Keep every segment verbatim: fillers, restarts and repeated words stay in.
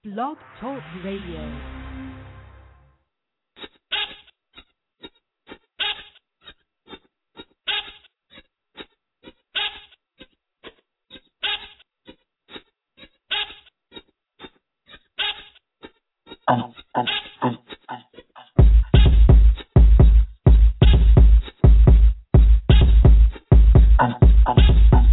Blog Talk Radio. Um, um, um, um. Um, um, um.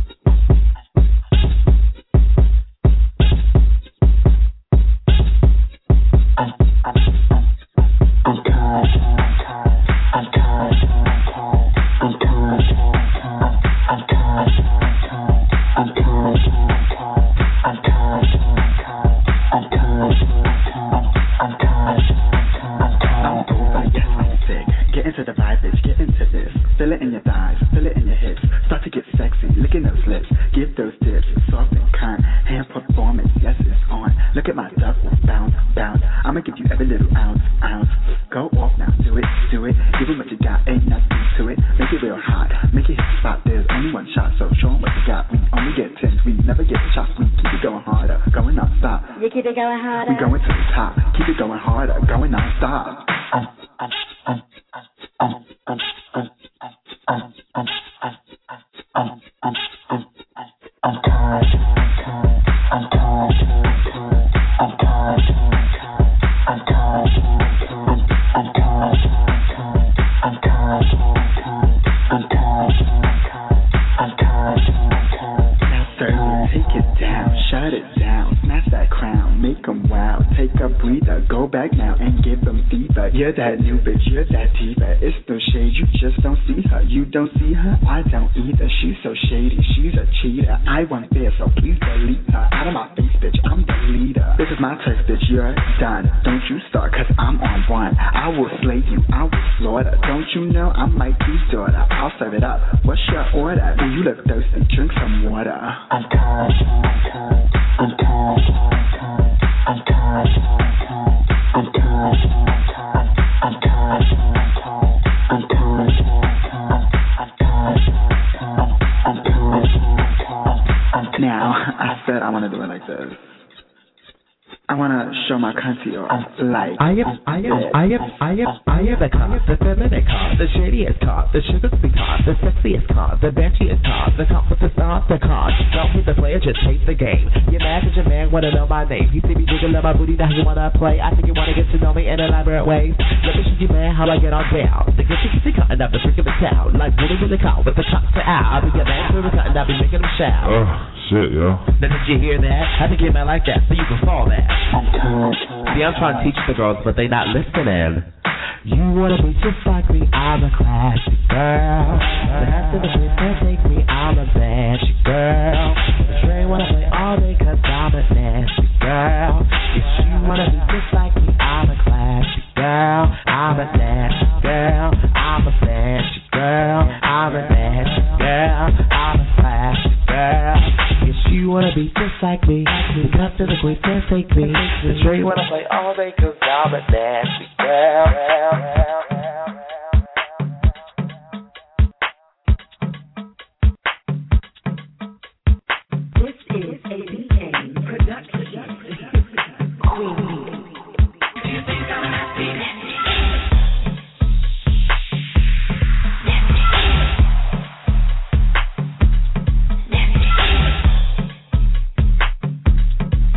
Um, um, um. I'm tired, I'm tired, I'm tired, I'm tired, I'm tired, I'm tired, I'm tired, I'm tired, I'm tired, I'm tired, I'm over, yes, I'm sick. Get into the vibe, bitch, get into this. Feel it in your thighs, feel it in your hips. Start to get sexy, licking those lips. Give those dips, soft and kind. Hand performance, yes, it's on. Look at my double, bounce, bounce. I'ma give you every little ounce, ounce. Go off now, do it, do it. Give them what you got, ain't nothing to it. Make it real hot, make it hit the spot. There's only one shot, so show them what you got. We only get tens, we never get chopped. We keep it going harder, going non-stop. You keep it going harder. We going to the top, keep it going harder, going non-stop. Um, um, um, um, um, um, um, um, um, um, um, um, um, I'm tired, I'm tired, I'm tired, I'm tired, I'm tired, I'm tired, I'm tired, I'm tired, I'm tired. Now sir, take it down, shut it down, snatch that crown, make 'em wow, take a breather, go back now and give them fever. You're that new bitch, you're that diva. It's no shade, you just don't see her. You don't see her, I don't either. She's so shady, she's a cheater. I want there, so please delete her out of my face, bitch. I'm the leader. This is my turf, bitch. You're done. Don't you start, cause I'm on one. I will slay you, I will slaughter. Don't you know I'm Mikey's daughter? I'll serve it up. What's your order? Do you look thirsty? Drink some water. I'm tired, I'm tired, I'm tired, I'm tired, I'm tired, I'm tired, I'm tired, I'm tired, I'm tired, I'm tired. Now, I said I want to do it like this. I want to show my country or like I am, I am, I am, I am, I am the cop, the feminine cop, the shadiest cop, the sugar sweet cop, the sexiest cop, the benchiest cop, the cop with the start, the cop. Don't hit the player, just hate the game. Your man cause your man wanna know my name. He see me jiggle up my booty, now you wanna play. I think you wanna get to know me in elaborate ways. Let me show you, man, how I get on down. The good chicken see cutting up the freak of the town. Like Woody with the cop with the cops to out. I'll be your man through the cutting, I'll be making them shout. Oh, shit, yo. Now did you hear that? I think you man like that, so you can fall that. I'm tired. See, I'm trying to teach the girls, but they not listening. You wanna be just like me, I'm a classy girl. The half of the bitch can't take me, I'm a banshee girl. The train wanna play all day cause I'm a nasty girl. If you wanna be just like me, I'm a classy girl. I'm a nasty girl, I'm a banshee girl. I'm a nasty girl, I'm a classy girl. If you wanna be just like me, then come to the queen, can't take me. The train wanna play all day cause I'm a nasty girl. This is a B K production. Queen. Do you think I'm happy?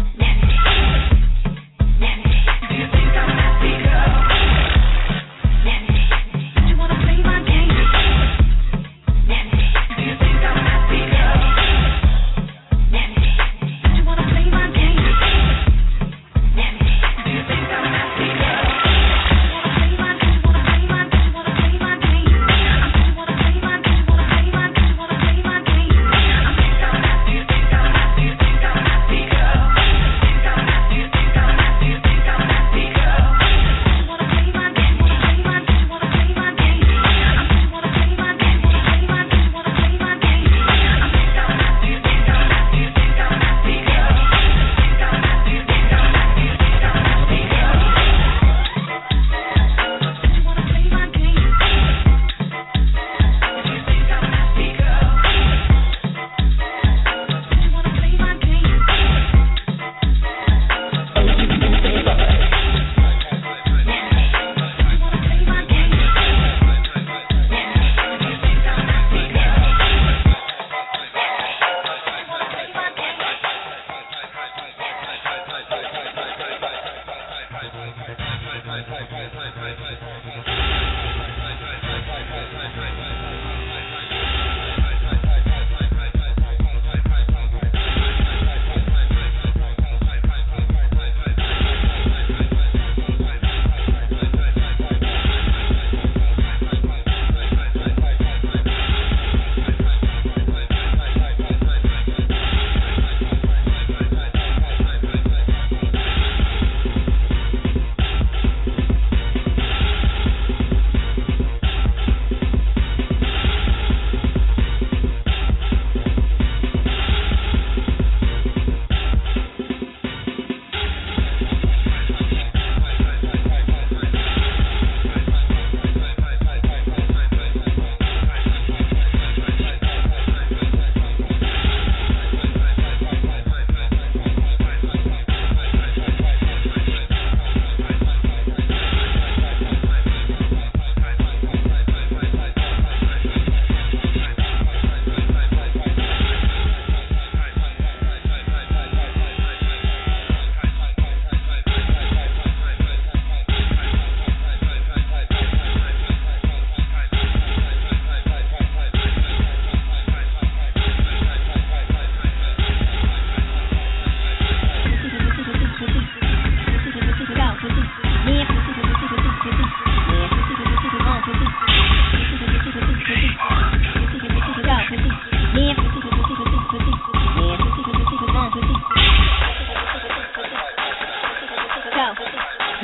Do you think I'm happy, girl?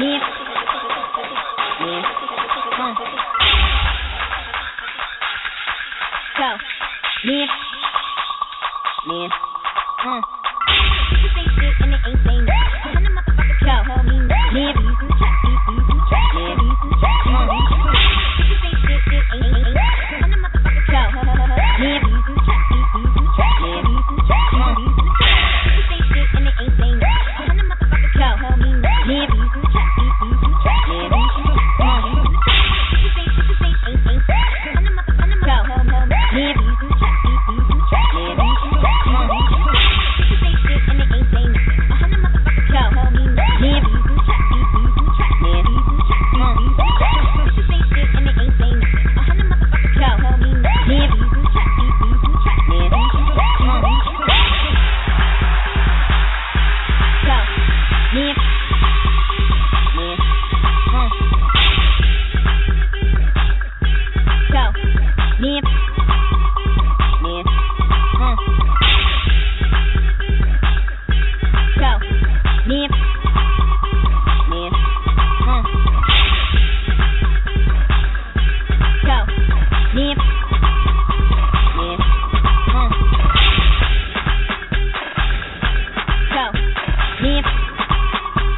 Go.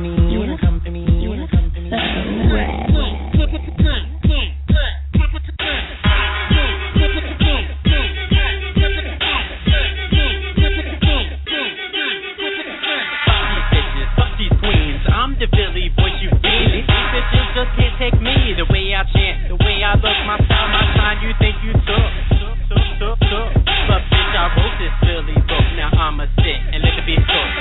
me? You wanna come to me? You wanna come to me? So right. I'm the Philly voice you feel. These bitches just can't take me. The way I chant, the way I look, my style, my time. You think you took, took, took, took. But bitch, I wrote this Philly book. Now I'ma sit and let the beat cook.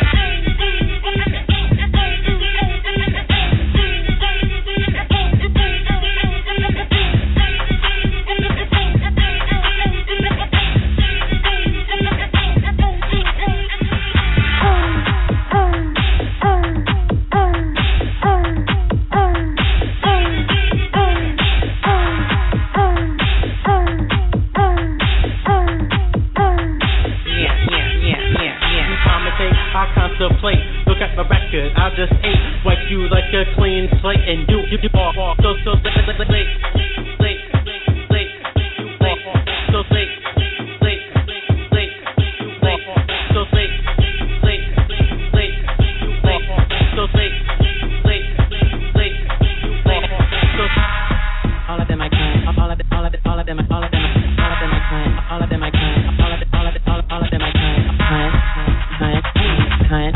Plate. Look at my record, I just ate. Wipe you like a clean slate and do you do all so so late, late, late, late, late, late, so late, late, late, late, so late, late, late, late, so late, late, late, late, so all of them I can, all of them, all of them, all of them, all of them, all of them I can, all of them I can, all of them, all of them, all all of them I can, can, can, can.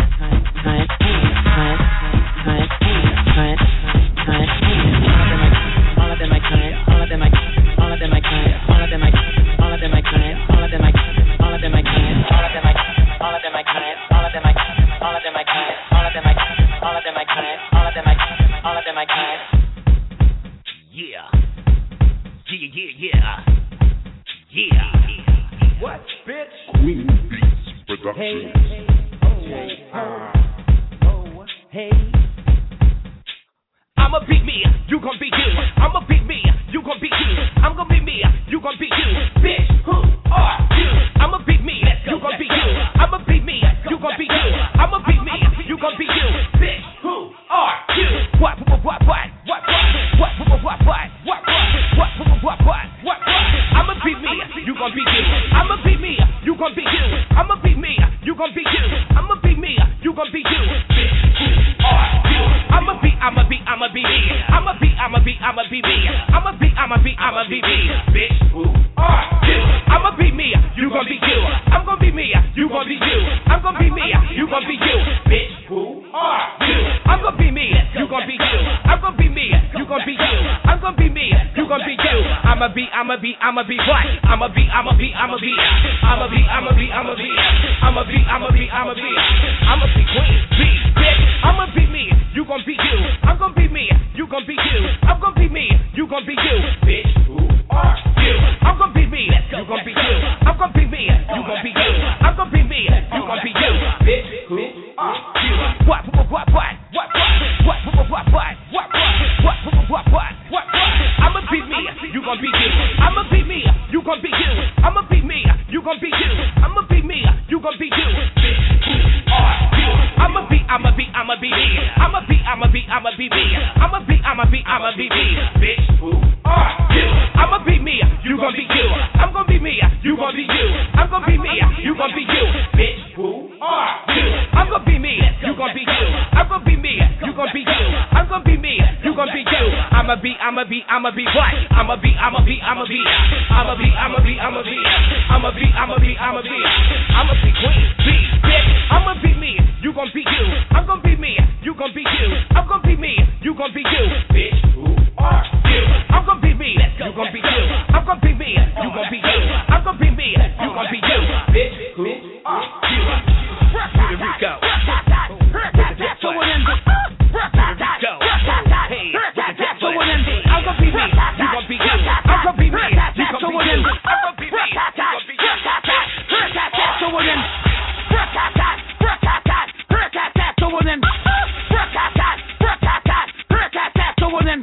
So then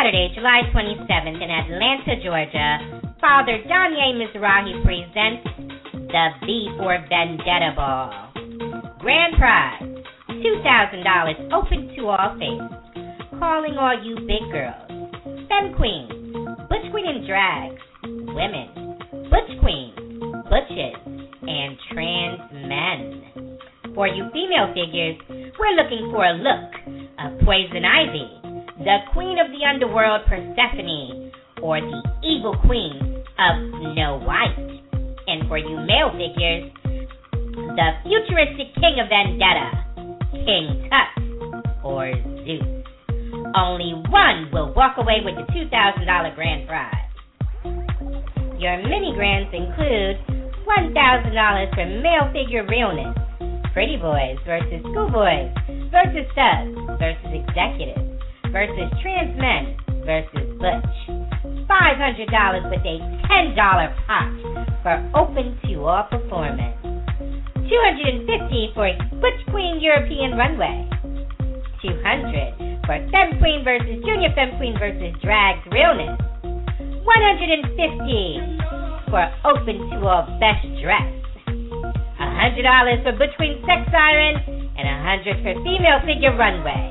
Saturday, July twenty-seventh in Atlanta, Georgia, Father Danye Mizrahi presents the V for Vendetta Ball. Grand prize, two thousand dollars open to all faiths. Calling all you big girls, femme queens, butch queen and drags, women, butch queens, butches, and trans men. For you female figures, we're looking for a look of Poison Ivy, the queen of the underworld Persephone, or the evil queen of Snow White. And for you male figures, the futuristic king of vendetta, King Tut, or Zeus. Only one will walk away with the two thousand dollars grand prize. Your mini grants include one thousand dollars for male figure realness, pretty boys versus schoolboys versus thugs versus executives versus trans men versus butch. five hundred dollars with a ten dollars pot for open to all performance. two hundred fifty dollars for Butch Queen European Runway. two hundred dollars for Femme Queen versus Junior Femme Queen versus Drags Realness. one hundred fifty dollars for Open to All Best Dress. one hundred dollars for Butch Queen Sex Siren, and one hundred dollars for Female Figure Runway.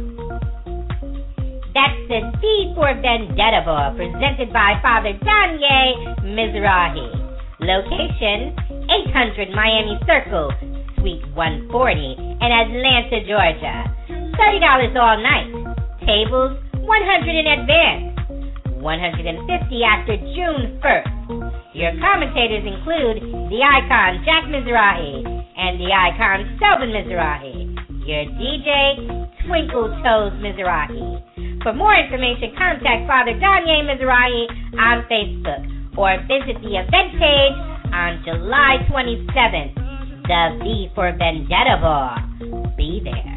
That's the V for Vendetta Ball presented by Father Danye Mizrahi. Location, eight hundred Miami Circle, Suite one forty in Atlanta, Georgia. thirty dollars all night. Tables, one hundred dollars in advance. one hundred fifty dollars after June first. Your commentators include the icon Jack Mizrahi and the icon Selvin Mizrahi. Your D J, Twinkle Toes Mizrahi. For more information, contact Father Danye Mizrahi on Facebook or visit the event page on July twenty-seventh. The V for Vendetta Ball. Be there.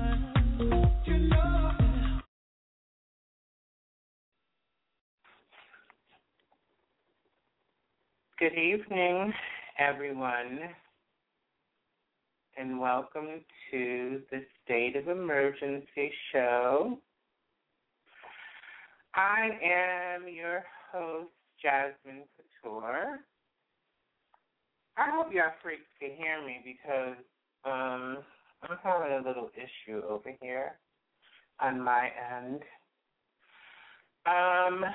Good evening, everyone, and welcome to the State of Emergency show. I am your host, Jasmine Couture. I hope y'all freaks can hear me because um, I'm having a little issue over here on my end. Um,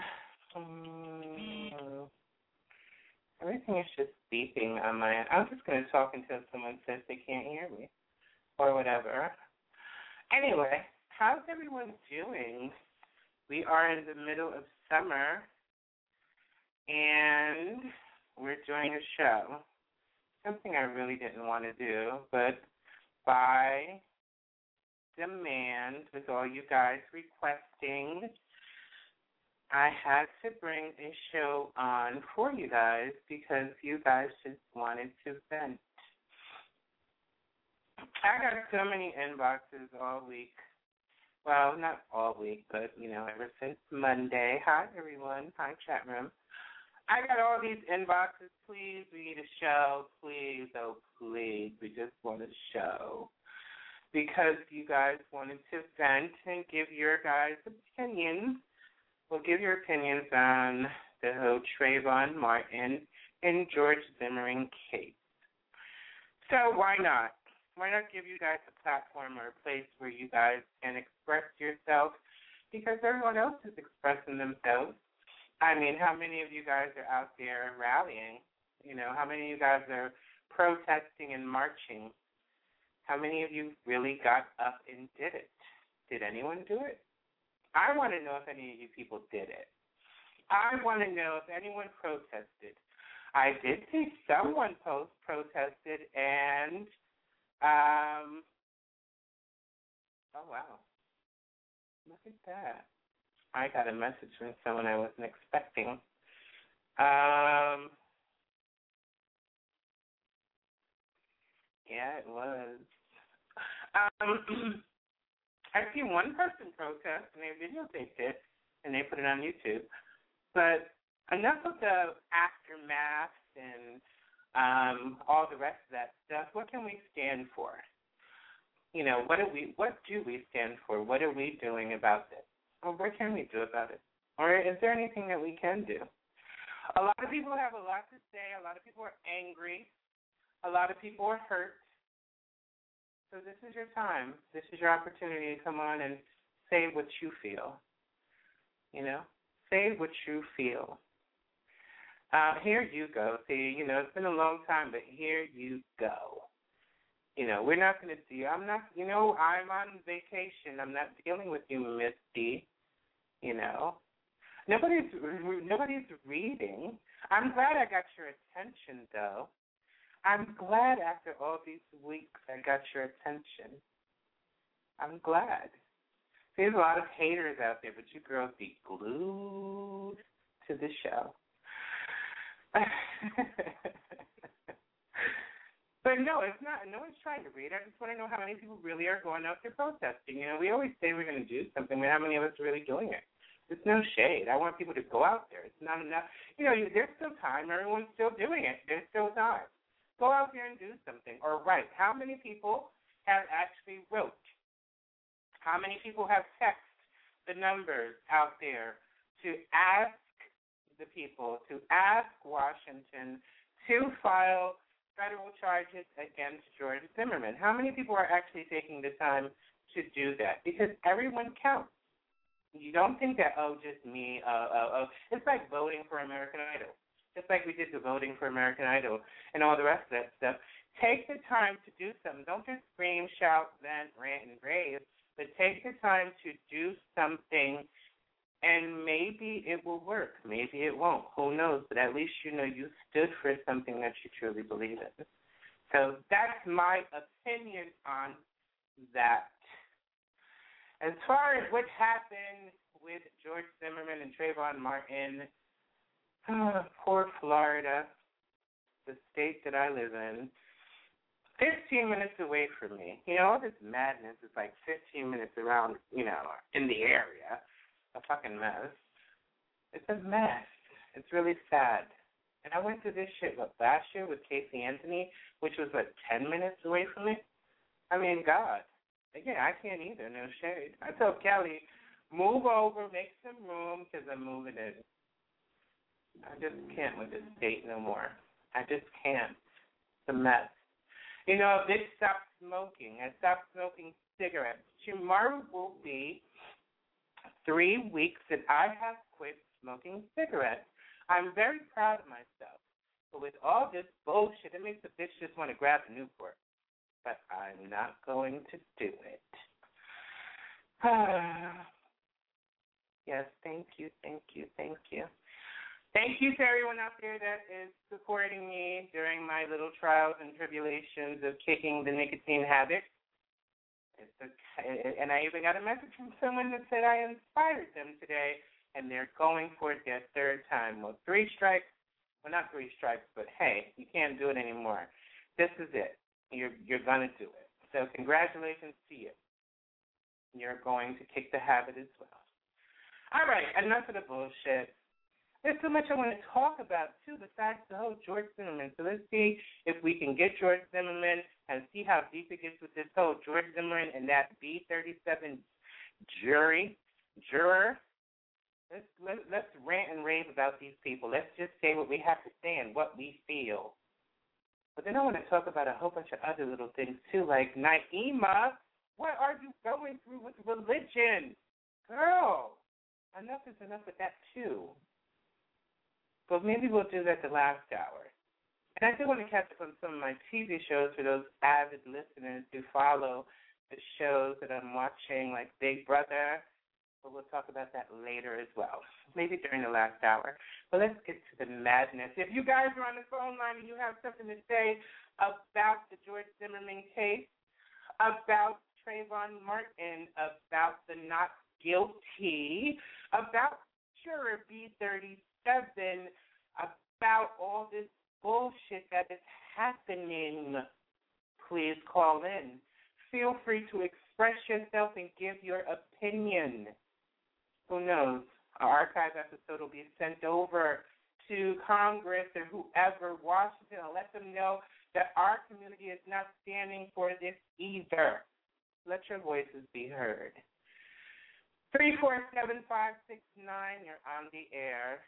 um Everything is just beeping on my end. I'm just going to talk until someone says they can't hear me or whatever. Anyway, how's everyone doing? We are in the middle of summer, and we're doing a show. Something I really didn't want to do, but by demand, with all you guys requesting, I had to bring a show on for you guys because you guys just wanted to vent. I got so many inboxes all week. Well, not all week, but, you know, ever since Monday. Hi, everyone. Hi, chat room. I got all these inboxes. Please, we need a show. Please, oh, please, we just want a show. Because you guys wanted to vent and give your guys' opinions. Well, give your opinions on the whole Trayvon Martin and George Zimmerman case. So why not? Why not give you guys a platform or a place where you guys can express yourself? Because everyone else is expressing themselves. I mean, how many of you guys are out there rallying? You know, how many of you guys are protesting and marching? How many of you really got up and did it? Did anyone do it? I want to know if any of you people did it. I want to know if anyone protested. I did see someone post protested, and, um, oh, wow. Look at that. I got a message from someone I wasn't expecting. Um, yeah, it was. Um, I see one person protest, and they videotaped it, and they put it on YouTube. But enough of the aftermath and um, all the rest of that stuff. What can we stand for? You know, what do we what do we stand for? What are we doing about this? Well, what can we do about it? Or is there anything that we can do? A lot of people have a lot to say. A lot of people are angry. A lot of people are hurt. So this is your time. This is your opportunity to come on and say what you feel. You know, say what you feel. Uh, here you go. See, you know, it's been a long time, but here you go. You know, we're not going to deal. I'm not, you know, I'm on vacation. I'm not dealing with you, Misty. You know, nobody's nobody's reading. I'm glad I got your attention, though. I'm glad after all these weeks I got your attention. I'm glad. There's a lot of haters out there, but you girls be glued to the show. But no, it's not. No one's trying to read. I just want to know how many people really are going out there protesting. You know, we always say we're going to do something, but how many of us are really doing it? There's no shade. I want people to go out there. It's not enough. You know, there's still time. Everyone's still doing it. There's still time. Go out there and do something or write. How many people have actually wrote? How many people have texted the numbers out there to ask the people, to ask Washington to file federal charges against George Zimmerman? How many people are actually taking the time to do that? Because everyone counts. You don't think that, oh, just me, uh, uh, uh, it's like voting for American Idol. Just like we did the voting for American Idol and all the rest of that stuff. Take the time to do something. Don't just scream, shout, vent, rant, and rave, but take the time to do something, and maybe it will work. Maybe it won't. Who knows? But at least you know you stood for something that you truly believe in. So that's my opinion on that. As far as what happened with George Zimmerman and Trayvon Martin, oh, poor Florida, the state that I live in, fifteen minutes away from me. You know, all this madness is like fifteen minutes around, you know, in the area. A fucking mess. It's a mess. It's really sad. And I went through this shit, what, last year with Casey Anthony, which was, what, ten minutes away from me? I mean, God. Again, I can't either, no shade. I told Kelly, move over, make some room, because I'm moving in. I just can't with this state no more. I just can't. It's a mess. You know, they stopped smoking. I stopped smoking cigarettes. Tomorrow will be three weeks that I have quit smoking cigarettes. I'm very proud of myself. But with all this bullshit, it makes a bitch just want to grab a Newport. But I'm not going to do it. Yes, thank you, thank you, thank you. Thank you to everyone out there that is supporting me during my little trials and tribulations of kicking the nicotine habit. It's a, and I even got a message from someone that said I inspired them today, and they're going for it their third time. Well, three strikes, well, not three strikes, but hey, you can't do it anymore. This is it. You're you're going to do it. So congratulations to you. You're going to kick the habit as well. All right, enough of the bullshit. There's so much I want to talk about, too, besides the whole George Zimmerman. So let's see if we can get George Zimmerman and see how deep it gets with this whole George Zimmerman and that B thirty-seven jury, juror. Let's, let, let's rant and rave about these people. Let's just say what we have to say and what we feel. But then I want to talk about a whole bunch of other little things, too, like Naima, what are you going through with religion? Girl, enough is enough with that, too. But maybe we'll do that the last hour. And I do want to catch up on some of my T V shows for those avid listeners who follow the shows that I'm watching, like Big Brother. But we'll talk about that later as well, maybe during the last hour. But let's get to the madness. If you guys are on the phone line and you have something to say about the George Zimmerman case, about Trayvon Martin, about the not guilty, about Juror B thirty-seven, about all this bullshit that is happening, please call in. Feel free to express yourself and give your opinion. Who knows? Our archive episode will be sent over to Congress or whoever, Washington, and let them know that our community is not standing for this either. Let your voices be heard. Three four seven five six nine. You're on the air.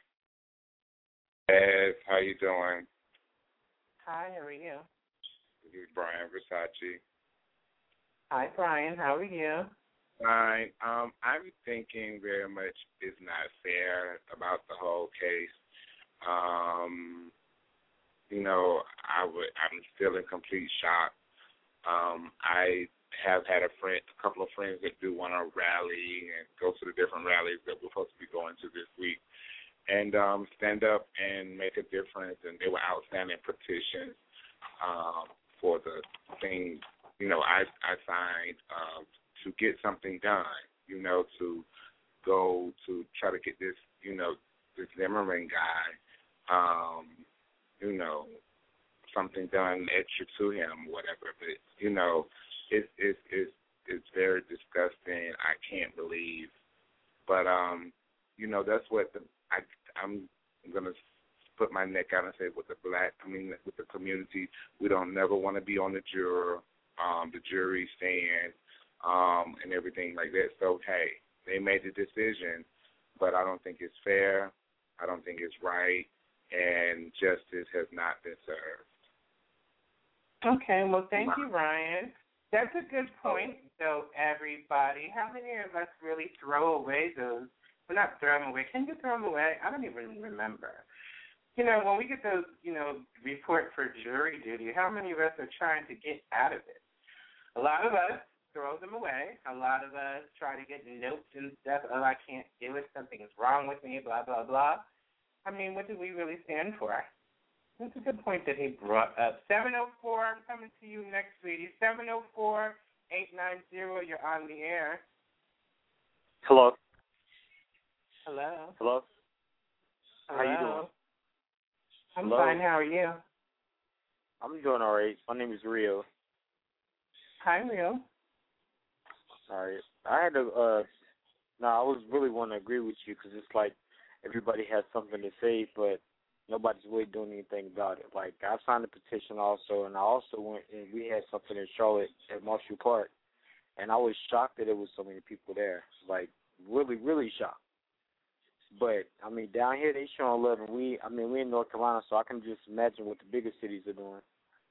Yes, how you doing? Hi, how are you? This is Brian Versace. Hi, Brian. How are you? Fine. Um, I'm thinking very much it's not fair about the whole case. Um, you know, I would. I'm still in complete shock. Um, I have had a friend, a couple of friends that do want to rally and go to the different rallies that we're supposed to be going to this week, and um, stand up and make a difference. And they were outstanding petitions um, for the things, you know, I, I signed uh, to get something done, you know, to go to try to get this, you know, this Zimmerman guy, um, you know, something done extra to him, whatever. But, you know, it's it's it's it's very disgusting. I can't believe. But, um, you know, that's what the, I, I'm going to put my neck out and say with the black, I mean, with the community, we don't never want to be on the juror, um, the jury stand, um, and everything like that. So, hey, they made the decision, but I don't think it's fair. I don't think it's right, and justice has not been served. Okay, well, thank you, Ryan. That's a good point, though, everybody. How many of us really throw away those? Well, not throw them away. Can you throw them away? I don't even remember. You know, when we get those, you know, report for jury duty, how many of us are trying to get out of it? A lot of us throw them away. A lot of us try to get notes and stuff. Oh, I can't do it. Something is wrong with me, blah, blah, blah. I mean, what do we really stand for? That's a good point that he brought up. seven oh four, I'm coming to you next, sweetie. seven oh four, eight nine zero, you're on the air. Hello. Hello. Hello. Hello. How you doing? I'm Hello. fine. How are you? I'm doing all right. My name is Rio. Hi, Rio. All right. I had to, uh, no, I was really wanting to agree with you because it's like everybody has something to say, but nobody's really doing anything about it. Like, I signed a petition also, and I also went and we had something in Charlotte at Marshall Park, and I was shocked that there was so many people there. Like, really, really shocked. But, I mean, down here they showing love, and we, I mean, we're in North Carolina, so I can just imagine what the bigger cities are doing.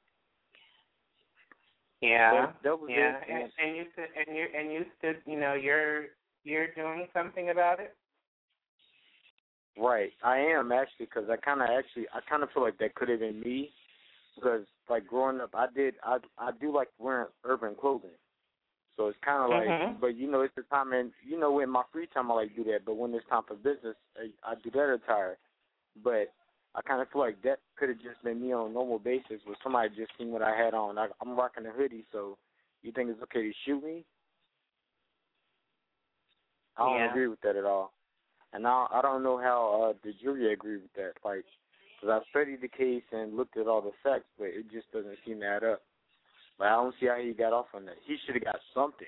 Yeah, But that was yeah, it. and, and you said, and you, and you stood, you know, you're, you're doing something about it. Right, I am actually, because I kind of actually, I kind of feel like that could have been me, because like growing up, I did, I, I do like wearing urban clothing, so it's kind of like, Mm-hmm. but you know, it's the time, and you know, in my free time I like to do that, but when it's time for business, I, I do that attire, but I kind of feel like that could have just been me on a normal basis, where somebody just seen what I had on. I, I'm rocking a hoodie, so you think it's okay to shoot me? I don't Yeah. agree with that at all. And I, I don't know how uh, the jury agreed with that. Like, because I studied the case and looked at all the facts, but it just doesn't seem to add up. Like, I don't see how he got off on that. He should have got something.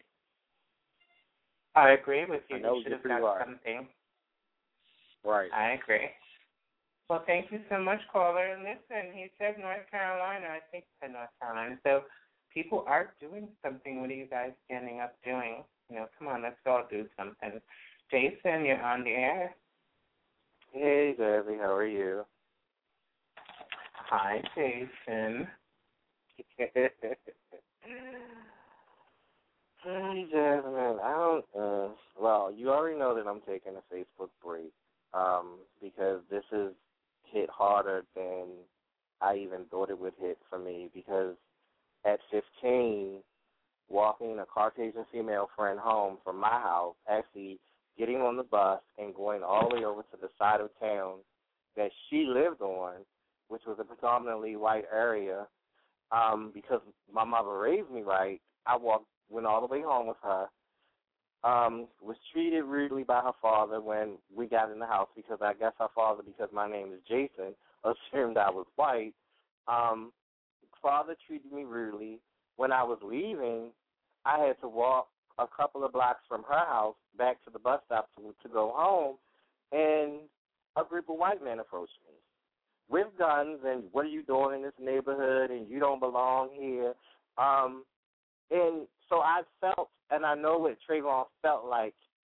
I agree with you. And that was You should have pretty got hard. something. Right. I agree. Well, thank you so much, caller. And listen, he said North Carolina. I think he said North Carolina. So people are doing something. What are you guys standing up doing? You know, come on, let's all do something. Jason, you're on the air. Hey, Debbie, how are you? Hi, Jason. Hey, Jasmine, I don't, uh, well, you already know that I'm taking a Facebook break um, because this is hit harder than I even thought it would hit for me because at fifteen, walking a Caucasian female friend home from my house, actually getting on the bus and going all the way over to the side of town that she lived on, which was a predominantly white area, um, because my mother raised me right, I walked, went all the way home with her, um, was treated rudely by her father when we got in the house because I guess her father, because my name is Jason, assumed I was white. Um, father treated me rudely. When I was leaving, I had to walk a couple of blocks from her house back to the bus stop to, to go home, and a group of white men approached me with guns and what are you doing in this neighborhood and you don't belong here. Um, and so I felt, and I know what Trayvon felt like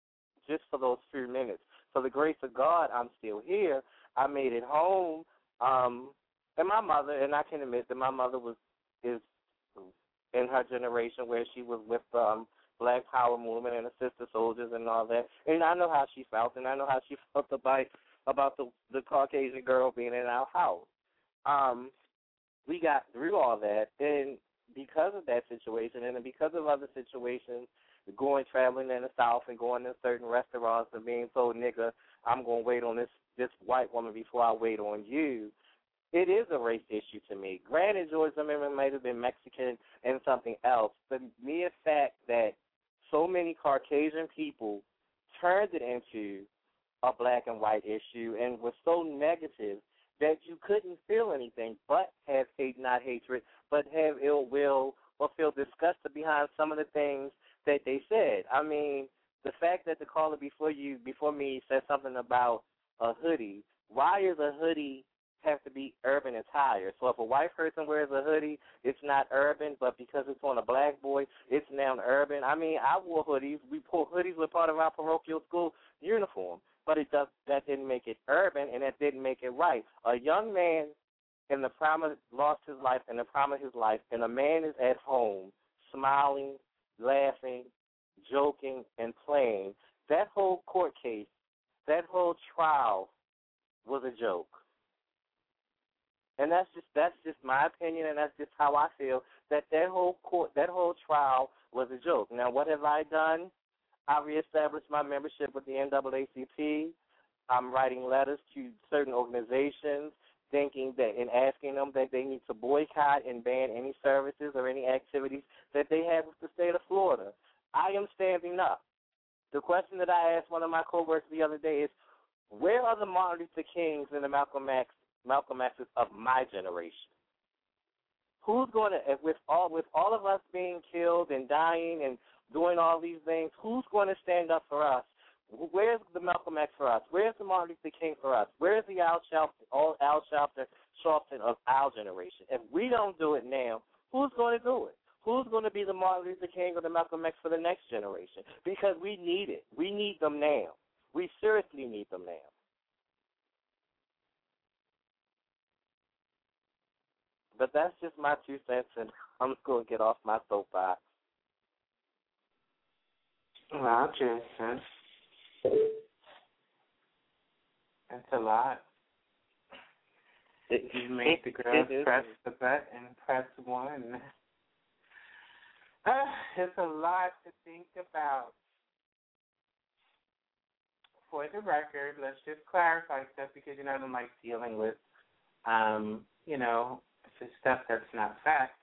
just for those few minutes. For the grace of God, I'm still here. I made it home. Um, and my mother, and I can admit that my mother was is in her generation where she was with um, Black Power movement and the Sister Soldiers and all that. And I know how she felt, and I know how she felt about about the the Caucasian girl being in our house. Um, we got through all that, and because of that situation, and because of other situations, going traveling in the South and going to certain restaurants and being told, nigga, I'm going to wait on this, this white woman before I wait on you, it is a race issue to me. Granted, George Zimmerman might have been Mexican and something else, but the mere fact that so many Caucasian people turned it into a black and white issue and was so negative that you couldn't feel anything but have hate, not hatred, but have ill will or feel disgusted behind some of the things that they said. I mean, the fact that the caller before you, before me, said something about a hoodie. Why does a hoodie have to be urban attire? So if a white person wears a hoodie, it's not urban, but because it's on a black boy, it's now urban. I mean, I wore hoodies. We pulled hoodies were part of our parochial school uniform, but it does that didn't make it urban, and that didn't make it right. A young man in the prime of lost his life, in the prime of his life, and a man is at home smiling, laughing, joking, and playing. That whole court case, that whole trial was a joke. And that's just that's just my opinion, and that's just how I feel, that that whole court, that whole trial was a joke. Now, what have I done? I reestablished my membership with the N double A C P. I'm writing letters to certain organizations, thinking that and asking them that they need to boycott and ban any services or any activities that they have with the state of Florida. I am standing up. The question that I asked one of my coworkers the other day is, where are the Martin Luther Kings and the Malcolm X, Malcolm X's of my generation? Who's going to, with all with all of us being killed and dying and doing all these things, who's going to stand up for us? Where's the Malcolm X for us? Where's the Martin Luther King for us? Where's the Al Sharpton, Al Sharpton, Sharpton of our generation? If we don't do it now, who's going to do it? Who's going to be the Martin Luther King or the Malcolm X for the next generation? Because we need it. We need them now. We seriously need them now. But that's just my two cents, and I'm going to get off my soapbox. Wow, Jason. That's a lot. It, you made the girls press the button, press one. Uh, it's a lot to think about. For the record, let's just clarify stuff because, you know, I don't like dealing with, um, you know, the stuff that's not fact.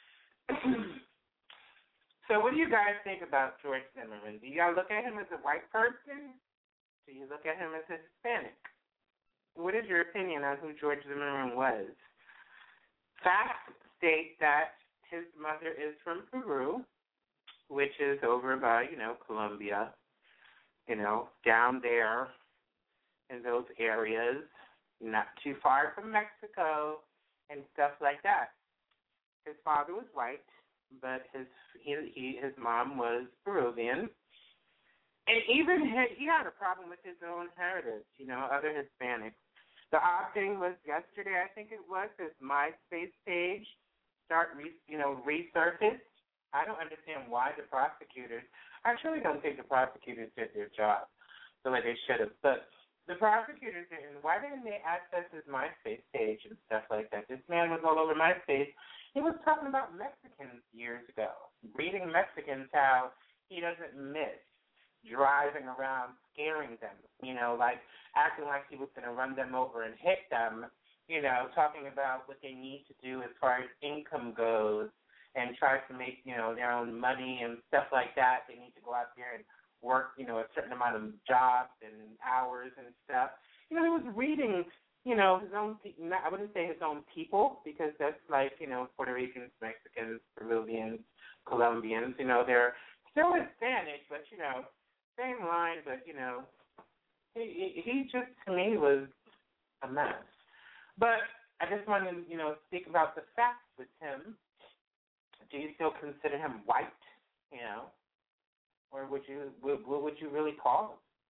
So what do you guys think about George Zimmerman? Do y'all look at him as a white person? Do you look at him as a Hispanic? What is your opinion on who George Zimmerman was? Facts state that his mother is from Peru, which is over by, you know, Colombia, you know, down there in those areas, not too far from Mexico and stuff like that. His father was white, but his he, he his mom was Peruvian. And even he, he had a problem with his own heritage, you know, other Hispanics. The odd thing was yesterday, I think it was, his MySpace page start, re, you know, resurfaced. I don't understand why the prosecutors, I truly don't think the prosecutors did their job the way they should have. But the prosecutors didn't. Why didn't they access his MySpace page and stuff like that? This man was all over MySpace. He was talking about Mexicans years ago, reading Mexicans how he doesn't miss driving around, scaring them, you know, like acting like he was going to run them over and hit them, you know, talking about what they need to do as far as income goes and try to make, you know, their own money and stuff like that. They need to go out there and work, you know, a certain amount of jobs and hours and stuff. You know, he was reading, you know, his own, I wouldn't say his own people because that's like, you know, Puerto Ricans, Mexicans, Peruvians, Colombians, you know, they're still Hispanic, but, you know, same line, but, you know, he, he just, to me, was a mess. But I just want to, you know, speak about the facts with him. Do you still consider him white, you know? Or would you, what, what would you really call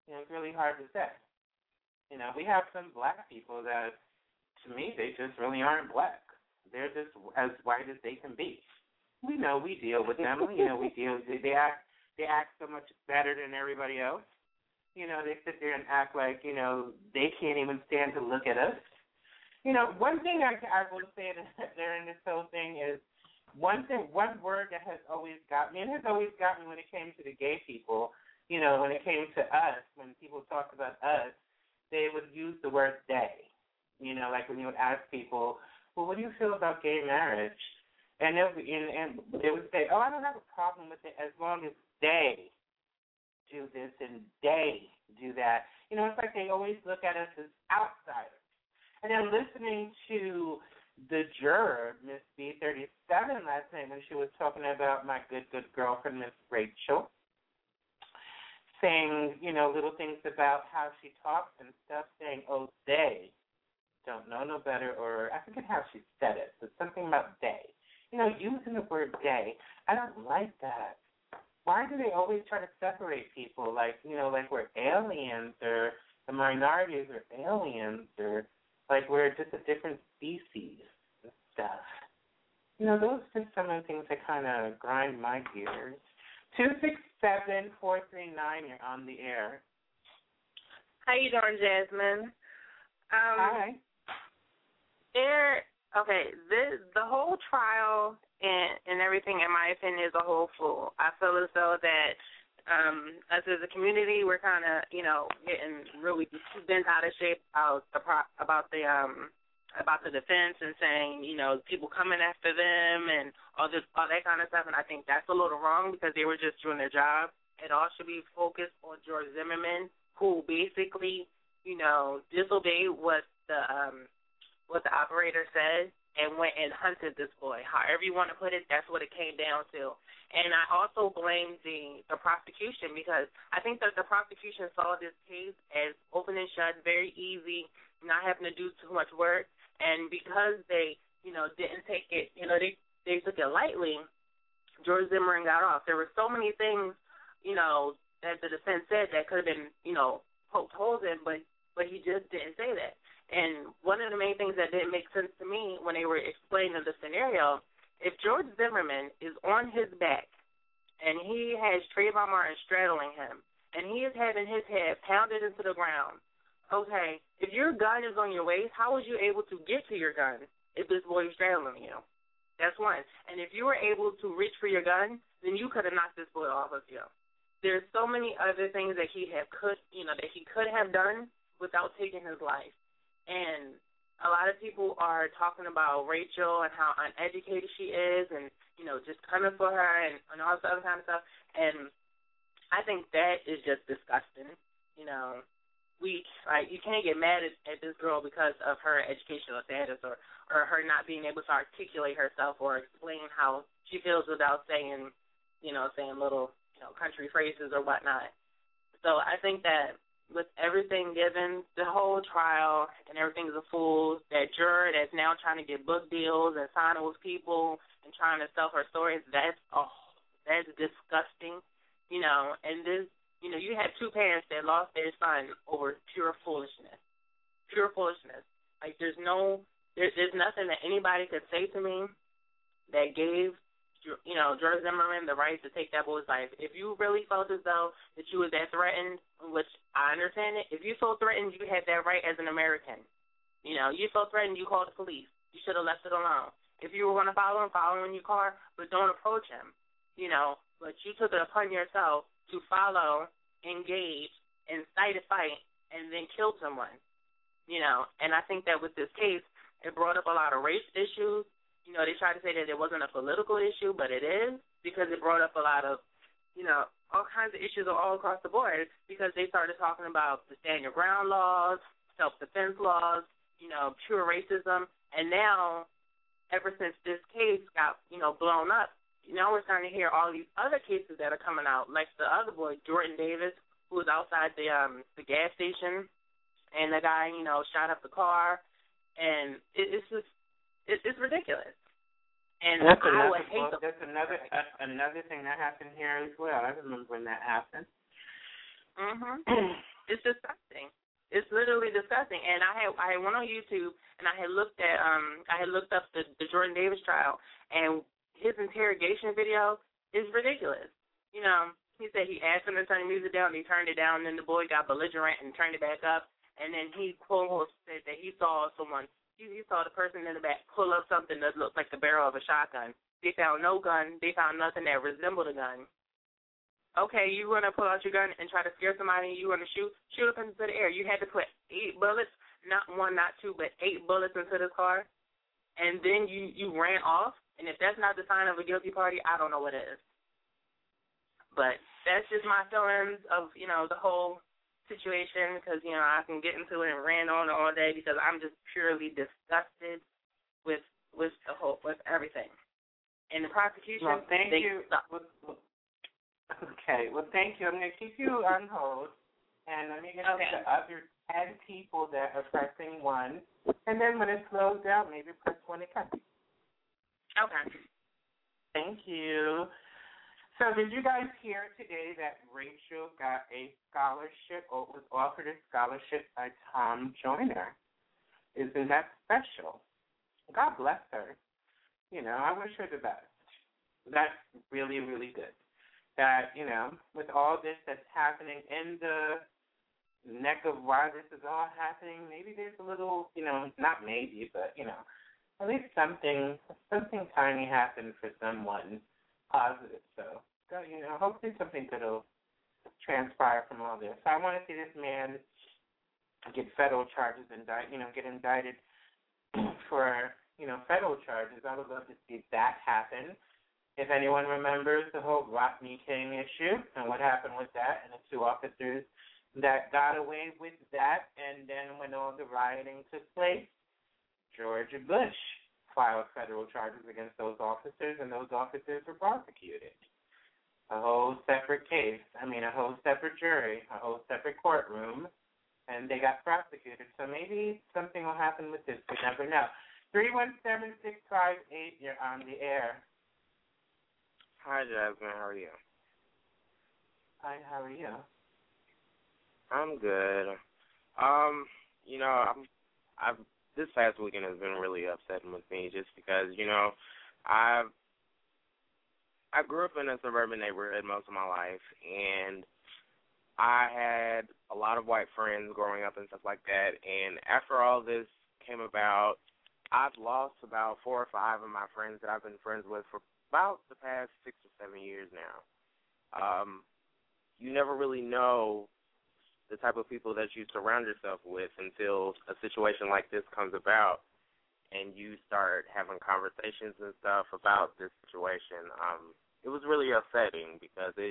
You know, it's really hard to say. You know, we have some black people that, to me, they just really aren't black. They're just as white as they can be. We know we deal with them. You know, we deal. They, they act. They act so much better than everybody else. You know, they sit there and act like, you know, they can't even stand to look at us. You know, one thing I, I will say during this whole thing is one thing, one word that has always got me, and has always got me when it came to the gay people, you know, when it came to us, when people talked about us, they would use the word they. You know, like when you would ask people, well, what do you feel about gay marriage? And they would, and, and they would say, oh, I don't have a problem with it as long as they do this and they do that. You know, it's like they always look at us as outsiders. And then listening to the juror, Miss B thirty-seven, last night when she was talking about my good, good girlfriend, Miss Rachel, saying, you know, little things about how she talks and stuff, saying, oh, they don't know no better, or I forget how she said it, but something about they. You know, using the word they, I don't like that. Why do they always try to separate people, like, you know, like we're aliens, or the minorities are aliens, or like we're just a different species and stuff. You know, those are just some of the things that kind of grind my gears. two six seven, four three nine, you're on the air. How you doing, Jasmine? Um, Hi. There, okay, this, the whole trial and, and everything, in my opinion, is a whole fool. I feel as though that um, us as a community, we're kind of, you know, getting really bent out of shape about the pro- about the um about the defense and saying, you know, people coming after them and all this, all that kind of stuff. And I think that's a little wrong because they were just doing their job. It all should be focused on George Zimmerman, who basically, you know, disobeyed what the um what the operator said and went and hunted this boy. However you want to put it, that's what it came down to. And I also blame the, the prosecution because I think that the prosecution saw this case as open and shut, very easy, not having to do too much work. And because they, you know, didn't take it, you know, they, they took it lightly, George Zimmerman got off. There were so many things, you know, that the defense said that could have been, you know, poked holes in, but, but he just didn't say that. And one of the main things that didn't make sense to me when they were explaining the scenario, if George Zimmerman is on his back and he has Trayvon Martin straddling him and he is having his head pounded into the ground, okay, if your gun is on your waist, how was you able to get to your gun if this boy is straddling you? That's one. And if you were able to reach for your gun, then you could have knocked this boy off of you. There's so many other things that he have could, you know, that he could have done without taking his life. And a lot of people are talking about Rachel and how uneducated she is and, you know, just coming for her and, and all this other kind of stuff. And I think that is just disgusting. You know, we, like, you can't get mad at, at this girl because of her educational status or, or her not being able to articulate herself or explain how she feels without saying, you know, saying little, you know, country phrases or whatnot. So I think that with everything given, the whole trial and everything is a fool. That juror that's now trying to get book deals and signing with people and trying to sell her stories, that's oh, that's disgusting. You know, and this, you know, you had two parents that lost their son over pure foolishness. Pure foolishness. Like there's no, there, there's nothing that anybody could say to me that gave, you know, George Zimmerman the right to take that boy's life. If you really felt as though that you was that threatened, which I understand it, if you felt threatened, you had that right as an American. You know, you felt threatened, you called the police. You should have left it alone. If you were going to follow him, follow him in your car, but don't approach him. You know, but you took it upon yourself to follow, engage, incite a fight, and then kill someone. You know, and I think that with this case, it brought up a lot of race issues. You know, they try to say that it wasn't a political issue, but it is because it brought up a lot of, you know, all kinds of issues all across the board because they started talking about the stand your ground laws, self-defense laws, you know, pure racism. And now, ever since this case got, you know, blown up, now we're starting to hear all these other cases that are coming out, like the other boy, Jordan Davis, who was outside the um the gas station, and the guy, you know, shot up the car. And it, it's just, It's, it's ridiculous. And that's I another, would hate well, the, that's another uh, another thing that happened here as well. I remember when that happened. Mhm. it's disgusting. It's literally disgusting. And I had I had went on YouTube and I had looked at um I had looked up the, the Jordan Davis trial, and his interrogation video is ridiculous. You know, he said he asked him to turn the music down, and he turned it down, and then the boy got belligerent and turned it back up, and then he quote unquote said that he saw someone he, he saw the person in the back pull up something that looked like the barrel of a shotgun. They found no gun. They found nothing that resembled a gun. Okay, you want to pull out your gun and try to scare somebody, and you want to shoot, shoot up into the air. You had to put eight bullets, not one, not two, but eight bullets into the car, and then you, you ran off. And if that's not the sign of a guilty party, I don't know what is. But that's just my feelings of, you know, the whole situation, because, you know, I can get into it and rant on all day because I'm just purely disgusted with with the whole, with everything. And the prosecution, well, thank they you. suck. Okay, well, thank you. I'm going to keep you on hold, and let me get okay. to the other ten people that are pressing one, and then when it slows down, maybe press one again. Okay. Thank you. So did you guys hear today that Rachel got a scholarship, or was offered a scholarship by Tom Joyner? Isn't that special? God bless her. You know, I wish her the best. That's really, really good. That, you know, with all this that's happening in the neck of why this is all happening, maybe there's a little, you know, not maybe, but, you know, at least something, something tiny happened for someone positive. So, so, you know, hopefully something good will transpire from all this. So I want to see this man get federal charges, indict, you know, get indicted for, you know, federal charges. I would love to see that happen. If anyone remembers the whole Rodney King issue and what happened with that, and the two officers that got away with that, and then when all the rioting took place, George Bush filed federal charges against those officers, and those officers were prosecuted. A whole separate case, I mean, a whole separate jury, a whole separate courtroom, and they got prosecuted. So maybe something will happen with this. We never know. three one seven, six five eight, you're on the air. Hi, Jasmine. How are you? Hi, how are you? I'm good. Um, you know, I'm, I've this past weekend has been really upsetting with me, just because, you know, I've I grew up in a suburban neighborhood most of my life, and I had a lot of white friends growing up and stuff like that. And after all this came about, I've lost about four or five of my friends that I've been friends with for about the past six or seven years now. Um, you never really know the type of people that you surround yourself with until a situation like this comes about and you start having conversations and stuff about this situation. Um, it was really upsetting because it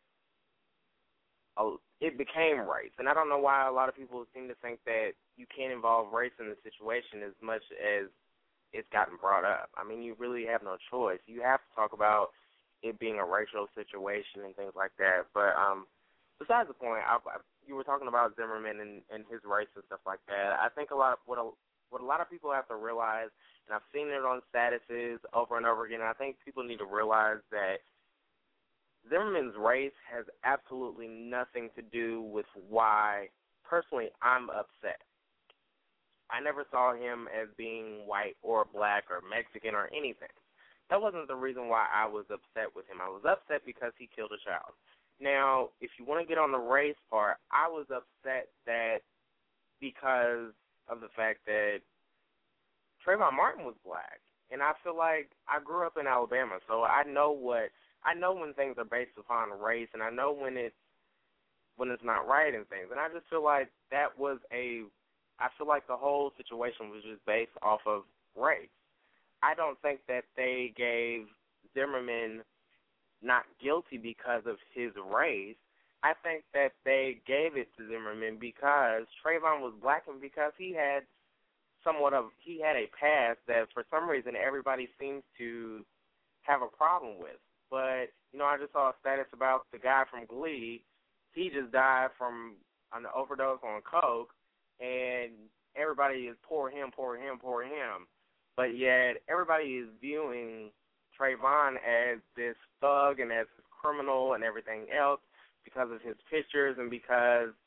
uh, it became race. And I don't know why a lot of people seem to think that you can't involve race in the situation as much as it's gotten brought up. I mean, you really have no choice. You have to talk about it being a racial situation and things like that. But um, besides the point, I, I, you were talking about Zimmerman and, and his race and stuff like that. I think a lot of, what a what a lot of people have to realize, and I've seen it on statuses over and over again, and I think people need to realize that Zimmerman's race has absolutely nothing to do with why, personally, I'm upset. I never saw him as being white or black or Mexican or anything. That wasn't the reason why I was upset with him. I was upset because he killed a child. Now, if you want to get on the race part, I was upset that because of the fact that Trayvon Martin was black. And I feel like I grew up in Alabama, so I know what I know when things are based upon race, and I know when it's when it's not right and things. And I just feel like that was a I feel like the whole situation was just based off of race. I don't think that they gave Zimmerman not guilty because of his race. I think that they gave it to Zimmerman because Trayvon was black and because he had somewhat of, he had a past that for some reason everybody seems to have a problem with. But, you know, I just saw a status about the guy from Glee. He just died from an overdose on coke, and everybody is poor him, poor him, poor him. But yet everybody is viewing Trayvon as this thug and as this criminal and everything else because of his pictures and because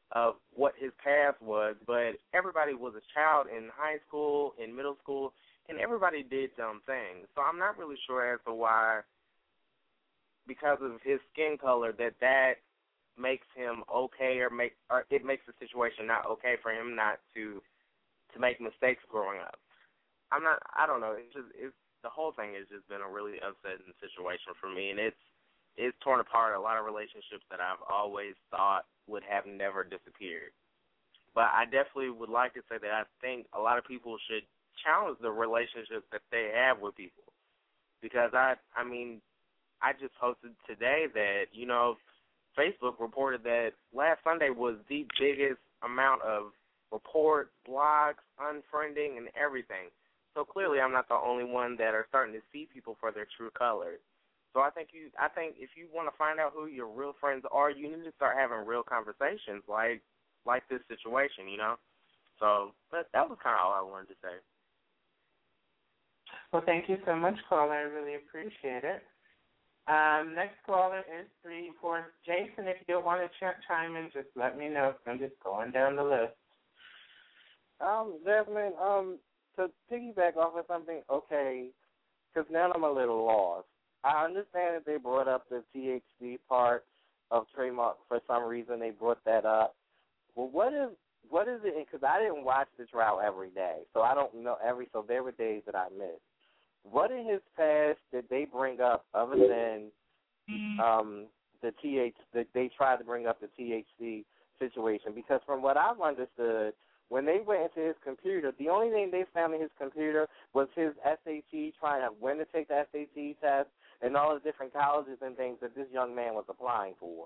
of what his past was, but everybody was a child in high school, in middle school, and everybody did dumb things. So I'm not really sure as to why, because of his skin color, that that makes him okay, or make or it makes the situation not okay for him not to to make mistakes growing up. I'm not. I don't know. It's just it's the whole thing has just been a really upsetting situation for me, and it's it's torn apart a lot of relationships that I've always thought would have never disappeared. But I definitely would like to say that I think a lot of people should challenge the relationships that they have with people, because I I mean I just posted today that, you know, Facebook reported that last Sunday was the biggest amount of reports, blogs, unfriending, and everything. So clearly I'm not the only one that are starting to see people for their true colors. So I think you I think if you want to find out who your real friends are, you need to start having real conversations like like this situation, you know? So but that was kind of all I wanted to say. Well, thank you so much, caller. I really appreciate it. Um, next caller is three four. Jason, if you don't want to ch- chime in, just let me know. I'm just going down the list. Um, Jasmine, um, to piggyback off of something, okay, because now I'm a little lost. I understand that they brought up the T H C part of trademark for some reason. They brought that up. Well, what is what is it? Because I didn't watch the trial every day, so I don't know every. So there were days that I missed. What in his past did they bring up other than um, the T H? That they tried to bring up the T H C situation? Because from what I've understood, when they went into his computer, the only thing they found in his computer was his S A T, trying to when to take the S A T test, and all the different colleges and things that this young man was applying for.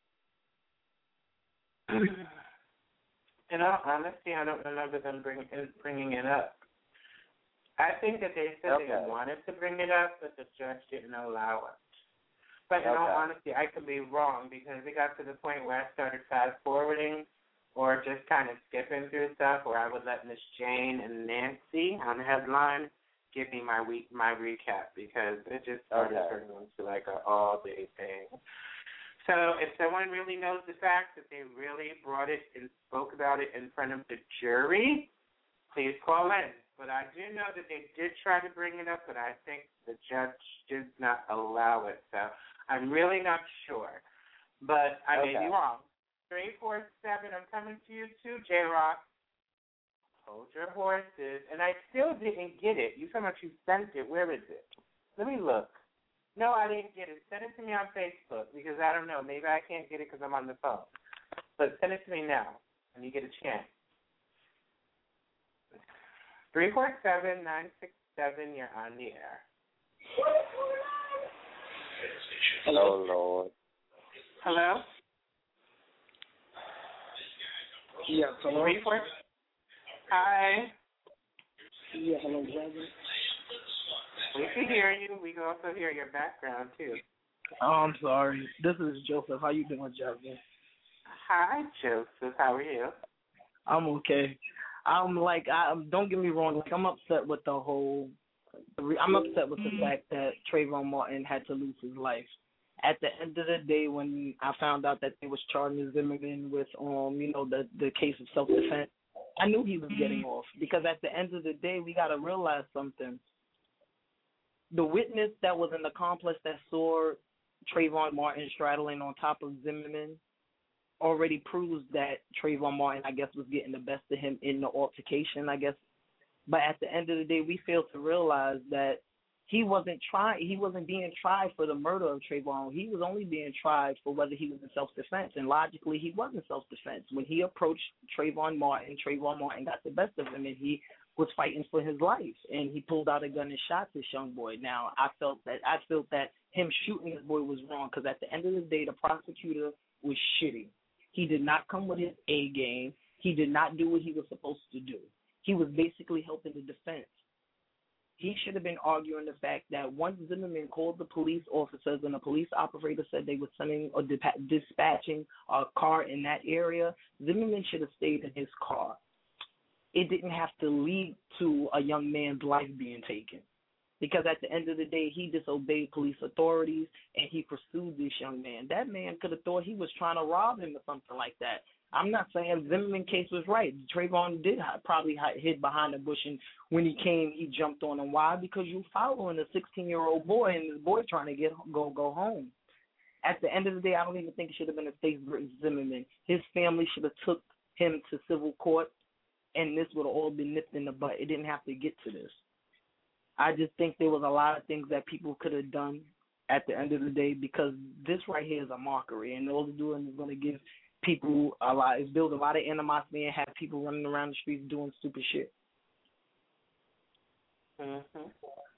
In all honesty, I don't remember them bring, bringing it up. I think that they said Okay. they wanted to bring it up, but the judge didn't allow it. But in Okay. all honesty, I could be wrong, because it got to the point where I started fast-forwarding or just kind of skipping through stuff, where I would let Miss Jane and Nancy on the headline give me my week, my recap, because it just started Okay. turning into like an all-day thing. So if someone really knows the facts, that they really brought it and spoke about it in front of the jury, please call in. But I do know that they did try to bring it up, but I think the judge did not allow it. So I'm really not sure. But I may Okay. be wrong. three four seven, I'm coming to you too, J-Rock. Hold your horses. And I still didn't get it. You talking about you sent it. Where is it? Let me look. No, I didn't get it. Send it to me on Facebook, because I don't know. Maybe I can't get it because I'm on the phone. But send it to me now when you get a chance. three four seven, nine six seven, you're on the air. Hello, Lord. Hello? Yeah, hello. three four Hi. Yeah, hello, Jasmine. We can hear you. We can also hear your background, too. Oh, I'm sorry. This is Joseph. How you doing, Jasmine? Hi, Joseph. How are you? I'm okay. I'm like, I don't get me wrong. Like, I'm upset with the whole. I'm upset with the fact that Trayvon Martin had to lose his life. At the end of the day, when I found out that they was charging Zimmerman with, um, you know, the the case of self-defense, I knew he was getting off, because at the end of the day, we got to realize something. The witness that was in the complex that saw Trayvon Martin straddling on top of Zimmerman already proves that Trayvon Martin, I guess, was getting the best of him in the altercation, I guess. But at the end of the day, we fail to realize that he wasn't trying. He wasn't being tried for the murder of Trayvon. He was only being tried for whether he was in self-defense. And logically, he wasn't self-defense. When he approached Trayvon Martin, Trayvon Martin got the best of him, and he was fighting for his life. And he pulled out a gun and shot this young boy. Now, I felt that I felt that him shooting this boy was wrong, because at the end of the day, the prosecutor was shitty. He did not come with his A game. He did not do what he was supposed to do. He was basically helping the defense. He should have been arguing the fact that once Zimmerman called the police officers and the police operator said they were sending or dispatching a car in that area, Zimmerman should have stayed in his car. It didn't have to lead to a young man's life being taken, because at the end of the day, he disobeyed police authorities and he pursued this young man. That man could have thought he was trying to rob him or something like that. I'm not saying Zimmerman case was right. Trayvon did hi- probably hi- hid behind the bush, and when he came, he jumped on him. Why? Because you following a sixteen-year-old boy, and this boy trying to get go go home. At the end of the day, I don't even think it should have been a state versus Zimmerman. His family should have took him to civil court, and this would have all been nipped in the butt. It didn't have to get to this. I just think there was a lot of things that people could have done at the end of the day, because this right here is a mockery, and all it's doing is going to give people a lot, is build a lot of animosity and have people running around the streets doing stupid shit. Mm-hmm.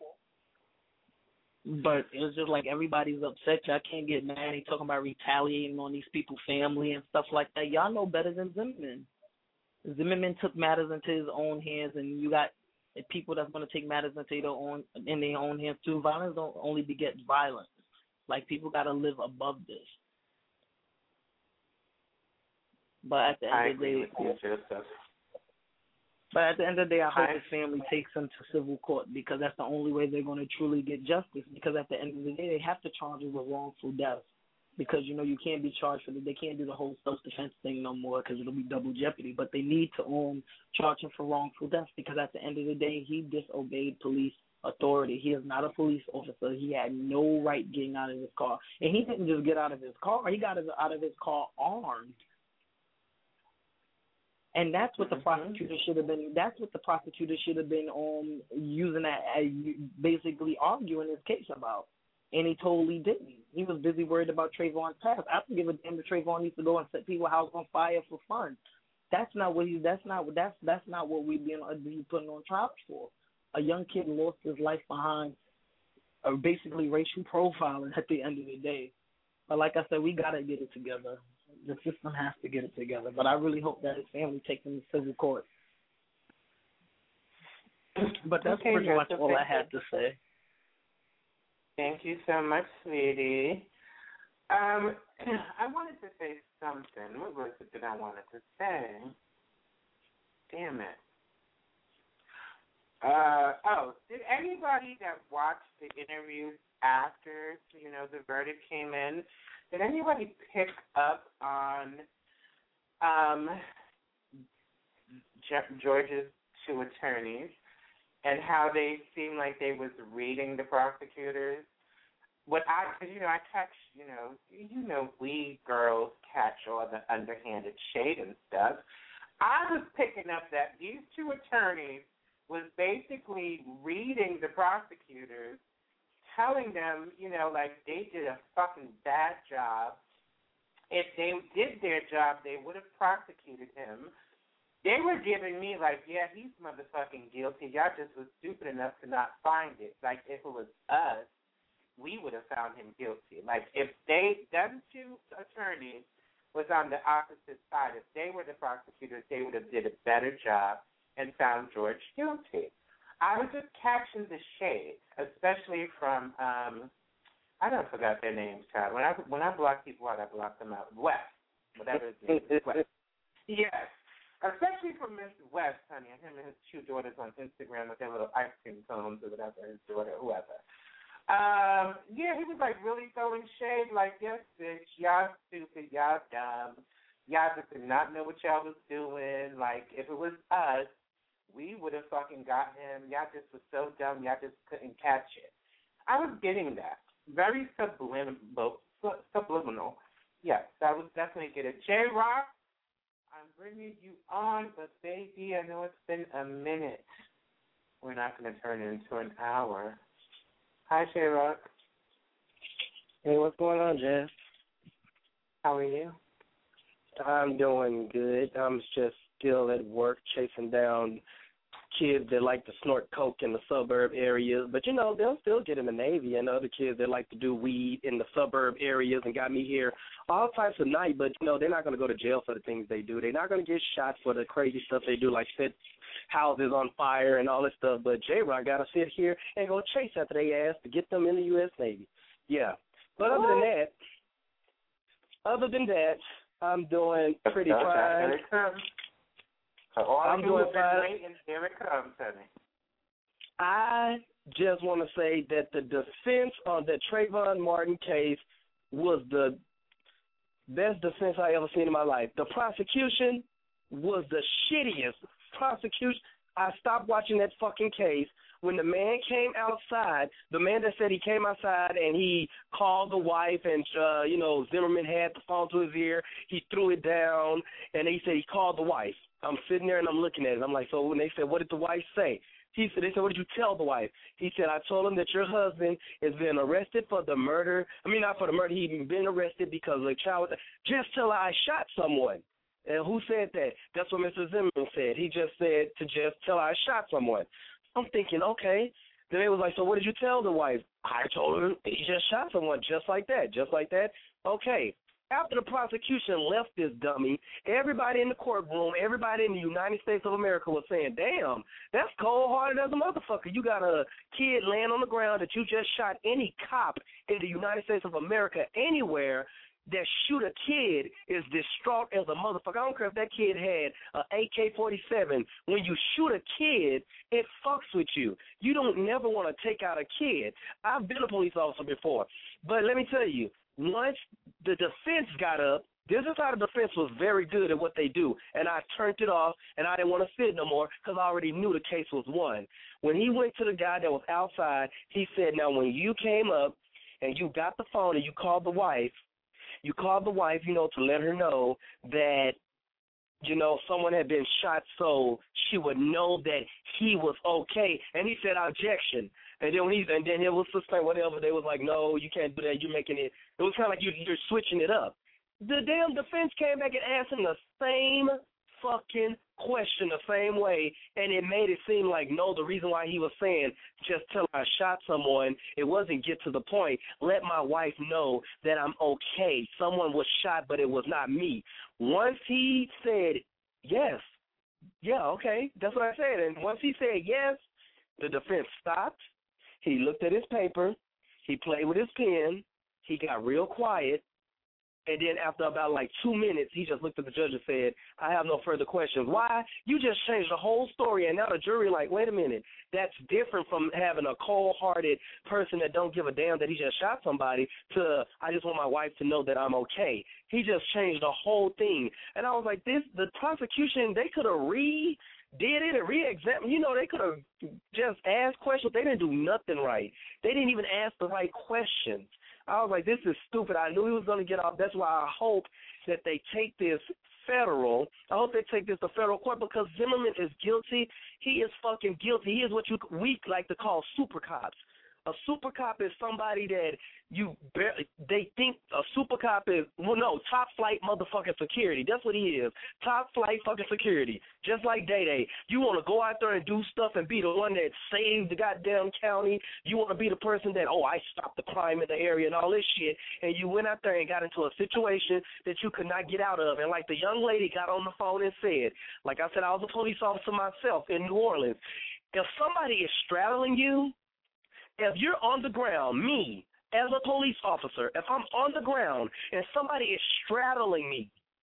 But it's just like everybody's upset. Y'all can't get mad. They talking about retaliating on these people's family and stuff like that. Y'all know better than Zimmerman. Zimmerman took matters into his own hands, and you got people that's going to take matters into their own in their own hands too. Violence don't only beget violence. Like, people got to live above this. But at the end I of the agree day, with you, Joseph. But at the end of the day, I hope I, his family takes him to civil court, because that's the only way they're going to truly get justice. Because at the end of the day, they have to charge him with wrongful death. Because, you know, you can't be charged for the, they can't do the whole self-defense thing no more, because it'll be double jeopardy. But they need to um, charge him for wrongful death, because at the end of the day, he disobeyed police authority. He is not a police officer. He had no right getting out of his car. And he didn't just get out of his car. He got out of his car armed. And that's what the mm-hmm. prosecutor should have been. That's what the prosecutor should have been um using that as basically arguing his case about. And he totally didn't. He was busy worried about Trayvon's past. I don't give a damn if Trayvon needs to go and set people's house on fire for fun. That's not what he. That's not. That's that's not what we being be putting on trial for. A young kid lost his life behind, uh, basically racial profiling at the end of the day. But like I said, we gotta get it together. The system has to get it together. But I really hope that his family takes him to civil court. But that's okay, pretty much Joseph, all I had to say. Thank you so much, sweetie. Um, I wanted to say something. What was it that I wanted to say? Damn it. Uh, oh, did anybody that watched the interviews after, you know, the verdict came in, did anybody pick up on um, Georgia's two attorneys and how they seemed like they was reading the prosecutors? What I, cause, you know, I catch, you know, you know, we girls catch all the underhanded shade and stuff. I was picking up that these two attorneys was basically reading the prosecutors, telling them, you know, like they did a fucking bad job. If they did their job, they would have prosecuted him. They were giving me like, yeah, he's motherfucking guilty. Y'all just was stupid enough to not find it. Like, if it was us, we would have found him guilty. Like, if they, them two attorneys was on the opposite side, if they were the prosecutors, they would have did a better job and found George guilty. I was just catching the shade, especially from, um, I don't forgot their names, child. When I when I block people out, I block them out. West, whatever his name is, West. Yes, especially from Mister West, honey, and him and his two daughters on Instagram with their little ice cream cones or whatever, his daughter, whoever. Um, yeah, he was like really throwing shade, like, yes, bitch, y'all stupid, y'all dumb, y'all just did not know what y'all was doing. Like, if it was us, we would have fucking got him. Y'all just was so dumb, y'all just couldn't catch it. I was getting that. Very subliminal. Subliminal. Yes, I was definitely getting it. J-Rock, I'm bringing you on, but baby, I know it's been a minute. We're not going to turn it into an hour. Hi, J-Rock. Hey, what's going on, Jess? How are you? I'm doing good. I'm just still at work chasing down kids that like to snort coke in the suburb areas. But, you know, they'll still get in the Navy, and other kids that like to do weed in the suburb areas and got me here all types of night. But, you know, they're not going to go to jail for the things they do. They're not going to get shot for the crazy stuff they do, like set houses on fire and all this stuff. But J-Rock got to sit here and go chase after they ass to get them in the U S Navy. Yeah. But other than that, other than that, I'm doing pretty okay, fine. Here it comes. So all I'm you doing have been fine. waiting, here it comes, honey. I just want to say that the defense on the Trayvon Martin case was the Best defense I ever seen in my life. The prosecution was the shittiest prosecution. I stopped watching that fucking case when the man came outside. The man that said he came outside and he called the wife, and uh, you know, Zimmerman had the phone to his ear. He threw it down, and he said he called the wife. I'm sitting there and I'm looking at it. I'm like, so when they said, what did the wife say? He said, they said, what did you tell the wife? He said, I told him that your husband is being arrested for the murder. I mean, not for the murder. He's been arrested because of the child. Just till I shot someone. And who said that? That's what Mister Zimmerman said. He just said to just tell I shot someone. I'm thinking, okay. Then they was like, so what did you tell the wife? I told her he just shot someone, just like that, just like that. Okay. After the prosecution left this dummy, everybody in the courtroom, everybody in the United States of America was saying, damn, that's cold-hearted as a motherfucker. You got a kid laying on the ground that you just shot. Any cop in the United States of America anywhere that shoot a kid is distraught as a motherfucker. I don't care if that kid had an A K forty-seven. When you shoot a kid, it fucks with you. You don't never want to take out a kid. I've been a police officer before. But let me tell you, once the defense got up, this is how the defense was very good at what they do. And I turned it off, and I didn't want to sit no more because I already knew the case was won. When he went to the guy that was outside, he said, now, when you came up and you got the phone and you called the wife, you called the wife, you know, to let her know that, you know, someone had been shot so she would know that he was okay. And he said, objection. And then when he, and then it was sustained, whatever. They was like, no, you can't do that. You're making it. It was kind of like you, you're switching it up. The damn defense came back and asked him the same fucking question the same way, and it made it seem like, no, the reason why he was saying just till I shot someone, it wasn't get to the point. Let my wife know that I'm okay. Someone was shot, but it was not me. Once he said yes, yeah, okay, that's what I said. And once he said yes, the defense stopped. He looked at his paper. He played with his pen. He got real quiet. And then after about like two minutes, he just looked at the judge and said, I have no further questions. Why? You just changed the whole story. And now the jury like, wait a minute. That's different from having a cold-hearted person that don't give a damn that he just shot somebody to, I just want my wife to know that I'm okay. He just changed the whole thing. And I was like, this, the prosecution, they could have re- did it and re-examined. You know, they could have just asked questions. They didn't do nothing right. They didn't even ask the right questions. I was like, this is stupid. I knew he was going to get off. That's why I hope that they take this federal. I hope they take this to federal court because Zimmerman is guilty. He is fucking guilty. He is what you we like to call super cops. A super cop is somebody that you barely, they think a super cop is, well, no, top flight motherfucking security. That's what he is. Top flight fucking security. Just like Day Day. You want to go out there and do stuff and be the one that saved the goddamn county. You want to be the person that, oh, I stopped the crime in the area and all this shit. And you went out there and got into a situation that you could not get out of. And like the young lady got on the phone and said, like I said, I was a police officer myself in New Orleans. If somebody is straddling you, if you're on the ground, me, as a police officer, if I'm on the ground and somebody is straddling me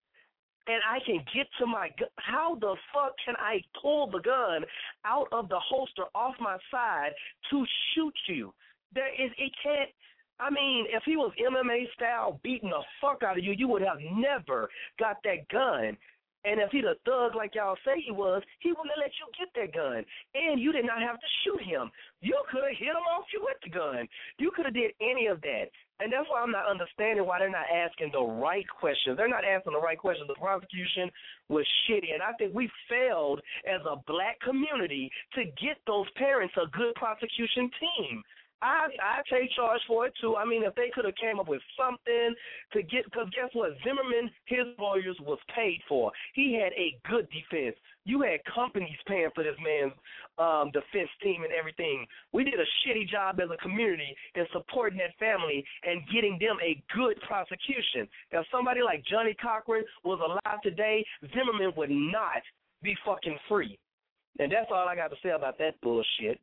and I can get to my gun, how the fuck can I pull the gun out of the holster off my side to shoot you? There is, it can't, I mean, if he was M M A style beating the fuck out of you, you would have never got that gun. And if he'd a thug like y'all say he was, he wouldn't have let you get that gun. And you did not have to shoot him. You could have hit him off you with the gun. You could have did any of that. And that's why I'm not understanding why they're not asking the right questions. They're not asking the right questions. The prosecution was shitty. And I think we failed as a black community to get those parents a good prosecution team. I I take charge for it, too. I mean, if they could have came up with something to get, because guess what? Zimmerman, his lawyers was paid for. He had a good defense. You had companies paying for this man's um, defense team and everything. We did a shitty job as a community in supporting that family and getting them a good prosecution. If somebody like Johnny Cochran was alive today, Zimmerman would not be fucking free. And that's all I got to say about that bullshit.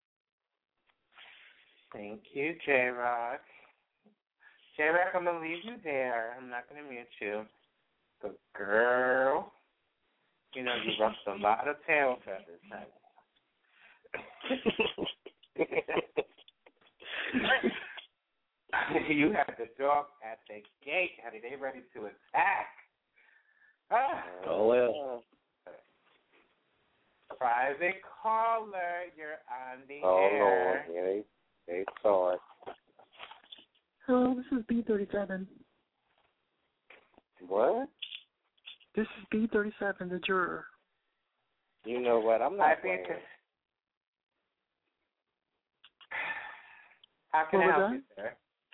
Thank you, J-Rock. J-Rock, I'm going to leave you there. I'm not going to mute you. But, girl, you know, you ruffed a lot of tail feathers, honey. You had the dog at the gate, honey. They ready to attack. Ah. Oh, well. Private caller, you're on the Oh, air. Lord. Yeah, they, they saw it. Hello, this is B thirty-seven. What? This is B thirty-seven, the juror. You know what? I'm not I playing. think. How can What I was help that? you, sir?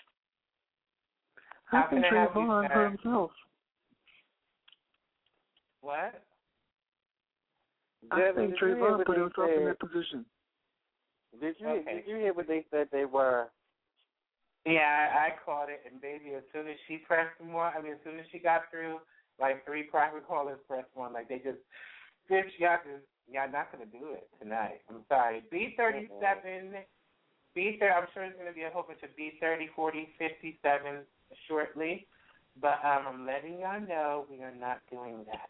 I How think can I help you, Trayvon sir? hurt himself. What? I Devin, think did you hear Trayvon what put they himself in said? that position. Did you Okay. did you hear what they said they were? Yeah, I, I caught it, and baby, as soon as she pressed one, I mean, as soon as she got through, like three private callers pressed one, like they just, bitch, y'all just, y'all not gonna do it tonight. I'm sorry. B thirty-seven, B thirty. I'm sure there's gonna be a whole bunch of B thirty, forty, fifty-seven shortly, but um, I'm letting y'all know we are not doing that.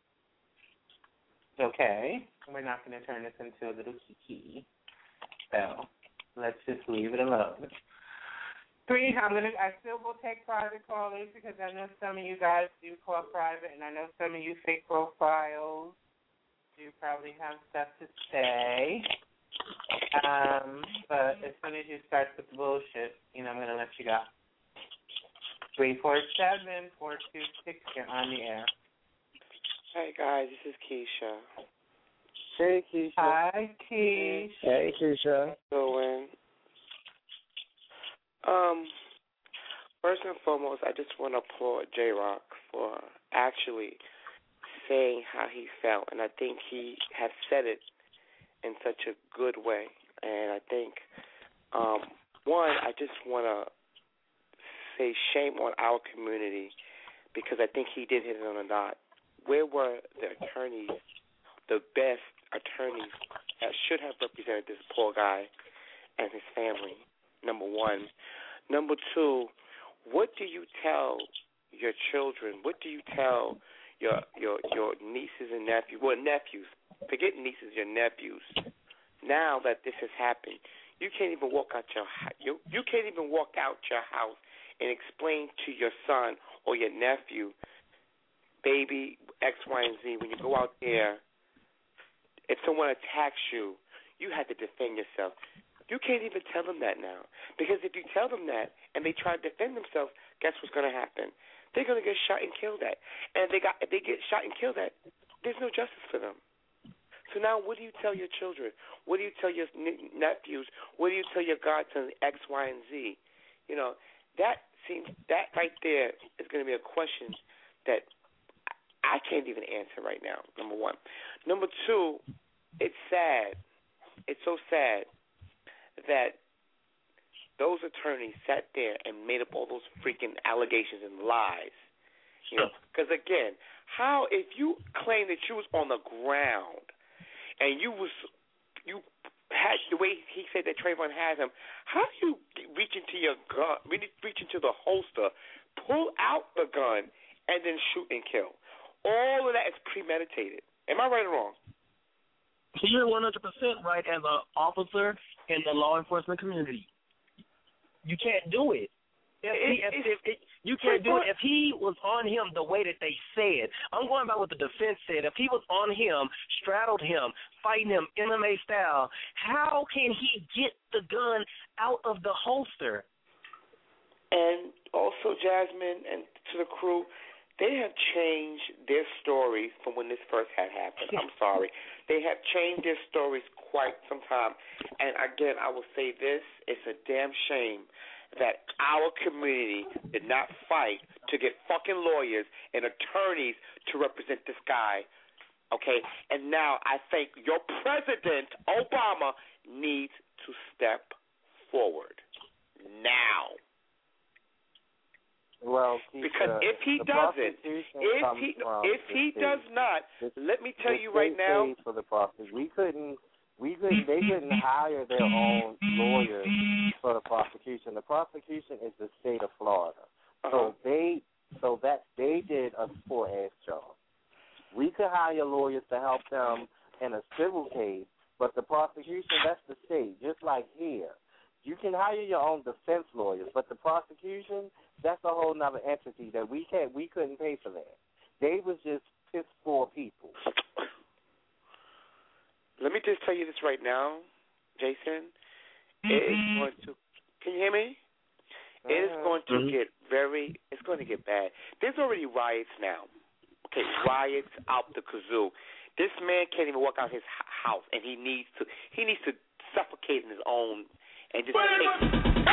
Okay, we're not gonna turn this into a little kiki. So let's just leave it alone. Three, I'm gonna. I still will take private callers because I know some of you guys do call private, and I know some of you fake profiles do probably have stuff to say. Um, but as soon as you start with the bullshit, you know, I'm gonna let you go. Three four seven four two six. You're on the air. Hey guys, this is Keisha. Hey, Keisha. Hi, Keisha. Hey, Keisha. Doing. Um, first and foremost, I just want to applaud J Rock for actually saying how he felt, and I think he has said it in such a good way. And I think, um, one, I just want to say shame on our community because I think he did hit it on the dot. Where were the attorneys, the best attorneys that should have represented this poor guy and his family? Number one. Number two, what do you tell your children? What do you tell your your your nieces and nephews? Well, nephews. Forget nieces, your nephews. Now that this has happened, you can't even walk out your you you can't even walk out your house and explain to your son or your nephew, baby X, Y, and Z. When you go out there, if someone attacks you, you have to defend yourself. You can't even tell them that now. Because if you tell them that and they try to defend themselves, guess what's going to happen? They're going to get shot and killed at. And if they, got, if they get shot and killed at, there's no justice for them. So now what do you tell your children? What do you tell your nephews? What do you tell your godsons, X, Y, and Z? You know, that seems, that right there is going to be a question that I can't even answer right now, number one. Number two, it's sad. It's so sad that those attorneys sat there and made up all those freaking allegations and lies. You know, because again, how if you claim that you was on the ground and you was you had the way he said that Trayvon had him, how do you reach into your gun, reach into the holster, pull out the gun, and then shoot and kill? All of that is premeditated. Am I right or wrong? You're one hundred percent right as an officer in the law enforcement community. You can't do it. If, he, if, if, if you can't do it if he was on him the way that they said. I'm going by what the defense said. If he was on him, straddled him, fighting him M M A style, how can he get the gun out of the holster? And also, Jasmine, and to the crew, they have changed their stories from when this first had happened. I'm sorry. They have changed their stories quite some time. And again, I will say this, it's a damn shame that our community did not fight to get fucking lawyers and attorneys to represent this guy, okay? And now I think your president, Obama, needs to step forward now. Well, because if he doesn't, if he if he does not, let me tell you right now. For the prosecution, we couldn't, we couldn't, they couldn't hire their own lawyers for the prosecution. The prosecution is the state of Florida, uh-huh. so they, so that they did a four-ass job. We could hire lawyers to help them in a civil case, but the prosecution, that's the state. Just like here, you can hire your own defense lawyers, but the prosecution, that's a whole nother entity that we can't we couldn't pay for that. They was just piss poor people. Let me just tell you this right now, Jason. Mm-hmm. It is going to. Can you hear me? Uh-huh. It is going to mm-hmm. get very. It's going to get bad. There's already riots now. Okay, riots out the kazoo. This man can't even walk out his house, and he needs to. He needs to suffocate in his own and just. Take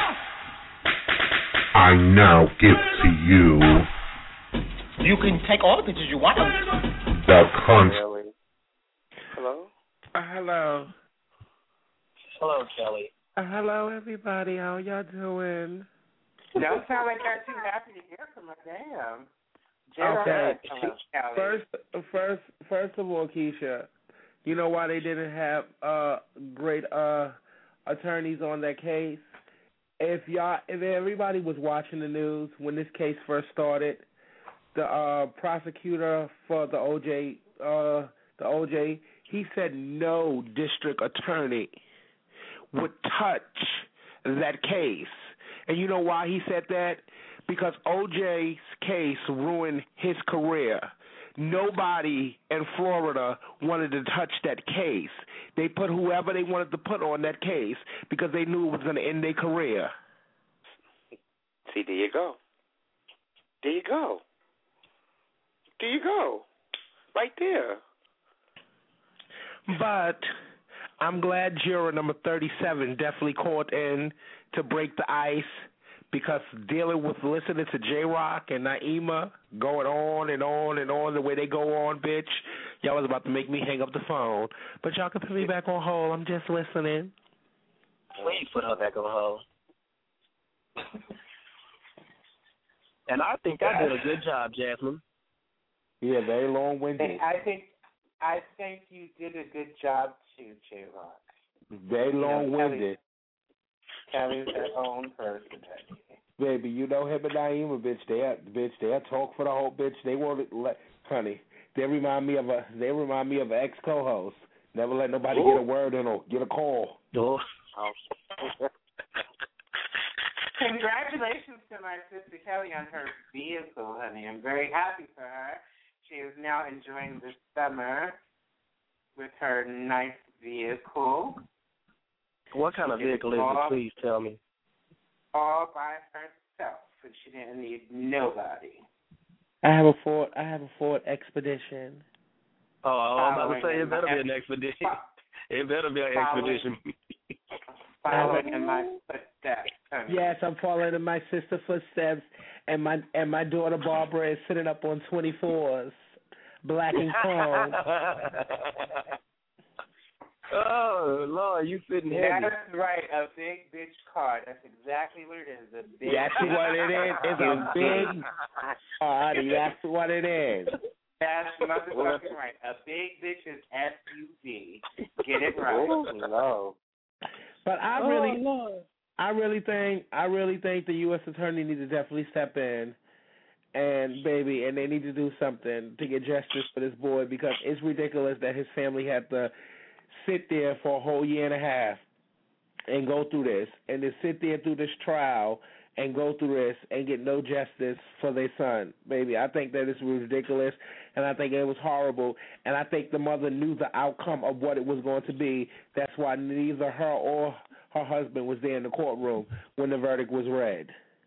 I now give to you. You can take all the pictures you want. The con. Hello. Uh, hello. Hello, Kelly. Uh, hello, everybody. How y'all doing? Don't sound like you're too happy to hear from her. Damn. Okay. Hello, first, first, first of all, Keisha, you know why they didn't have uh, great uh, attorneys on that case? If y'all, if everybody was watching the news when this case first started, the uh, prosecutor for the O J, uh, the O J, he said no district attorney would touch that case. And you know why he said that? Because O J's case ruined his career. Nobody in Florida wanted to touch that case. They put whoever they wanted to put on that case because they knew it was going to end their career. See, there you go. There you go. There you go. Right there. But I'm glad juror number thirty-seven definitely called in to break the ice, because dealing with listening to J-Rock and Naima going on and on and on the way they go on, bitch, y'all was about to make me hang up the phone. But y'all can put me back on hold. I'm just listening. Please put her back on hold. And I think I did a good job, Jasmine. Yeah, very long-winded. I think I think you did a good job too, J-Rock. Very long-winded. Kelly's her own person. Baby, you know him and Naima, bitch. They are, bitch. They are talk for the whole bitch. They won't let, honey. They remind me of a. They remind me of an ex co-host. Never let nobody Ooh. get a word in or get a call. Oh. Congratulations to my sister Kelly on her vehicle, honey. I'm very happy for her. She is now enjoying the summer with her nice vehicle. What kind of vehicle is it? Please tell me. All by herself, and she didn't need nobody. I have a Ford. I have a Ford Expedition. Oh, I was about to say it better be an Expedition. It better be an Expedition. Following in my footsteps. Yes, I'm following in my sister's footsteps, and my and my daughter Barbara is sitting up on twenty-fours, black and chrome. Oh, Lord, you sitting heavy. That's right, a big bitch car. That's exactly what it is. A big That's what it is. It's a big car. That's what it is. That's motherfucking right. A big bitch is S U V. Get it right. Oh, no. But I really, oh, I really think, I really think the U S attorney needs to definitely step in, and baby, and they need to do something to get justice for this boy, because it's ridiculous that his family had to sit there for a whole year and a half and go through this, and to sit there through this trial and go through this and get no justice for their son. Baby, I think that is ridiculous, and I think it was horrible, and I think the mother knew the outcome of what it was going to be. That's why neither her or her husband was there in the courtroom when the verdict was read.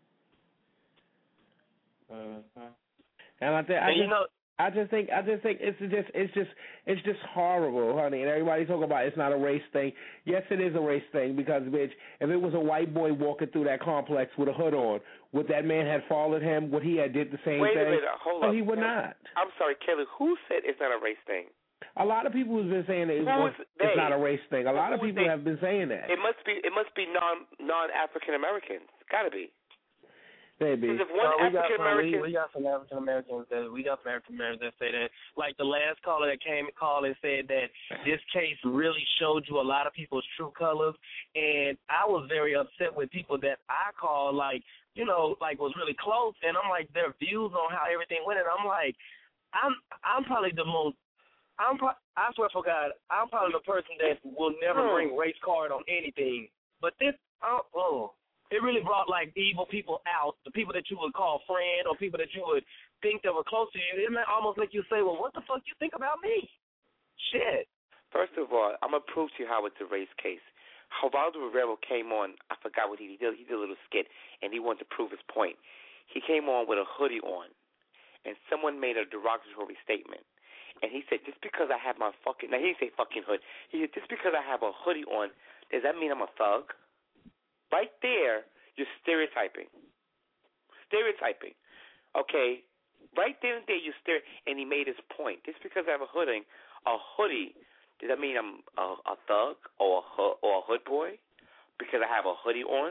Mm-hmm. And I think I and just, you know, I just think I just think it's just it's just it's just horrible, honey. And everybody talking about it's not a race thing. Yes, it is a race thing, because bitch, if it was a white boy walking through that complex with a hood on, would that man have followed him? Would he have did the same Wait thing? Wait a minute, hold no, up. he would not. I'm sorry, Kelly. Who said it's not a race thing? A lot of people have been saying that it's, Who is it's they? not a race thing. A lot Who of people they? have been saying that. It must be. It must be non non African Americans. It's got to be. Maybe. If one well, we, got African some, American, we, we got some African Americans that we got some African Americans that say that. Like the last caller that came and called and said that this case really showed you a lot of people's true colors, and I was very upset with people that I call like you know like was really close, and I'm like their views on how everything went, and I'm like I'm I'm probably the most. I'm pro- I swear for God, I'm probably the person that will never bring race card on anything. But this, oh, oh it really brought like evil people out, the people that you would call friend or people that you would think that were close to you. It might almost make you say, well, what the fuck you think about me? Shit. First of all, I'm going to prove to you how it's a race case. Geraldo Rivera came on, I forgot what he did. He did a little skit, and he wanted to prove his point. He came on with a hoodie on, and someone made a derogatory statement. And he said, just because I have my fucking, now he didn't say fucking hood. He said, just because I have a hoodie on, does that mean I'm a thug? Right there, you're stereotyping. Stereotyping. Okay? Right there and there, you stare, and he made his point. Just because I have a hoodie, a hoodie, does that mean I'm a, a thug or a, hood, or a hood boy because I have a hoodie on?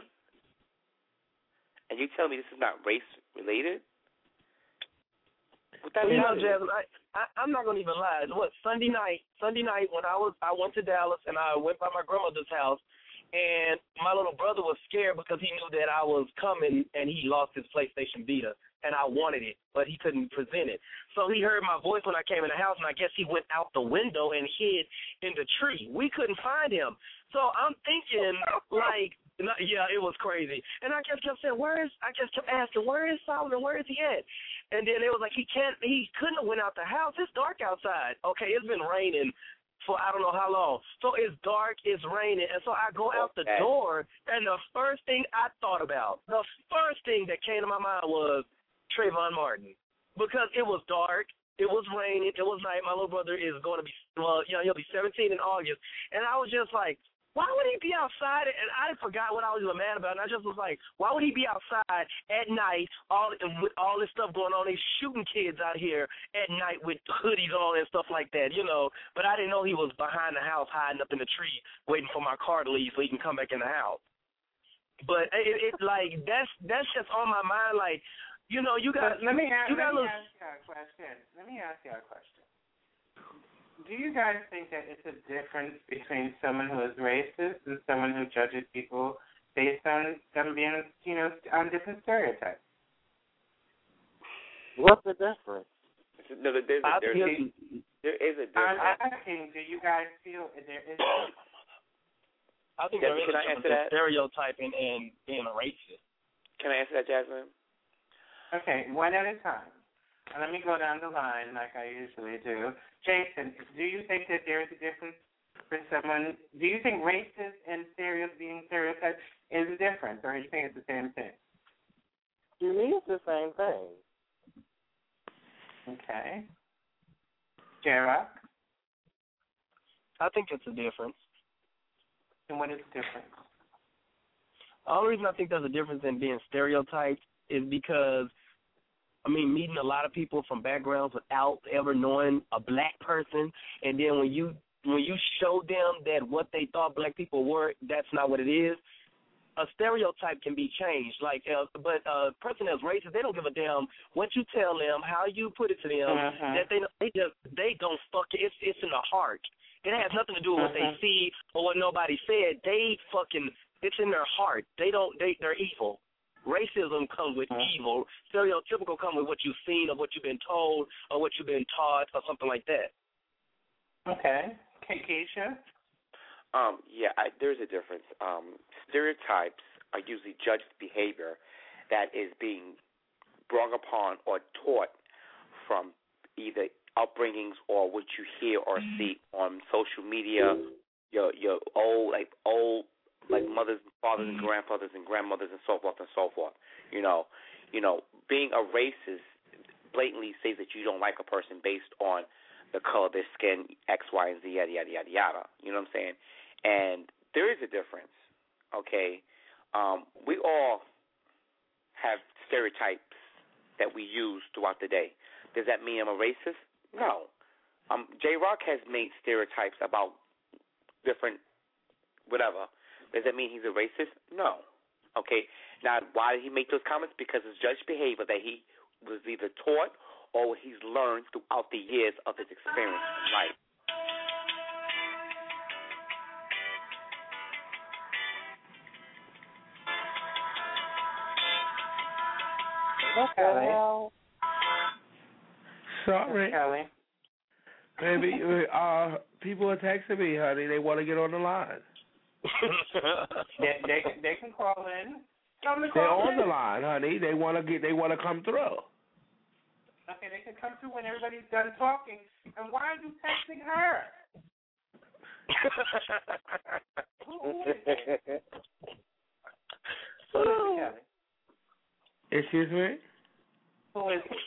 And you tell me this is not race related? What that well, you know, is? Jasmine, I, I, I'm not gonna even lie. What Sunday night? Sunday night when I was, I went to Dallas and I went by my grandmother's house, and my little brother was scared because he knew that I was coming and he lost his PlayStation Vita. And I wanted it, but he couldn't present it. So he heard my voice when I came in the house, and I guess he went out the window and hid in the tree. We couldn't find him. So I'm thinking, like, yeah, it was crazy. And I just kept saying, where is, I just kept asking, where is Solomon? Where is he at? And then it was like, he can't, he couldn't have went out the house. It's dark outside. Okay, it's been raining for I don't know how long. So it's dark, it's raining, and so I go out the door, and the first thing I thought about, the first thing that came to my mind was Trayvon Martin, because it was dark, it was raining, it was night. My little brother is going to be, well, you know, he'll be seventeen in August, and I was just like, why would he be outside? And I forgot what I was even mad about, and I just was like, why would he be outside at night, all with all this stuff going on? They shooting kids out here at night with hoodies on and stuff like that, you know. But I didn't know he was behind the house, hiding up in the tree, waiting for my car to leave so he can come back in the house. But it, it like that's that's just on my mind, like. You know, you got. But let me ask. You got let me little, ask you a question. Let me ask you a question. Do you guys think that it's a difference between someone who is racist and someone who judges people based on them being, you know, on different stereotypes? What's the difference? No, there's a, there's a, there is a difference. I'm asking, do you guys feel there is? I think Jasmine, there is can I answer that? Stereotyping and being a racist. Can I answer that, Jasmine? Okay, one at a time. And let me go down the line like I usually do. Jason, do you think that there is a difference for someone? Do you think racist and stereos being stereotyped is a difference, or do you think it's the same thing? To me, it's the same thing. Okay. J-Rock? I think it's a difference. And what is the difference? The only reason I think there's a difference in being stereotyped is because, I mean, meeting a lot of people from backgrounds without ever knowing a black person, and then when you when you show them that what they thought black people were, that's not what it is. A stereotype can be changed, like, uh, but a person that's racist, they don't give a damn what you tell them, how you put it to them. Uh-huh. That they they just they don't fuck it. It's it's in the heart. It has nothing to do with what Uh-huh. they see or what nobody said. They fucking it's in their heart. They don't they they're evil. Racism comes with Uh-huh. evil. Stereotypical comes with what you've seen or what you've been told or what you've been taught or something like that. Okay. Keisha? Um, yeah, I, there's a difference. Um, stereotypes are usually judged behavior that is being brought upon or taught from either upbringings or what you hear or see on social media, your your old like old like mothers, fathers, and grandfathers and grandmothers and so forth and so forth. You know, you know, being a racist blatantly says that you don't like a person based on the color of their skin, X, Y, and Z, yada, yada, yada, yada. You know what I'm saying? And there is a difference, okay? Um, we all have stereotypes that we use throughout the day. Does that mean I'm a racist? No. Um, J-Rock has made stereotypes about different whatever. Does that mean he's a racist? No. Okay. Now, why did he make those comments? Because it's judged behavior that he was either taught or what he's learned throughout the years of his experience in life. Kelly. Sorry. Kelly. Maybe uh, people are texting me, honey. They want to get on the line. they, they, they can call in. On the They're call on the in. line, honey. They want to get. They want to come through. Okay, they can come through when everybody's done talking. And why are you texting her? who, who is it? Who is it, Kelly? Excuse me? Who is it?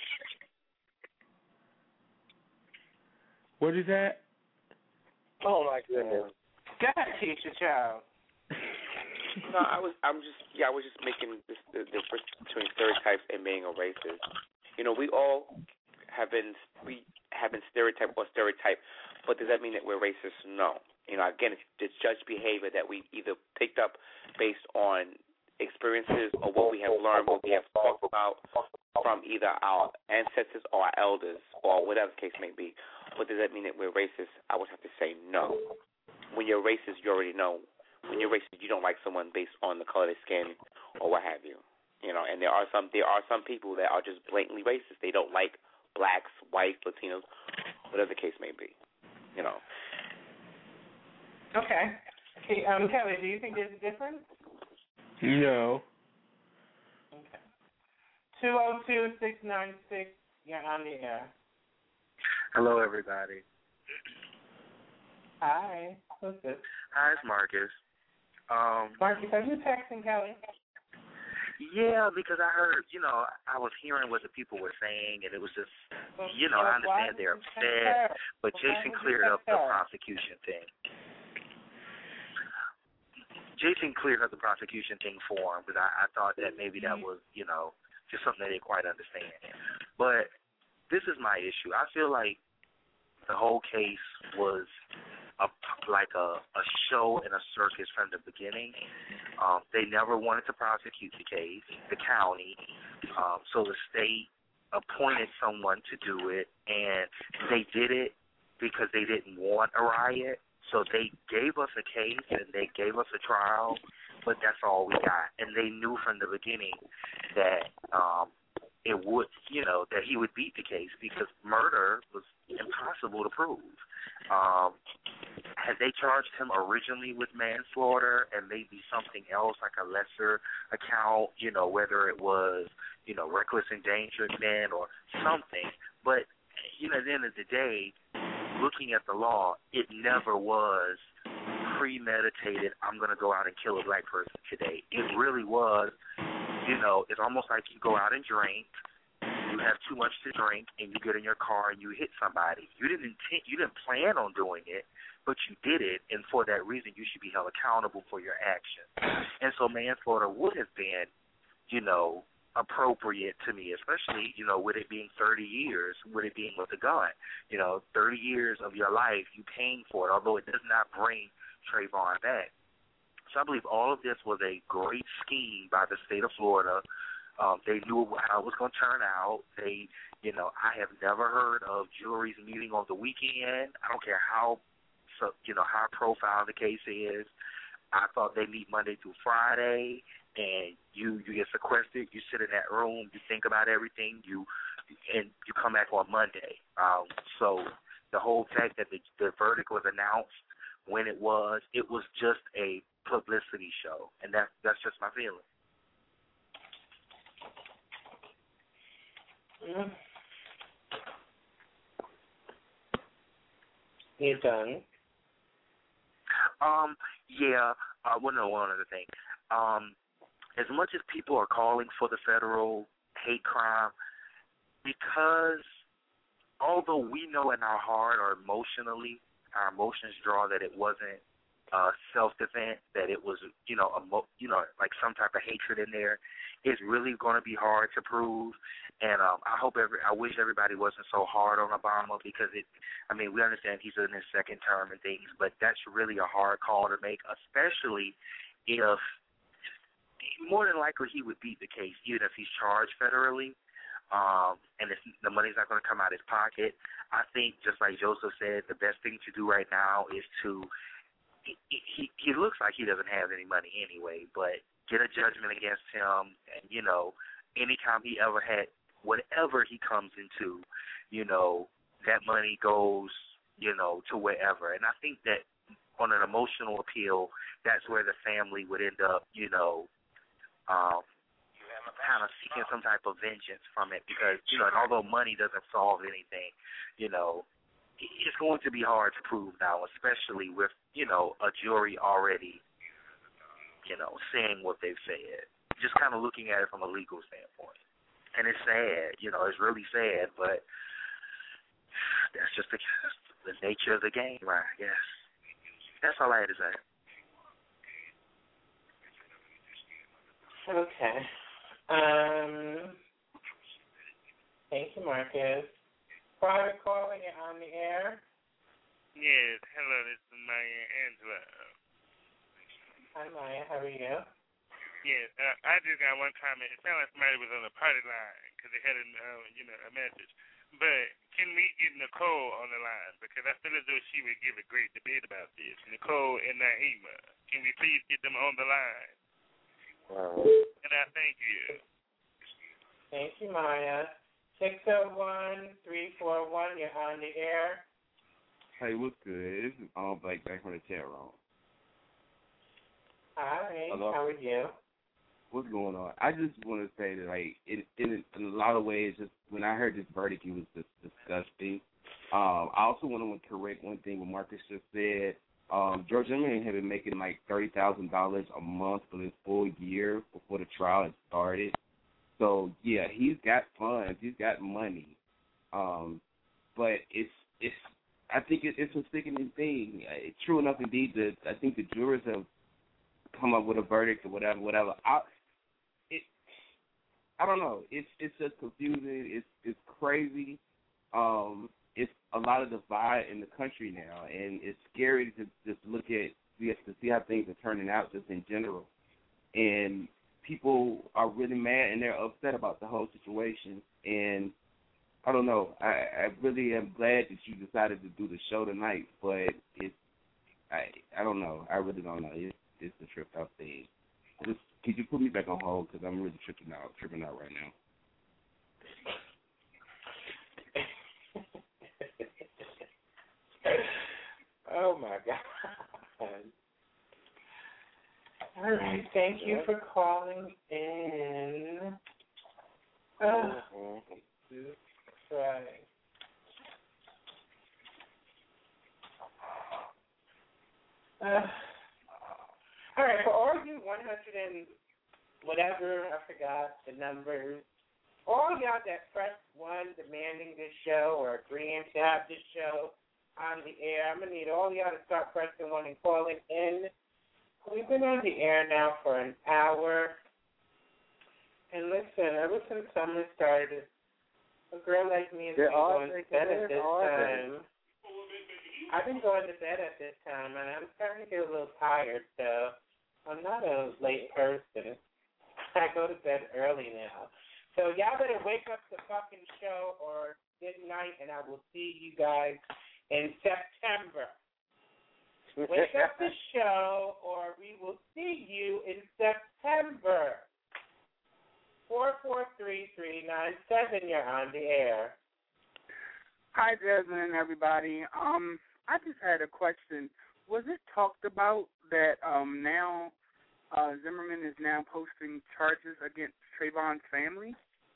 What is that? Oh my goodness. Go ahead, teacher child. No, I was. I'm just. Yeah, I was just making this, the difference between stereotypes and being a racist. You know, we all have been we have been stereotyped or stereotyped, but does that mean that we're racist? No. You know, again, it's, it's judged behavior that we either picked up based on experiences or what we have learned, what we have talked about from either our ancestors or our elders or whatever the case may be. But does that mean that we're racist? I would have to say no. When you're racist, you already know. When you're racist, you don't like someone based on the color of their skin or what have you. You know, and there are some there are some people that are just blatantly racist. They don't like blacks, whites, Latinos, whatever the case may be. You know. Okay. Okay, um, Kelly, do you think there's a difference? No. Okay. two oh two, six nine six, you're on the air. Hello, everybody. Hi. Who's this? Hi, it's Marcus. Um, Marcus, are you texting Kelly? Yeah, because I heard, you know, I was hearing what the people were saying, and it was just, you know, I understand they're upset, but Jason cleared up the prosecution thing. Jason cleared up the prosecution thing for him, because I, I thought that maybe that was, you know, just something they didn't quite understand. But this is my issue. I feel like the whole case was a, like a, a show and a circus from the beginning. Um, they never wanted to prosecute the case, the county, um, so the state appointed someone to do it, and they did it because they didn't want a riot. So they gave us a case and they gave us a trial, but that's all we got. And they knew from the beginning that um, it would, you know, that he would beat the case because murder was impossible to prove. Um, had they charged him originally with manslaughter and maybe something else like a lesser account, you know, whether it was, you know, reckless endangerment or something, but, you know, at the end of the day, looking at the law, it never was premeditated, I'm going to go out and kill a black person today. It really was, you know, it's almost like you go out and drink, you have too much to drink, and you get in your car and you hit somebody. You didn't intend, you didn't plan on doing it, but you did it, and for that reason, you should be held accountable for your actions. And so manslaughter would have been, you know, appropriate to me, especially, you know, with it being thirty years, with it being with a gun. You know, thirty years of your life, you paying for it, although it does not bring Trayvon back. So I believe all of this was a great scheme by the state of Florida. Um, they knew how it was going to turn out. They, you know, I have never heard of juries meeting on the weekend. I don't care how, so, you know, how profile the case is. I thought they meet Monday through Friday, and you you get sequestered. You sit in that room, you think about everything, you and you come back on Monday. Um, so the whole fact that the, the verdict was announced when it was, it was just a publicity show, and that that's just my feeling. Mm. You done? Um, yeah. Uh, well, no, one other thing. Um, as much as people are calling for the federal hate crime, because although we know in our heart or emotionally, our emotions draw that it wasn't uh, self-defense, that it was, you know, a, you know, like some type of hatred in there, it's really going to be hard to prove. And um, I hope every, I wish everybody wasn't so hard on Obama because it, I mean, we understand he's in his second term and things, but that's really a hard call to make, especially if more than likely he would beat the case, even if he's charged federally. Um, and if the money's not going to come out of his pocket, I think, just like Joseph said, the best thing to do right now is to, he, he, he looks like he doesn't have any money anyway, but get a judgment against him, and, you know, anytime he ever had, whatever he comes into, you know, that money goes, you know, to wherever. And I think that on an emotional appeal, that's where the family would end up, you know, um, kind of seeking some type of vengeance from it because, you know, and although money doesn't solve anything, you know, it's going to be hard to prove now, especially with, you know, a jury already, you know, saying what they've said. Just kind of looking at it from a legal standpoint. And it's sad, you know, it's really sad, but that's just the, the nature of the game, right, I guess. That's all I had to say. Okay. Um, thank you, Marcus. Private caller, you're on the air. Yes, hello, this is Maya Angela. Hi, Maya, how are you? Yes, uh, I just got one comment. It sounded like somebody was on the party line because they had a, uh, you know, a message. But can we get Nicole on the line? Because I feel as though she would give a great debate about this. Nicole and Naima. Can we please get them on the line? Wow. And I thank you. Thank you, Maya. six oh one, three four one, you're on the air. Hey, what's good? This is All Black back from the chat room. Hi, Hello? how are you? What's going on? I just want to say that, like, it, it, in a lot of ways, just when I heard this verdict, it was just disgusting. Um, I also want to correct one thing what Marcus just said. Um, George Zimmerman had been making like thirty thousand dollars a month for this full year before the trial had started. So yeah, he's got funds, he's got money, um, but it's it's. I think it, it's a sickening thing. Uh, true enough, indeed, that I think the jurors have come up with a verdict or whatever, whatever. I, it, I don't know. It's it's just confusing. It's it's crazy. Um, it's a lot of divide in the country now, and it's scary to just look at to see how things are turning out just in general. And people are really mad and they're upset about the whole situation. And I don't know. I, I really am glad that you decided to do the show tonight, but it's I I don't know. I really don't know. It's it's a tripped out thing. Just could you put me back on hold because I'm really tripping out tripping out right now. Oh my God. All right, thank you for calling in. Oh, right. Uh, all right, for all you one hundred and whatever, I forgot the numbers, all y'all that pressed one demanding this show or agreeing to have this show on the air, I'm going to need all y'all to start pressing one and calling in. We've been on the air now for an hour. And listen, ever since summer started, a girl like me has been going to bed at this time. I've been going to bed at this time, and I'm starting to get a little tired, so I'm not a late person. I go to bed early now. So y'all better wake up the fucking show or good night, and I will see you guys in September. Wake up the show, or we will see you in September. Four four three three nine seven. You're on the air. Hi, Jasmine and everybody. Um, I just had a question. Was it talked about that um now uh, Zimmerman is now posting charges against Trayvon's family?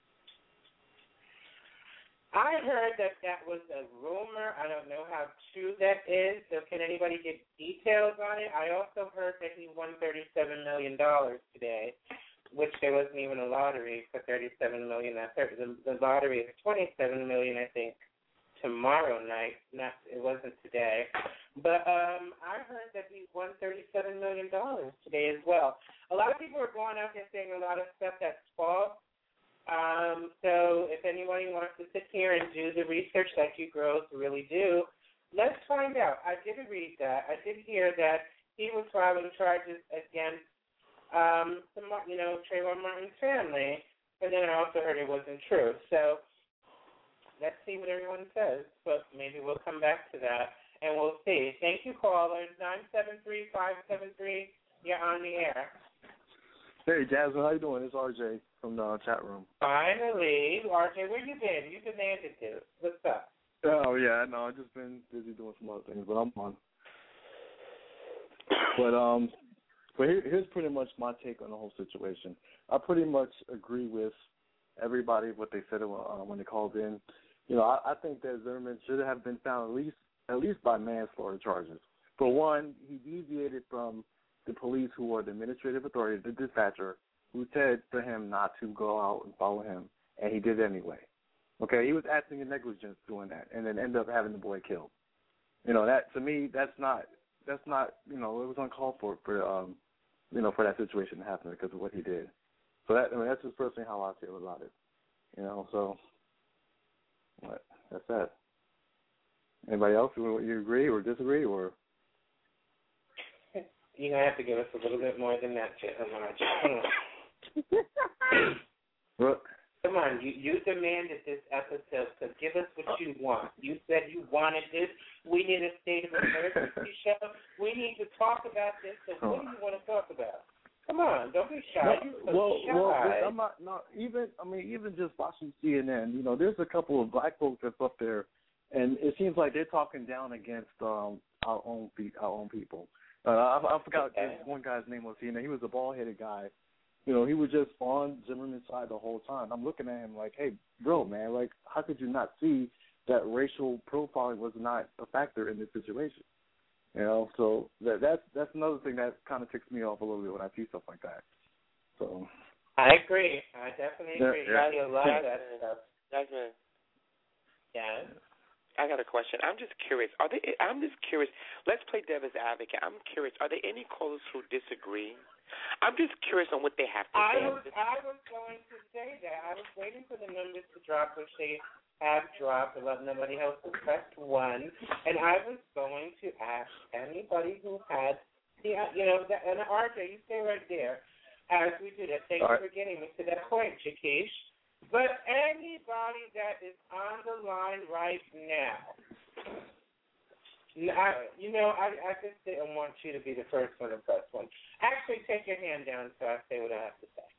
I heard that that was a rumor. I don't know how true that is. So can anybody get details on it? I also heard that he won thirty-seven million dollars today, which there wasn't even a lottery for thirty-seven million dollars. The, the lottery is twenty-seven million dollars, I think, tomorrow night. Not it wasn't today. But um, I heard that he won thirty-seven million dollars today as well. A lot of people are going out there saying a lot of stuff that's false. Um, so if anybody wants to sit here and do the research that you girls really do, let's find out. I did read that. I did hear that he was filing charges against, um, the, you know, Trayvon Martin's family, and then I also heard it wasn't true. So let's see what everyone says, but maybe we'll come back to that, and we'll see. Thank you, callers. nine seven three, five seven three, you're on the air. Hey, Jasmine, how you doing? It's R J from the chat room. Finally. R J, where you been? You demanded this. What's up? Oh, yeah, no, I've just been busy doing some other things, but I'm on. But, um, But here, here's pretty much my take on the whole situation. I pretty much agree with everybody what they said uh, when they called in. You know, I, I think that Zimmerman should have been found at least at least by manslaughter charges. For one, he deviated from the police, who are the administrative authority, the dispatcher, who said for him not to go out and follow him, and he did anyway. Okay, he was acting in negligence doing that, and then ended up having the boy killed. You know, that to me, that's not that's not you know, it was uncalled for for um you know for that situation to happen because of what he did. So that I mean, that's just personally how I feel about it. You know, so what that's that. Anybody else? You, you agree or disagree or? You're going to have to give us a little bit more than that, Elijah. What? Come on, you, you demanded this episode, so give us what you want. You said you wanted this. We need a state of emergency show. We need to talk about this, so what do you want to talk about? Come on, don't be shy. No, You're so well, shy. well, I'm not, not even. I mean, even just watching C N N, you know, there's a couple of black folks that's up there, and it seems like they're talking down against um, our own pe- our own people. Uh, I, I forgot okay. this one guy's name was. You know, he was a bald-headed guy. You know, he was just on Zimmerman's side the whole time. I'm looking at him like, hey, bro, man, like, how could you not see that racial profiling was not a factor in this situation? You know, so that that's that's another thing that kind of ticks me off a little bit when I see stuff like that. So I agree. I definitely agree. Yeah, I see a lot of that stuff. Jasmine. Yeah. I got a question. I'm just curious. Are they? I'm just curious. Let's play devil's advocate. I'm curious. Are there any callers who disagree? I'm just curious on what they have to I say. was I was going to say that. I was waiting for the numbers to drop, which they have dropped. About nobody else has pressed one, and I was going to ask anybody who had the you know that, and R J, you stay right there as we do that. Thank you for getting me to that point, Chikish. But anybody that is on the line right now, I, you know, I, I just didn't want you to be the first one to press one. Actually, take your hand down so I say what I have to say.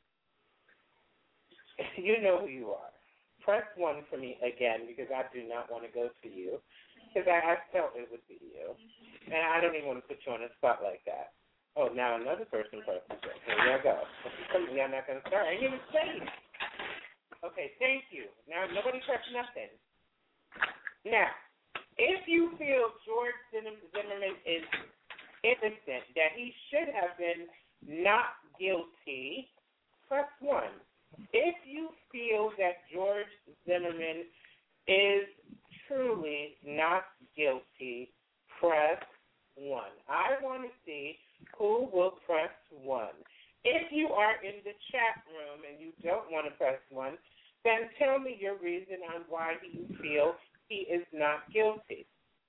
You know who you are. Press one for me again because I do not want to go to you because I, I felt it would be you. And I don't even want to put you on a spot like that. Oh, now another person pressed it. Here you go. I'm not going to start. I didn't even say it. Okay, thank you. Now, nobody pressed nothing. Now, if you feel George Zimmerman is innocent, that he should have been not guilty, press one. If you feel that George Zimmerman is truly not guilty, press one. I want to see who will press one. If you are in the chat room and you don't want to press one, then tell me your reason on why you feel he is not guilty.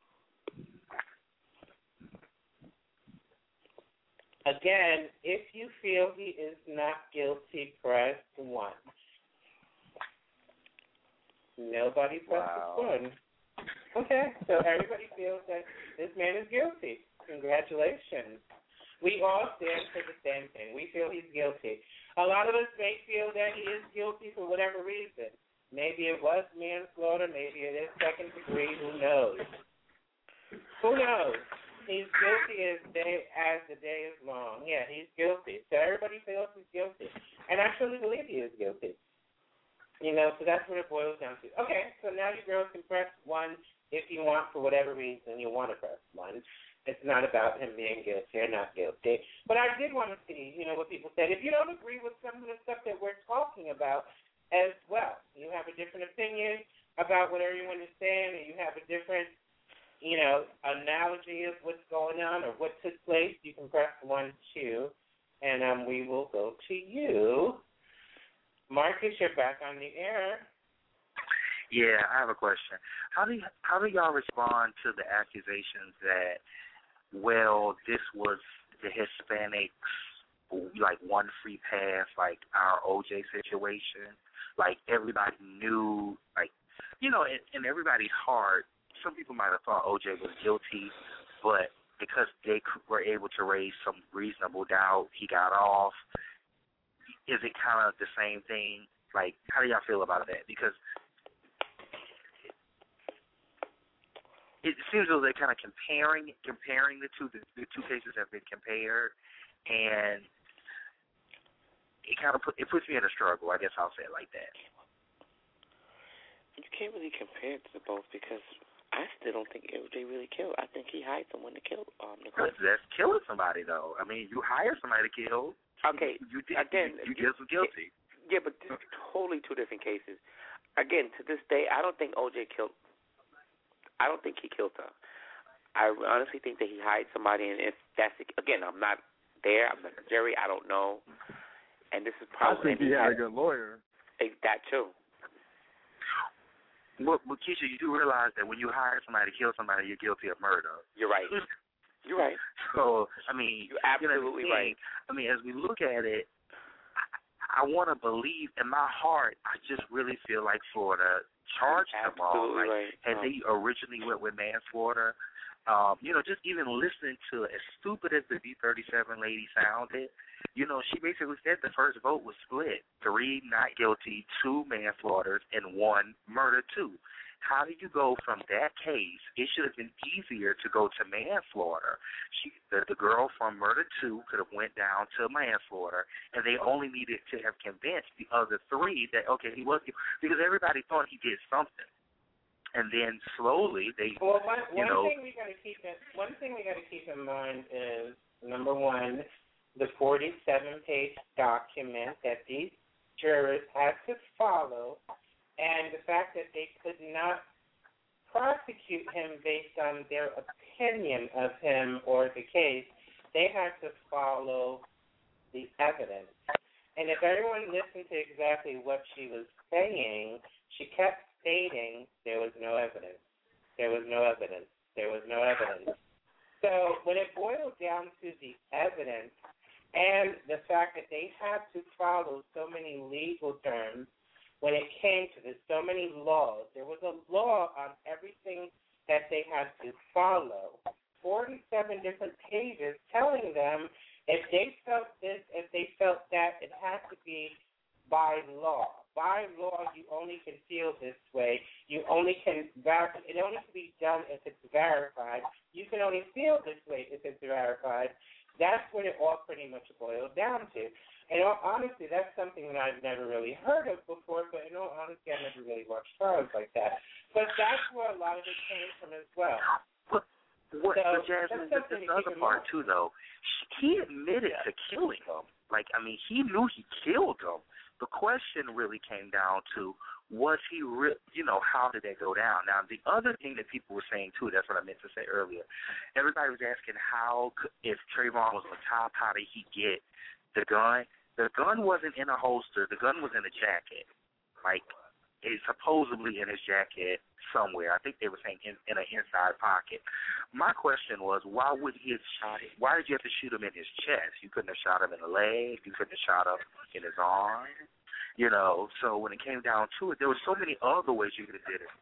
Again, if you feel he is not guilty, press one. Nobody presses wow. one. Okay, so everybody feels that this man is guilty. Congratulations. We all stand for the same thing. We feel he's guilty. A lot of us may feel that he is guilty for whatever reason. Maybe it was manslaughter. Maybe it is second degree. Who knows? Who knows? He's guilty as day as the day is long. Yeah, he's guilty. So everybody feels he's guilty. And I truly believe he is guilty. You know, so that's what it boils down to. Okay, so now you girls can press one if you want for whatever reason you want to press one. It's not about him being guilty or not guilty. But I did want to see, you know, what people said. If you don't agree with some of the stuff that we're talking about as well, you have a different opinion about what everyone is saying, and you have a different, you know, analogy of what's going on or what took place, you can press one, two, and um, we will go to you. Marcus, you're back on the air. Yeah, I have a question. How do you, how do y'all respond to the accusations that, well, this was the Hispanics, like, one free pass, like our O J situation? Like, everybody knew, like, you know, in, in everybody's heart, some people might have thought O J was guilty, but because they were able to raise some reasonable doubt, he got off. Is it kind of the same thing? Like, how do y'all feel about that? Because it seems as though they're kind of comparing comparing the two. The, the two cases have been compared, and it kind of put, it puts me in a struggle. I guess I'll say it like that. You can't really compare it to both because I still don't think O J really killed. I think he hired someone to kill um, Nicole. That's killing somebody, though. I mean, you hire somebody to kill. Okay, you did. Again, you, you get some guilty. Yeah, but this is totally two different cases. Again, to this day, I don't think O J killed. I don't think he killed her. I honestly think that he hired somebody, and if that's the, again, I'm not there. I'm not a jury. I don't know. And this is probably. I think he had a good lawyer. That too. Well, but Keisha, you do realize that when you hire somebody to kill somebody, you're guilty of murder. You're right. You're right. So, I mean, you're absolutely you know, right. I mean, as we look at it, I, I want to believe in my heart. I just really feel like Florida charged them all. Like, right. Had um, they originally went with manslaughter, um, you know, just even listening to as stupid as the B thirty-seven lady sounded. You know, she basically said the first vote was split. Three not guilty, two manslaughters, and one murder, two. How do you go from that case? It should have been easier to go to manslaughter. She, the, the girl from murder two could have went down to manslaughter, and they only needed to have convinced the other three that, okay, he was, because everybody thought he did something. And then slowly they, well, one, you one know. thing we got to keep in, one thing we got to keep in mind is, number one, the forty-seven page document that these jurors had to follow, and the fact that they could not prosecute him based on their opinion of him or the case, they had to follow the evidence. And if everyone listened to exactly what she was saying, she kept stating there was no evidence. There was no evidence. There was no evidence. So when it boiled down to the evidence, and the fact that they had to follow so many legal terms when it came to this, so many laws. There was a law on everything that they had to follow. forty-seven different pages telling them if they felt this, if they felt that, it had to be by law. By law, you only can feel this way. You only can, it only can be done if it's verified. You can only feel this way if it's verified. That's what it all pretty much boils down to. And all honesty, that's something that I've never really heard of before, but in all honesty, I've never really watched trials like that. But that's where a lot of it came from as well. What, what, so, but Jasmine, this, this other part, too, though, he admitted to killing him. Like, I mean, he knew he killed him. The question really came down to, was he, re- you know, how did that go down? Now, the other thing that people were saying, too, that's what I meant to say earlier, everybody was asking how, if Trayvon was on top, how did he get the gun? The gun wasn't in a holster. The gun was in a jacket. Like, it's supposedly in his jacket somewhere. I think they were saying in, in an inside pocket. My question was, why would he have shot him? Why did you have to shoot him in his chest? You couldn't have shot him in the leg. You couldn't have shot him in his arm. You know, so when it came down to it, there were so many other ways you could have did it.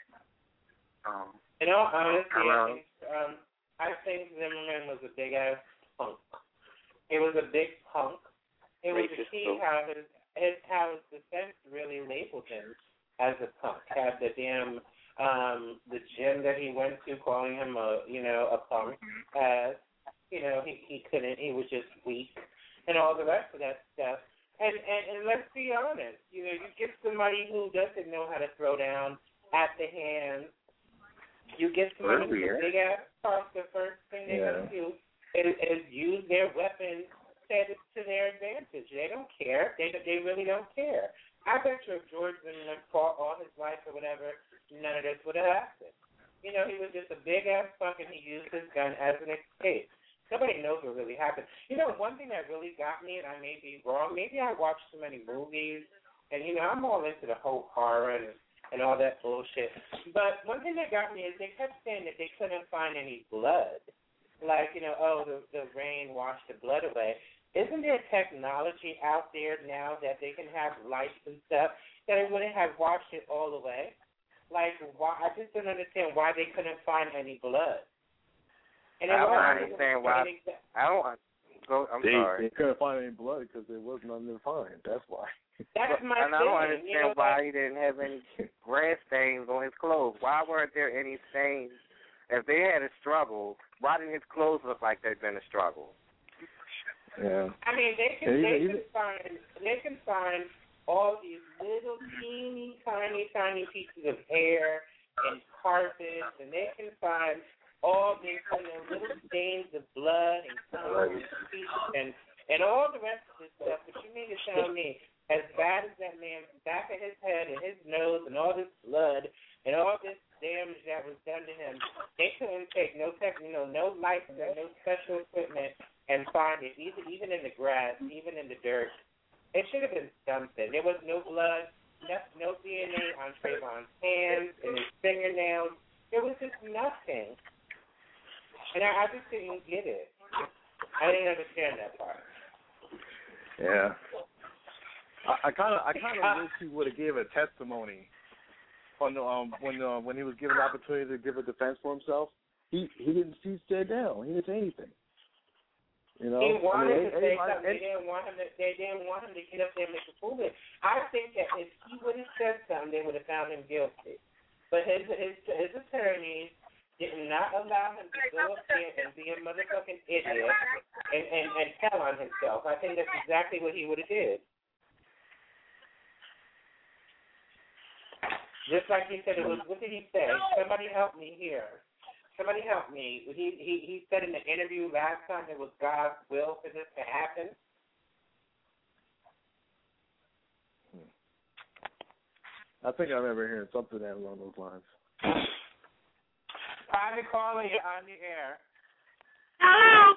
Um, in all honesty, hello? I think, um, I think Zimmerman was a big-ass punk. It was a big punk. It was Racist, a key how his, his, how his defense really labeled him as a punk. Had the damn, um, the gym that he went to calling him a, you know, a punk. As, you know, he, he couldn't, he was just weak. And all the rest of that stuff. And, and and let's be honest, you know, you get somebody who doesn't know how to throw down at the hands. You get somebody with a big ass pump. The first thing they're Yeah. gonna do is, is use their weapons to, to their advantage. They don't care. They they really don't care. I bet you if George Zimmerman fought all his life or whatever, none of this would have happened. You know, he was just a big ass punk, and he used his gun as an escape. Nobody knows what really happened. You know, one thing that really got me, and I may be wrong, maybe I watched too many movies, and, you know, I'm all into the whole horror and, and all that bullshit. But one thing that got me is they kept saying that they couldn't find any blood. Like, you know, oh, the, the rain washed the blood away. Isn't there technology out there now that they can have lights and stuff that it wouldn't have washed it all away? Like, why? I just don't understand why they couldn't find any blood. And I don't was, understand why. I don't. Go. I'm they, sorry. They couldn't find any blood because there was none to find. That's why. That's my and thing. I don't understand you know, why that, he didn't have any grass stains on his clothes. Why weren't there any stains if they had a struggle, why didn't his clothes look like they'd been a struggle? Yeah. I mean, they can Yeah, they even- can find they can find all these little teeny tiny tiny pieces of hair and carpets, and they can find all these you know, little stains of blood and colors and and all the rest of this stuff. But you mean to tell me, as bad as that man's back of his head and his nose and all this blood and all this damage that was done to him, they couldn't take no tech, you know, no lights, no special equipment and find it, even even in the grass, even in the dirt. It should have been something. There was no blood, no, no D N A on Trayvon's hands and his fingernails. There was just nothing. And I, I just didn't get it. I didn't understand that part. Yeah. I kind of, I kind of wish he would have gave a testimony on the, um when uh, when he was given the opportunity to give a defense for himself. He he didn't he stayed down. He didn't say anything. You know, He wanted I mean, to say anybody, something. They didn't want him to. They didn't want him to get up there and make a fool of it. I think that if he would have said something, they would have found him guilty. But his his his attorneys did not allow him to go up there and be a motherfucking idiot and and, and tell on himself. I think that's exactly what he would have did. Just like he said, it was. What did he say? Somebody help me here. Somebody help me. He he he said in the interview last time it was God's will for this to happen. I think I remember hearing something that along those lines. Hi, Nicole, you're on the air. Hello.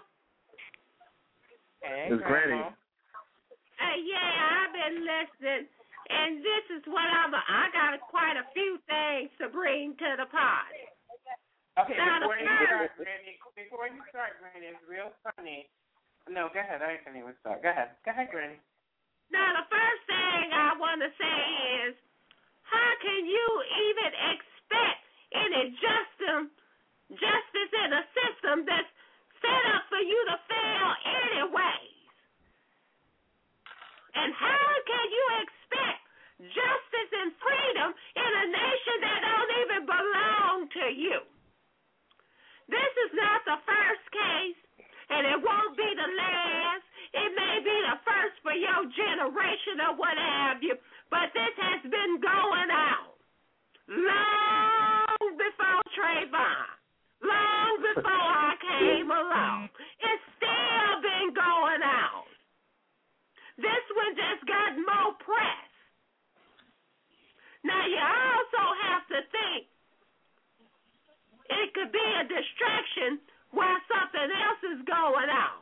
Hey, It's Granny. Uh, yeah, I've been listening, and this is what I'm. I got quite a few things to bring to the party. Okay, Now, before the you first- start, Granny, before you start, Granny, it's real funny. No, go ahead. I can't even start. Go ahead. Go ahead, Granny. Now, the first thing I want to say is, how can you even expect any justice, justice in a system that's set up for you to fail anyways? And how can you expect justice and freedom in a nation that don't even belong to you? This is not the first case, and it won't be the last. It may be the first for your generation or what have you, but this has been going on long before Trayvon, long before I came along. It's still been going on. This one just got more press. Now, you also have to think it could be a distraction while something else is going on.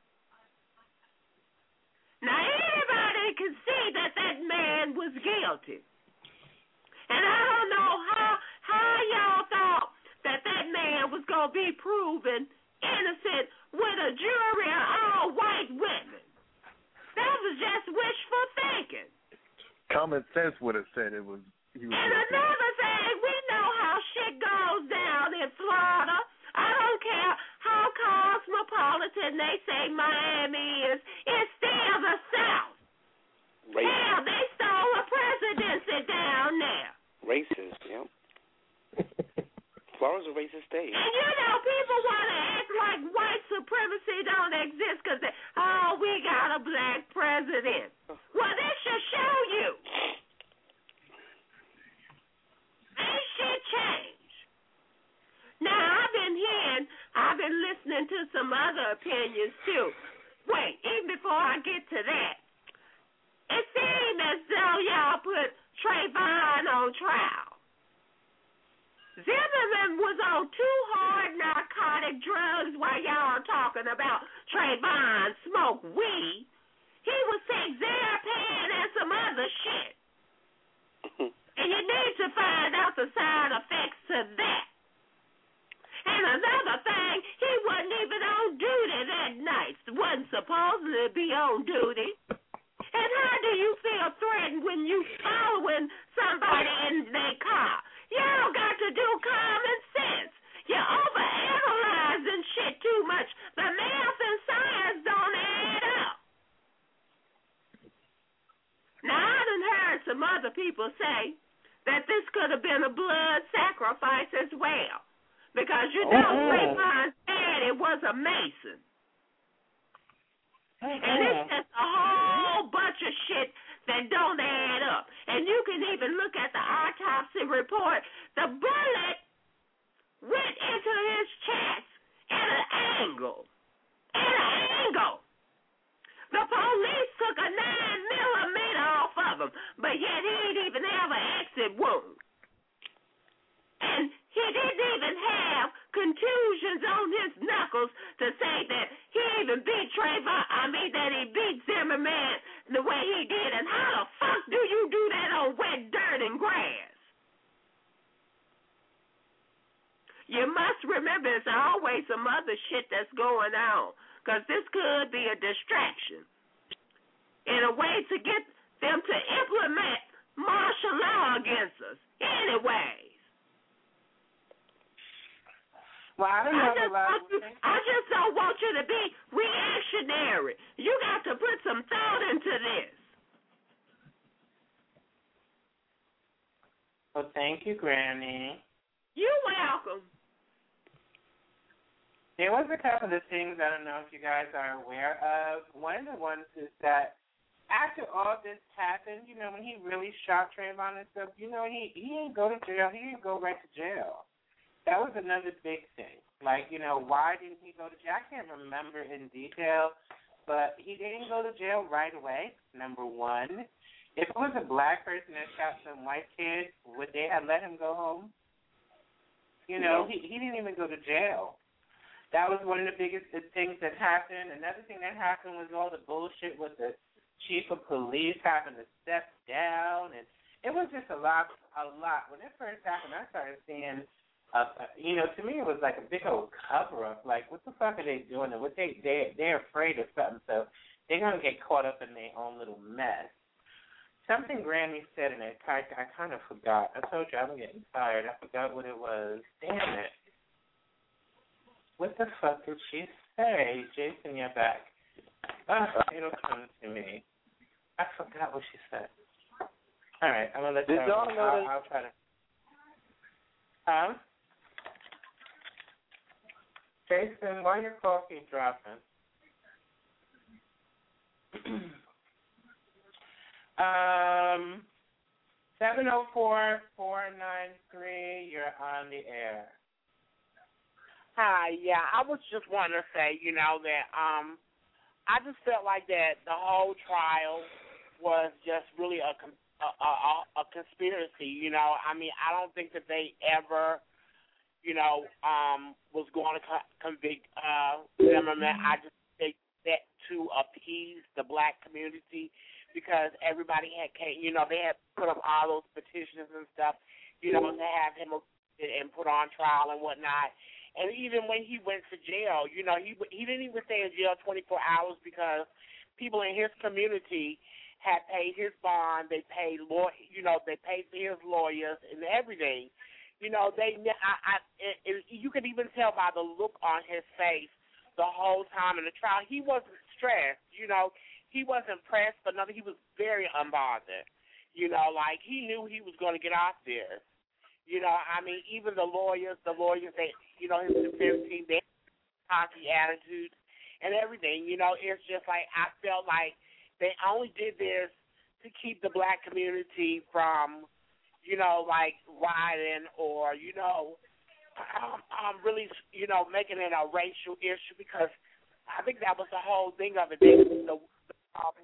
Now, anybody can see that that man was guilty. And I don't know how, how y'all thought that that man was going to be proven innocent with a jury of all white women. That was just wishful thinking. Common sense would have said it was. He was And another thing, we know how shit goes down in Florida. I don't care how cosmopolitan they say Miami is. It's still the South. Racist. Hell, they stole a presidency down there. Racist, yep. Florida's a racist state. And you know, people want to act like white supremacy don't exist because, oh, we got a black president. Well, this should show you. Ain't shit changed. Now, I've been hearing, I've been listening to some other opinions, too. Wait, even before I get to that, it seemed as though y'all put Trayvon on trial. Zimmerman was on two hard narcotic drugs while y'all are talking about Trayvon smoke weed. He was take Zerpan and some other shit. And you need to find out the side effects to that. And another thing, he wasn't even on duty that night. Wasn't supposed to be on duty. And how do you feel threatened when you following somebody in their car? Y'all got to do common sense. You're overanalyzing shit too much. The math and science don't add up. Now, I done heard some other people say that this could have been a blood sacrifice as well, Because you know Oh. Trayvon's daddy was a Mason. Mm-hmm. And it's just a whole bunch of shit that don't add up. And you can even look at the autopsy report. The bullet went into his chest at an angle. At an angle. The police took a nine millimeter off of him, but yet he didn't even have an exit wound. And he didn't even have contusions on his knuckles to say that he even beat Trayvon, I mean that he beat Zimmerman the way he did. And how the fuck do you do that on wet dirt and grass? You must remember there's always some other shit that's going on, because this could be a distraction in a way to get them to implement martial law against us. Anyways. Well, I don't know. I just, want you, I just don't want you to be reactionary. You got to put some thought into this. Well, thank you, Granny. You're welcome. There was a couple of things I don't know if you guys are aware of. One of the ones is that after all this happened, you know, when he really shot Trayvon and stuff, you know, he, he didn't go to jail. He didn't go right to jail. That was another big thing. Like, you know, why didn't he go to jail? I can't remember in detail, but he didn't go to jail right away, number one. If it was a black person that shot some white kid, would they have let him go home? You know, no. he, he didn't even go to jail. That was one of the biggest things that happened. Another thing that happened was all the bullshit with the chief of police having to step down, and it was just a lot, a lot. When it first happened, I started seeing, uh, you know, to me it was like a big old cover-up. Like, what the fuck are they doing? And what they they they're afraid of something, so they're gonna get caught up in their own little mess. Something Granny said, and I, I, I kind of forgot. I told you I'm getting tired. I forgot what it was. Damn it. What the fuck did she say? Jason, you're back. Oh, it'll come to me. I forgot what she said. All right, I'm going to let you know. I'll, I'll try to. Huh? Jason, why your coffee dropping? um, seven oh four, four nine three, you're on the air. Hi, yeah, I was just wanting to say, you know, that um, I just felt like that the whole trial was just really a, a, a, a conspiracy, you know. I mean, I don't think that they ever, you know, um, was going to co- convict uh, Zimmerman. I just think that to appease the black community because everybody had, you know, they had put up all those petitions and stuff, you know, to have him and put on trial and whatnot. And even when he went to jail, you know, he he didn't even stay in jail twenty-four hours because people in his community had paid his bond. They paid, law, you know, they paid for his lawyers and everything. You know, they, I, I, it, it, you could even tell by the look on his face the whole time in the trial. He wasn't stressed, you know. He wasn't pressed for nothing. He was very unbothered. You know, like he knew he was going to get off there. You know, I mean, even the lawyers, the lawyers, they, you know, his defense team, they had cocky attitudes and everything. You know, it's just like I felt like they only did this to keep the black community from, you know, like rioting or, you know, um, um, really, you know, making it a racial issue because I think that was the whole thing of it. They, the, um,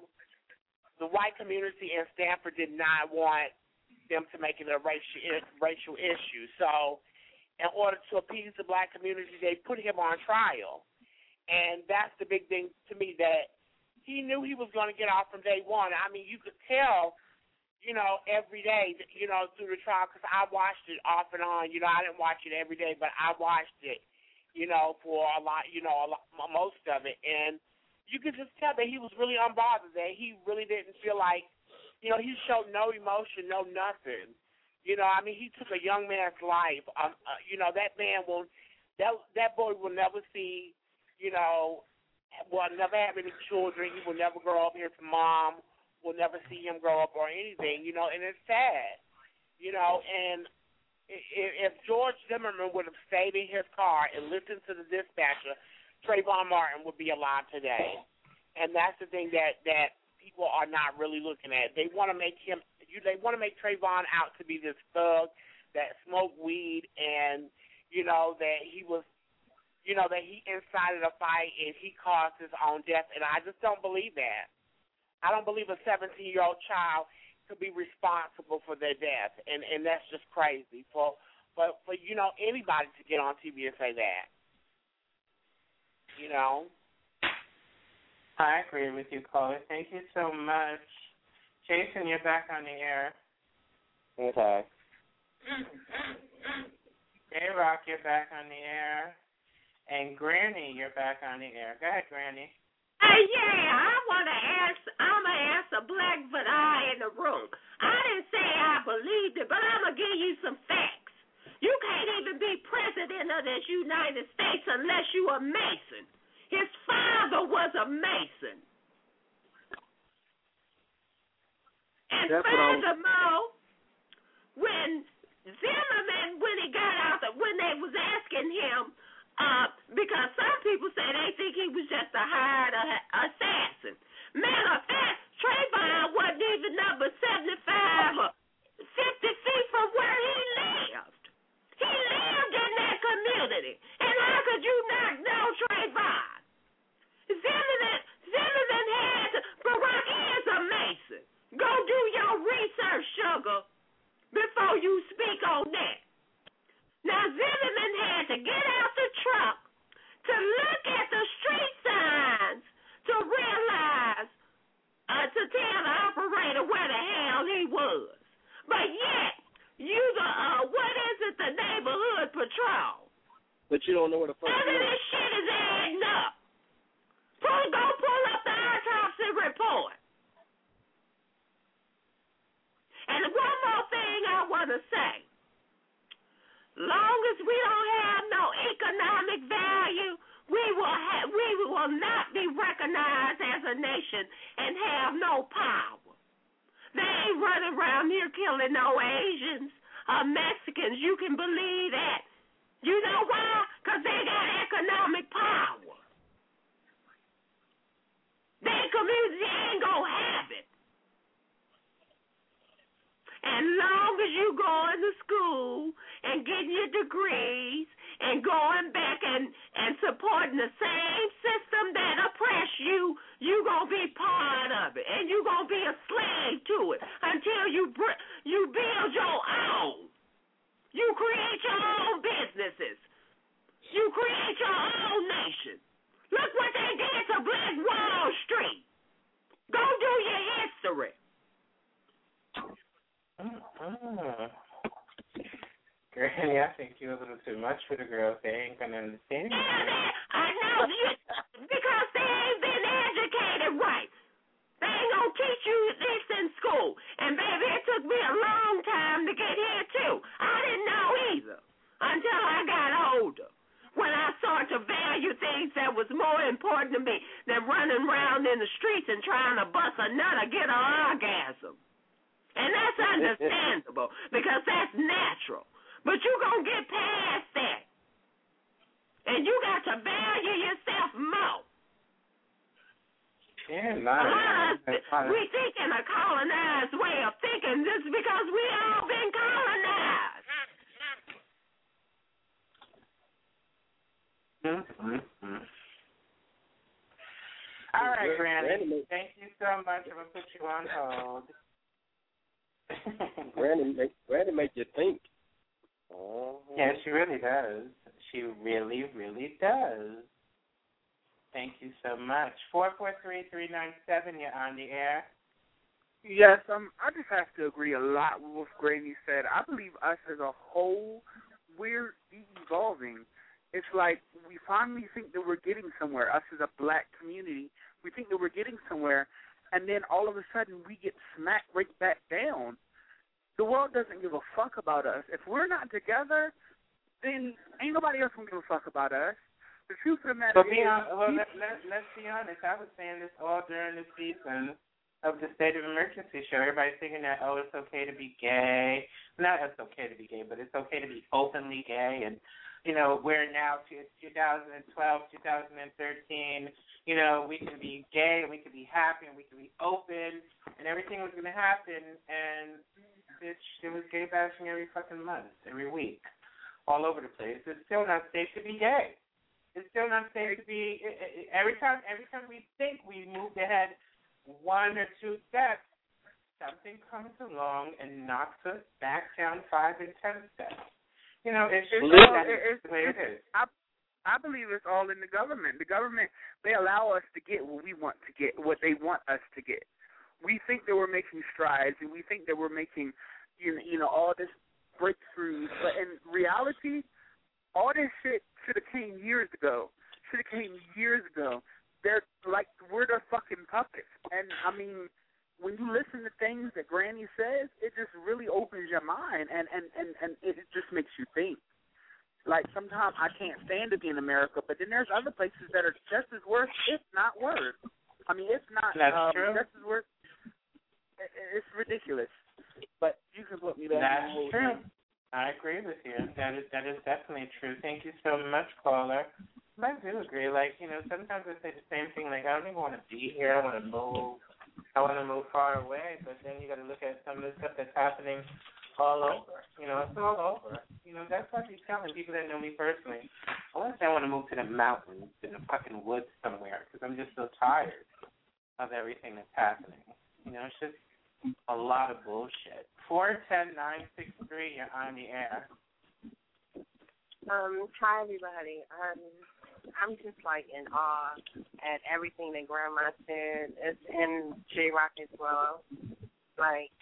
the white community in Stanford did not want them to make it a racial racial issue. So in order to appease the black community, they put him on trial. And that's the big thing to me, that he knew he was going to get off from day one. I mean, you could tell, you know, every day, you know, through the trial, because I watched it off and on. You know, I didn't watch it every day, but I watched it, you know, for a lot, you know, a lot, most of it. And you could just tell that he was really unbothered, that he really didn't feel like, you know, he showed no emotion, no nothing. You know, I mean, he took a young man's life. Um, uh, you know, that man will, that that boy will never see, you know, will never have any children. He will never grow up. His mom will never see him grow up or anything, you know, and it's sad. You know, and if George Zimmerman would have stayed in his car and listened to the dispatcher, Trayvon Martin would be alive today. And that's the thing that, that people are not really looking at. They want to make him, you, they want to make Trayvon out to be this thug that smoked weed and, you know, that he was, you know, that he incited a fight and he caused his own death. And I just don't believe that. I don't believe a seventeen-year-old child could be responsible for their death, and, and that's just crazy for, for, for, you know, anybody to get on T V and say that. You know? I agree with you, Chloe. Thank you so much. Jason, you're back on the air. Okay. J-Rock, you're back on the air. And Granny, you're back on the air. Go ahead, Granny. Hey, yeah, I want to ask, I'm going to ask a Blackfoot eye in the room. I didn't say I believed it, but I'm going to give you some facts. You can't even be president of this United States unless you a Mason. His father was a Mason. And That's what I was- furthermore, when Zimmerman, when he got out, the, when they was asking him, Uh, because some people say they think he was just a hired uh, assassin. Matter of fact, Trayvon wasn't even number seventy-five or fifty feet from where he lived. He lived in that community. And how could you not know Trayvon? Zimmerman, Zimmerman had, Barack is a Mason. Go do your research, sugar, before you speak on that. Now, Zimmerman had to get out the truck to look at the street signs to realize, uh, to tell the operator where the hell he was. But yet, you the, uh, what is it, the neighborhood patrol. But you don't know where the fuck None of you this shit is adding up. Pull, go pull up the autopsy report. And one more thing I want to say. Long as we don't have no economic value, we will ha- we will not be recognized as a nation and have no power. They ain't running around here killing no Asians or Mexicans. You can believe that. You know why? Because they got economic power. Their community ain't gonna have it. And long as you going to school and getting your degrees and going back and, and supporting the same system that oppress you, you going to be part of it. And you going to be a slave to it until you br- you build your own. You create your own businesses. You create your own nation. Look what they did to Black Wall Street. Go do your history. Mm-hmm. Granny, I think you're a little too much for the girls. They ain't going to understand. I know, you, because they ain't been educated right. They ain't going to teach you this in school. And, baby, it took me a long time to get here, too. I didn't know either until I got older, when I started to value things that was more important to me than running around in the streets and trying to bust a nut or get an orgasm. And that's understandable because that's natural. But you're going to get past that. And you got to value yourself more. Yeah, a lot of us, we think in a colonized way of thinking just because we all been colonized. Mm-hmm. All right, Granny. Thank you so much. I'm going to put you on hold. Granny make Granny make you think. Mm-hmm. Yeah, she really does. She really, really does. Thank you so much. Four four three three nine seven. You're on the air. Yes, um, I just have to agree a lot with what Granny said. I believe us as a whole, we're evolving. It's like we finally think that we're getting somewhere. Us as a black community, we think that we're getting somewhere. And then all of a sudden we get smacked right back down. The world doesn't give a fuck about us. If we're not together, then ain't nobody else gonna give a fuck about us. The truth of the matter But is, be on, well, let, let, let's be honest. I was saying this all during the season. of the state of emergency show. Everybody's thinking that, oh, it's okay to be gay. Not it's okay to be gay, but it's okay to be openly gay. And, you know, we're now to twenty twelve, twenty thirteen, you know, we can be gay and we can be happy and we can be open and everything was going to happen. And, bitch, there was gay bashing every fucking month, every week, all over the place. It's still not safe to be gay. It's still not safe to be, every time, every time we think we moved ahead one or two steps, something comes along and knocks us back down five and ten steps. You know, it's just well, that it's, the way it is. I, I believe it's all in the government. The government, they allow us to get what we want to get, what they want us to get. We think that we're making strides, and we think that we're making, you know, you know all this breakthroughs. But in reality, all this shit should have came years ago. Should have came years ago. They're like, we're their fucking puppets. And, I mean, when you listen to things that Granny says, it just really opens your mind, and, and, and, and it just makes you think. Like, sometimes I can't stand to be in America, but then there's other places that are just as worse, if not worse. I mean, it's not That's um, true. just as worse. It's ridiculous. But you can put me back. That's true. I agree with you. That is that is definitely true. Thank you so much, caller. I do agree. Like, you know, sometimes I say the same thing. Like, I don't even want to be here. I want to move. I want to move far away. But then you got to look at some of the stuff that's happening all over. You know, it's all over. You know, that's what I be telling people that know me personally. I want to say I want to move to the mountains, in the fucking woods somewhere, because I'm just so tired of everything that's happening. You know, it's just a lot of bullshit. four ten nine six three, you're on the air. Um, hi, everybody. Um, I'm just, like, in awe at everything that Grandma said. It's in J-Rock as well. Like,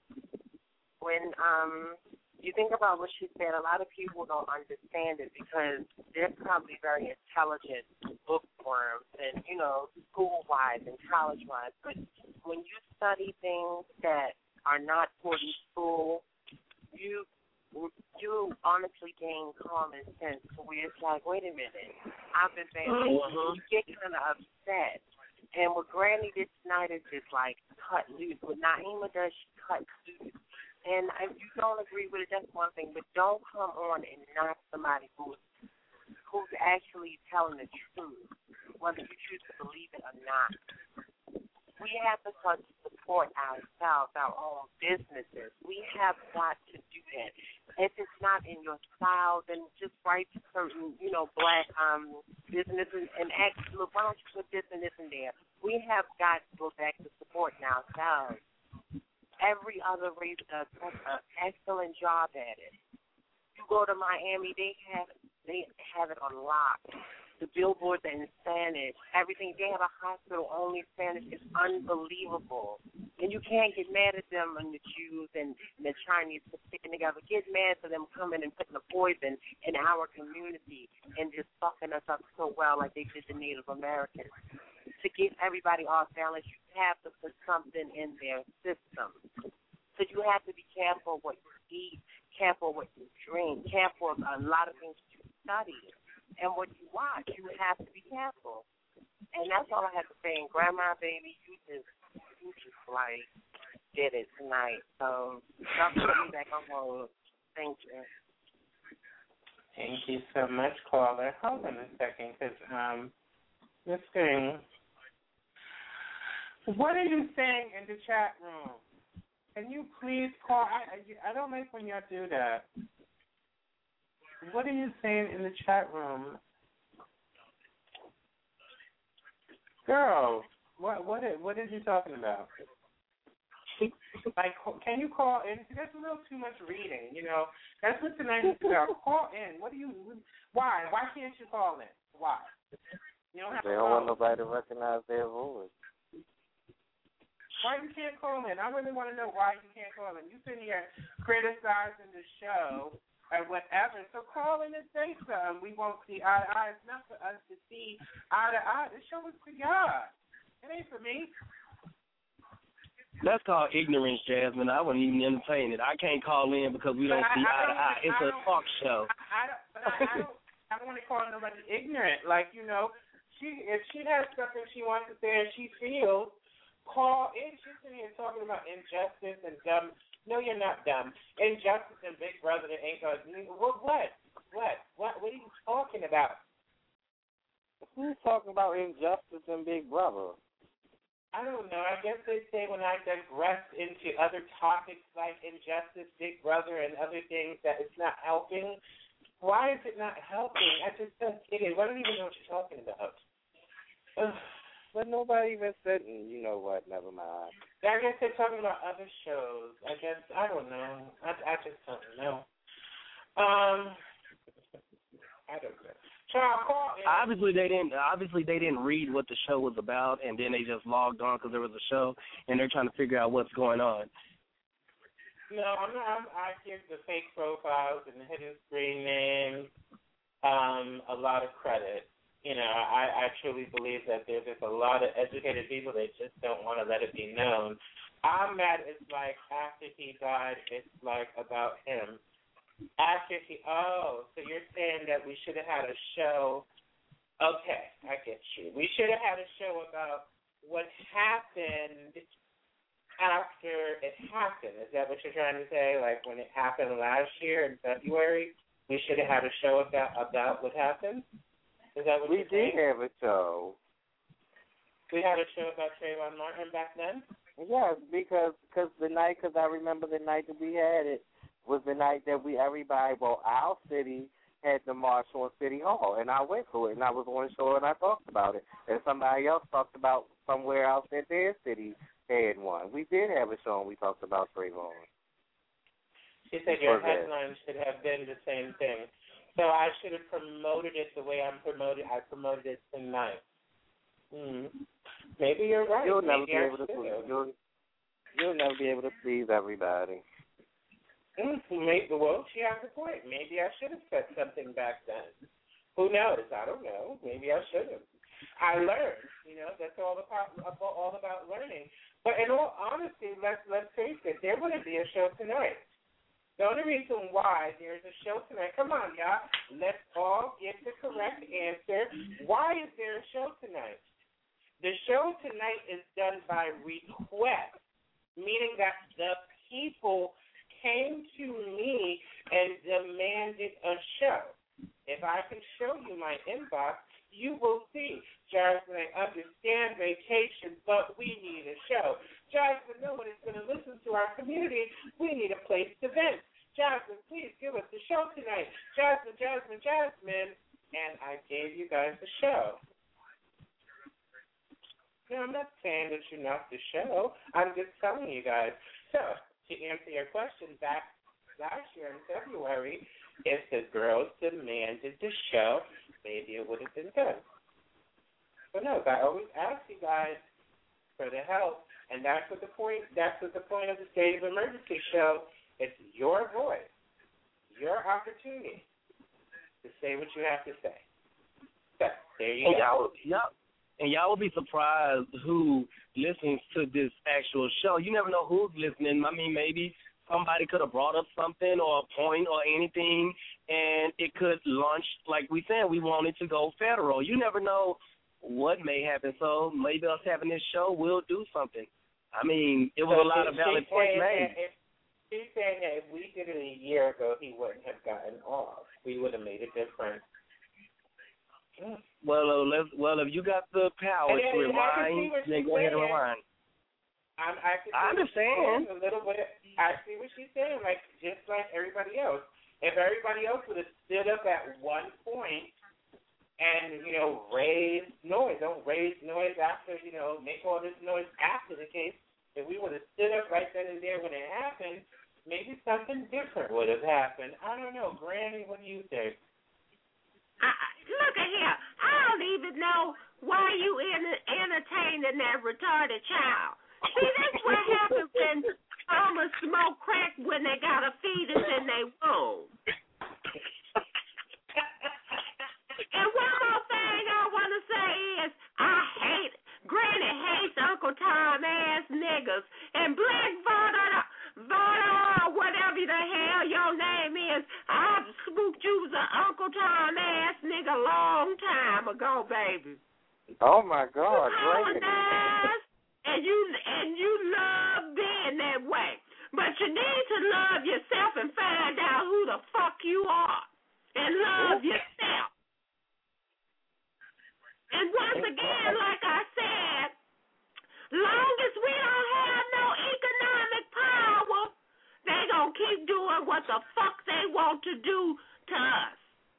when um, you think about what she said, a lot of people don't understand it because they're probably very intelligent bookworms and, you know, school-wise and college-wise. But when you study things that are not taught in school, you you honestly gain common sense where it's like, wait a minute, I've been saying Mm-hmm. you get kind of upset. And what Granny did tonight is just like cut loose. What Naima does, she cuts loose. And if you don't agree with it, that's one thing. But don't come on and knock somebody who's, who's actually telling the truth, whether you choose to believe it or not. We have to start to support ourselves, our own businesses. We have got to do that. If it's not in your style, then just write certain, you know, black um, businesses and ask, look, why don't you put this and this in there? We have got to go back to supporting ourselves. Every other race does an excellent job at it. You go to Miami, they have they have it on lock. The billboards are in Spanish. Everything. They have a hospital only Spanish. It's unbelievable. And you can't get mad at them and the Jews and the Chinese for sticking together. Get mad for them coming and putting the poison in our community and just fucking us up so well like they did the Native Americans. To get everybody off balance, you have to put something in their system. So you have to be careful what you eat, careful what you drink, careful of a lot of things you study. And what you watch, you have to be careful. And that's all I have to say. And Grandma, baby, you just, you just like did it tonight. So y'all put me back on hold. Thank you. Thank you so much, caller. Hold on a second, because um, this thing. What are you saying in the chat room? Can you please call? I I, I don't like when y'all do that. What are you saying in the chat room? Girl, what what is, what is you talking about? Like, can you call in? That's a little too much reading, you know. That's what tonight is about. Call in. What do you, why? Why can't you call in? Why? You don't have They to don't call. want nobody to recognize their voice. Why you can't call in? I really want to know why you can't call in. You sitting here criticizing the show or whatever. So call in and say something. We won't see eye to eye. It's not for us to see eye to eye. This show is for y'all. It ain't for me. That's called ignorance, Jasmine. I wouldn't even entertain it. I can't call in because we don't But see I, I eye to don't, eye. It's I a talk show. I, I don't, but I, I don't. I don't want to call nobody ignorant. Like, you know, she if she has something she wants to say and she feels Paul, ain't you sitting here talking about injustice and dumb? No, you're not dumb. Injustice and Big Brother that ain't going to. What? What? What? What? What are you talking about? Who's talking about injustice and Big Brother? I don't know. I guess they say when I digress into other topics like injustice, Big Brother, and other things that it's not helping. Why is it not helping? I just don't get it. I don't even know what you're talking about. But nobody even said, you know what, never mind. I guess they're talking about other shows. I guess, I don't know. I, I just don't know. Um, I don't know. Obviously they didn't. Obviously they didn't read what the show was about, and then they just logged on because there was a show, and they're trying to figure out what's going on. No, I'm not. I'm, I give the fake profiles and the hidden screen names um, a lot of credit. You know, I, I truly believe that there's just a lot of educated people that just don't want to let it be known. I'm mad. It's like after he died, it's like about him. After he, oh, so you're saying that we should have had a show. Okay, I get you. We should have had a show about what happened after it happened. Is that what you're trying to say? Like when it happened last year in February, we should have had a show about about what happened? Is that what we you're saying? We did have a show. We had a show about Trayvon Martin back then? Yes, because cause the night, because I remember the night that we had it, was the night that we, everybody, well, our city had the march on City Hall, and I went to it, and I was on the show, and I talked about it, and somebody else talked about somewhere else that their city had one. We did have a show, and we talked about Trayvon. She said your headline should have been the same thing. So I should have promoted it the way I'm promoted. I promoted it tonight. Mm. Maybe you're right. You'll never Maybe be able to please. You'll, you'll never be able to please everybody. Maybe, well, she has a point. Maybe I should have said something back then. Who knows? I don't know. Maybe I should have. I learned. You know, that's all about all about learning. But in all honesty, let's let's face it. There wouldn't be a show tonight. The only reason why there's a show tonight. Come on, y'all. Let's all get the correct answer. Why is there a show tonight? The show tonight is done by request, meaning that the people came to me and demanded a show. If I can show you my inbox, you will see. Jasmine, I understand vacation, but we need a show. Jasmine, no one is going to listen to our community. We need a place to vent. Jasmine, please give us the show tonight. Jasmine, Jasmine, Jasmine. And I gave you guys the show. No, I'm not saying that you're not the show. I'm just telling you guys. So, to answer your question, back last year in February, if the girls demanded the show, maybe it would have been good. But no, I always ask you guys for the help, and that's what the point. That's what the point of the State of Emergency show. It's your voice, your opportunity to say what you have to say. So there you and go. Y'all, y'all, and y'all will be surprised who listens to this actual show. You never know who's listening. I mean, maybe somebody could have brought up something or a point or anything, and it could launch, like we said, we wanted to go federal. You never know what may happen. So maybe us having this show will do something. I mean, it was so a lot of valid points made. If, she's saying that if we did it a year ago, he wouldn't have gotten off. We would have made a difference. Mm. Well, uh, let's, well, if you got the power and to then, rewind, then go ahead and rewind. I'm, I, I understand. A little bit. I see what she's saying. Like just like everybody else. If everybody else would have stood up at one point and you know raised noise, don't raise noise after you know make all this noise after the case. If we would have stood up right then and there when it happened, maybe something different would have happened. I don't know, Granny. What do you think? I, look at here. I don't even know why you in, entertaining that retarded child. See, that's what happens when Thomas smoke crack when they got a fetus in their womb. And one more thing I want to say is I hate, Granny hates Uncle Tom ass niggas. And Black Vada, Vada, whatever the hell your name is, I've spooked you as an Uncle Tom ass nigga long time ago, baby. Oh, my God, Granny. And you long as we don't have no economic power, they gonna keep doing what the fuck they want to do to us.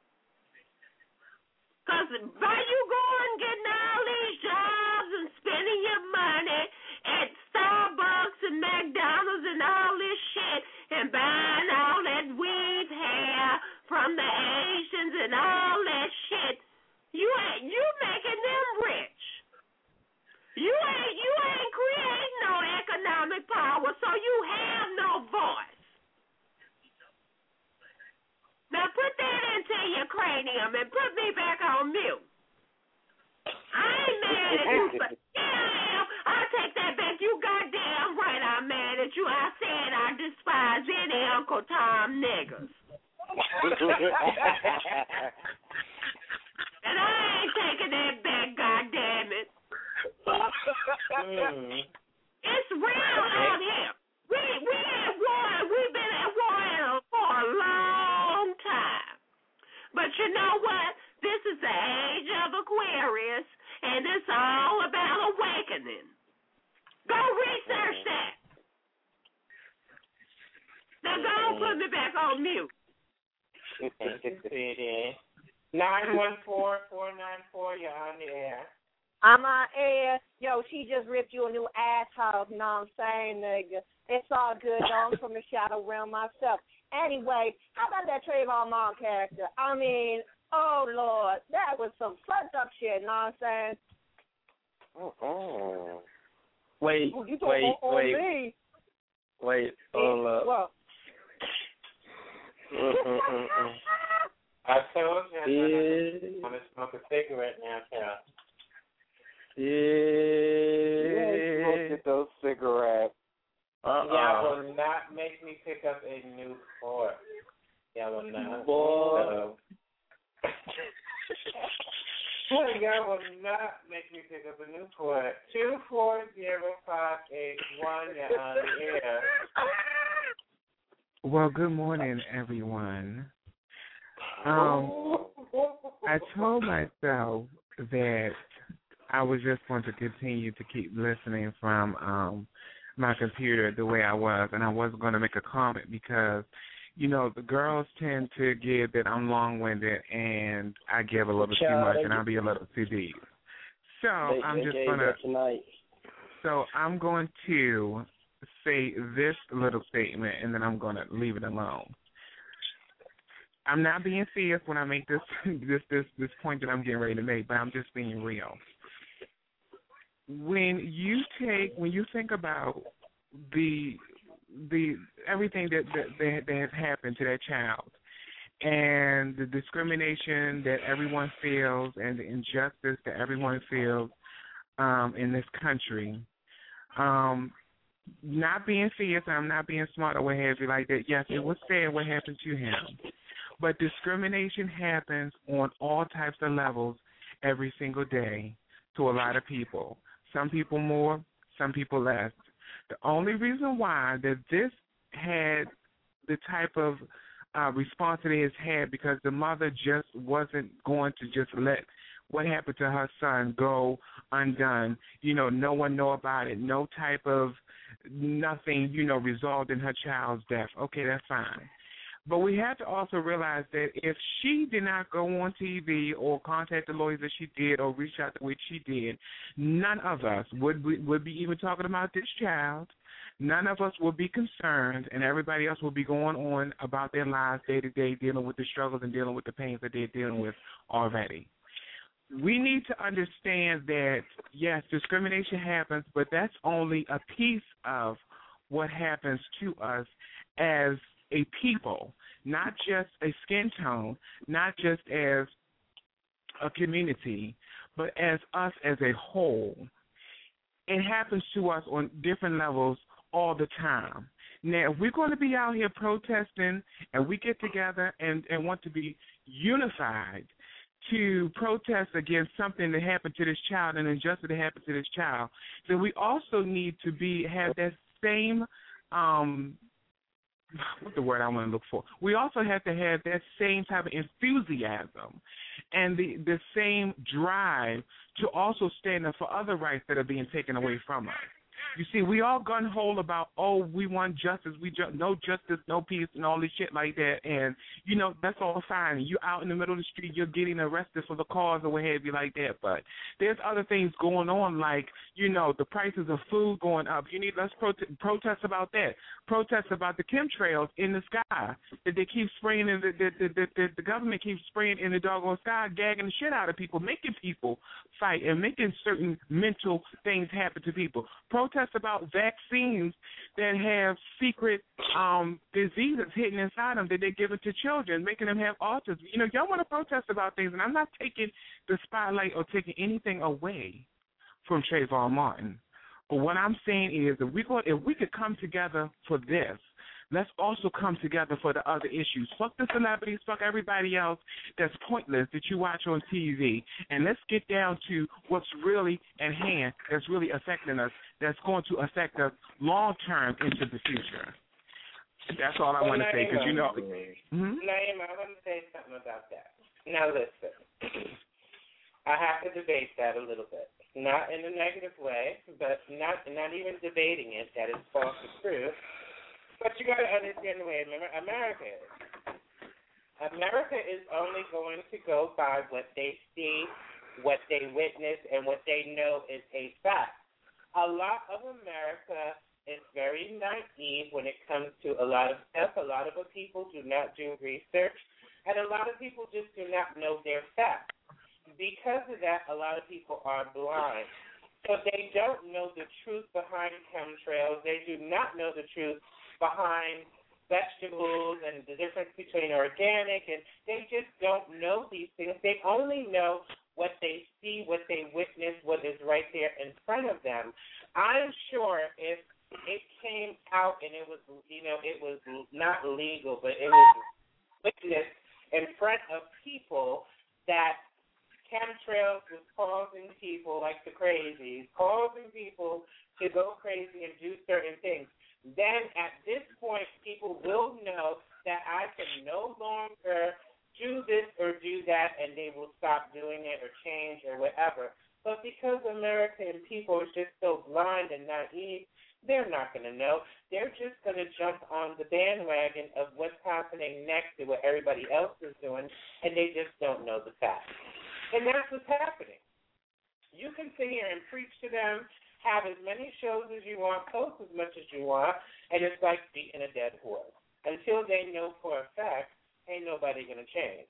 Cause by you going getting all these jobs and spending your money at Starbucks and McDonald's and all this shit and buying all that weave hair from the Asians and all that shit, you ain't you making them rich. You ain't you ain't creating no economic power, so you have no voice. Now put that into your cranium and put me back on mute. I ain't mad at you, but yeah, I am. I take that back. You goddamn right I'm mad at you. I said I despise any Uncle Tom niggas. And I ain't taking that back, goddamn it. Mm. It's real out here. We we at war. We've been at war for a long time. But you know what? This is the age of Aquarius, and it's all about awakening. Go research that. Now go and put me back on mute. Nine one four four nine four. You're on the air. I'm on air. Yo, she just ripped you a new asshole, you know what I'm saying, nigga? It's all good, though. I'm from the shadow realm myself. Anyway, how about that Trayvon Martin character? I mean, oh, Lord, that was some fucked up shit, you know what I'm saying? Oh. Wait, Oh, you wait, on, on wait, me. wait, hold up. Well, I told you Yeah. I'm going to smoke a cigarette now, Cal. You ain't Yeah. smoking those cigarettes. Uh-uh. Y'all will not make me pick up a new port. Y'all will not. Boy. Y'all will not make me pick up a new port. Two four zero five eight one. You're on the air. Well, good morning, everyone. Um, I told myself that I was just going to continue to keep listening from um, my computer the way I was, and I wasn't going to make a comment because, you know, the girls tend to give that I'm long-winded and I give a little too Child, much, they and I'll be a little too deep. So They, I'm they just gave going to. that tonight. So I'm going to say this little statement, and then I'm going to leave it alone. I'm not being serious when I make this this this this point that I'm getting ready to make, but I'm just being real. When you take when you think about the the everything that that, that, that has happened to that child and the discrimination that everyone feels and the injustice that everyone feels um, in this country, um, not being serious, I'm not being smart or what have you like that. Yes, it was sad what happened to him. But discrimination happens on all types of levels every single day to a lot of people. Some people more, some people less. The only reason why that this had the type of uh, response that it has had because the mother just wasn't going to just let what happened to her son go undone. You know, no one know about it. No type of nothing, you know, resolved in her child's death. Okay, that's fine. But we have to also realize that if she did not go on T V or contact the lawyers that she did or reach out the way she did, none of us would be, would be even talking about this child. None of us would be concerned, and everybody else would be going on about their lives day to day, dealing with the struggles and dealing with the pains that they're dealing with already. We need to understand that, yes, discrimination happens, but that's only a piece of what happens to us as a people, not just a skin tone, not just as a community, but as us as a whole. It happens to us on different levels all the time. Now, if we're going to be out here protesting and we get together and, and want to be unified to protest against something that happened to this child and injustice that happened to this child, then we also need to be have that same um, what's the word I want to look for? We also have to have that same type of enthusiasm and the, the same drive to also stand up for other rights that are being taken away from us. You see, we all gun-ho about, oh, we want justice, we ju- no justice, no peace, and all this shit like that. And, you know, that's all fine. You out in the middle of the street, you're getting arrested for the cause or what have you like that. But there's other things going on, like, you know, the prices of food going up. You need less prote- protest about that. Protest about the chemtrails in the sky that they keep spraying in the, the, the, the, the, the government keeps spraying in the doggone sky, gagging the shit out of people, making people fight and making certain mental things happen to people. Protest about vaccines that have secret um, diseases hidden inside them that they're giving to children, making them have autism. You know, y'all want to protest about things, and I'm not taking the spotlight or taking anything away from Trayvon Martin. But what I'm saying is, if we go, if we could come together for this, let's also come together for the other issues. Fuck the celebrities, fuck everybody else that's pointless that you watch on T V, and let's get down to what's really at hand, that's really affecting us, that's going to affect us long term into the future. That's all I well, want to say, because you know. Mm-hmm. Naima, I want to say something about that. Now listen, I have to debate that a little bit. Not in a negative way, but not not even debating it, that it's false or true. But you got to understand the way America is. America is only going to go by what they see, what they witness, and what they know is a fact. A lot of America is very naive when it comes to a lot of stuff. A lot of people do not do research, and a lot of people just do not know their facts. Because of that, a lot of people are blind. So they don't know the truth behind chemtrails. They do not know the truth behind vegetables and the difference between organic, and they just don't know these things. They only know what they see, what they witness, what is right there in front of them. I'm sure if it came out and it was, you know, it was not legal, but it was witnessed in front of people that chemtrails was causing people like the crazies, causing people to go crazy and do certain things, then at this point people will know that I can no longer do this or do that, and they will stop doing it or change or whatever. But because American people are just so blind and naive, they're not going to know. They're just going to jump on the bandwagon of what's happening next to what everybody else is doing, and they just don't know the facts. And that's what's happening. You can sit here and preach to them, have as many shows as you want, post as much as you want, and it's like beating a dead horse. Until they know for a fact, ain't nobody going to change.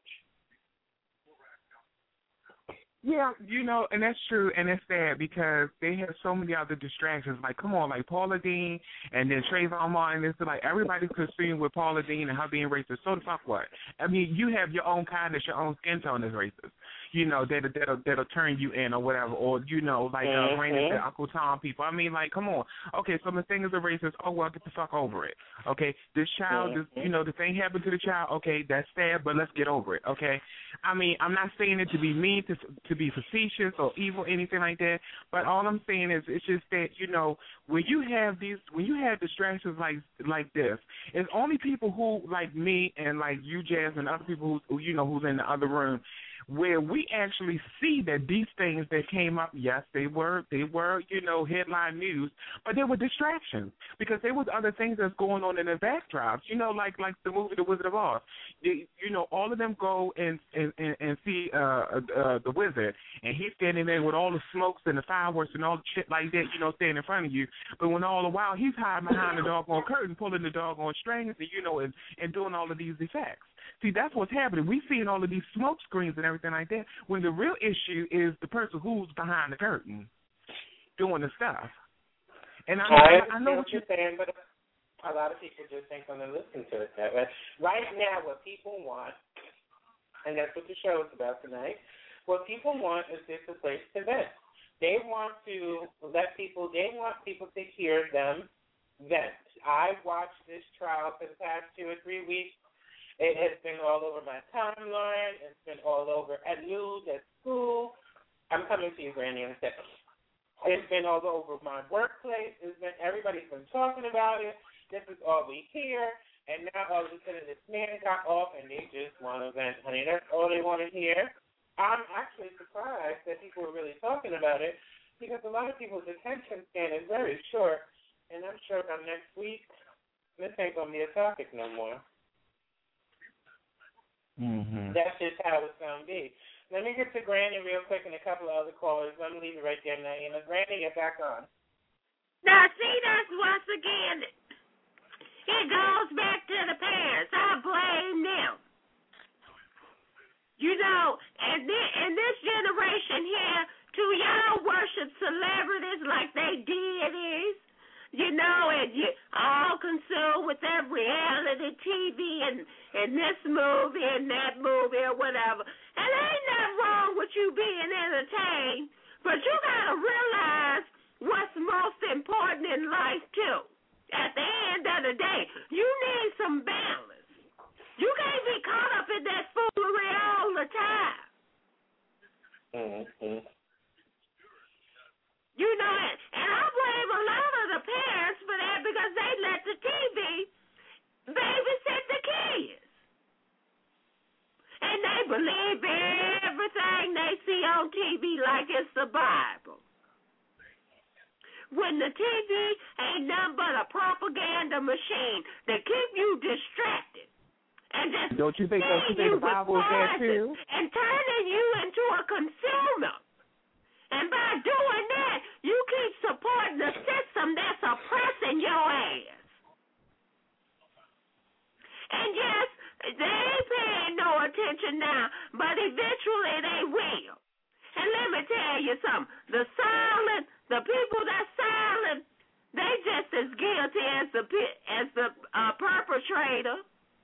Yeah, you know, and that's true, and it's sad because they have so many other distractions. Like, come on, like Paula Deen and then Trayvon Martin. It's like everybody's consumed with Paula Deen and her being racist. So the fuck what? I mean, you have your own kindness, your own skin tone is racist. You know, that'll, that'll, that'll turn you in or whatever. Or, you know, like uh, Rainy said, Uncle Tom people. I mean, like, come on. Okay, so the thing is a racist. Oh, well, get the fuck over it. Okay, this child, mm-hmm. is, you know, the thing happened to the child. Okay, that's sad, but let's get over it. Okay? I mean, I'm not saying it to be mean, to to be facetious or evil, anything like that. But all I'm saying is, it's just that, you know, when you have these, when you have distractions like like this, it's only people who like me and like you, Jazz, and other people who, you know, who's in the other room, where we actually see that these things that came up, yes, they were, they were, you know, headline news, but they were distractions because there was other things that's going on in the backdrops, you know, like like the movie The Wizard of Oz. They, you know, all of them go and and, and, and see uh, uh, the wizard, and he's standing there with all the smokes and the fireworks and all the shit like that, you know, standing in front of you. But when all the while he's hiding behind the doggone curtain, pulling the doggone strings, and you know, and, and doing all of these effects. See, that's what's happening. We're seeing all of these smoke screens and everything like that, when the real issue is the person who's behind the curtain doing the stuff. And I, I, I know what you're saying, but a lot of people just ain't going to listen to it that way. Right now, what people want, and that's what the show is about tonight, what people want is just a place to vent. They want to let people, they want people to hear them vent. I watched this trial for the past two or three weeks. It has been all over my timeline. It's been all over at news, at school. I'm coming to you, Granny, in a second. It's been all over my workplace. It's been, everybody's been talking about it. This is all we hear. And now all of a sudden this man got off and they just want to vent, honey. That's all they want to hear. I'm actually surprised that people are really talking about it because a lot of people's attention span is very short, and I'm sure by next week, this ain't going to be a topic no more. Mm-hmm. That's just how it's going to be. Let me get to Granny real quick and a couple of other callers. Let me leave it right there, Naima. Granny, get back on. Now, see, that's once again, it goes back to the parents. I blame them. You know, and this, in this generation here, to y'all worship celebrities like they deities, you know, and you all consumed with that reality T V and, and this movie and that movie or whatever. And ain't nothing wrong with you being entertained, but you got to realize what's most important in life, too. At the end of the day, you need some balance. You can't be caught up in that foolery all the time. Mm-hmm. You know, and, and I blame a lot of the parents for that because they let the T V babysit the kids. And they believe everything they see on T V like it's the Bible. When the T V ain't nothing but a propaganda machine to keep you distracted. And just don't you think don't you think the Bible is there too? And turning you into a consumer. And by doing that, you keep supporting the system that's oppressing your ass. And yes, they ain't paying no attention now, but eventually they will. And let me tell you something. The silent, the people that's silent, they just as guilty as the as the uh, perpetrator.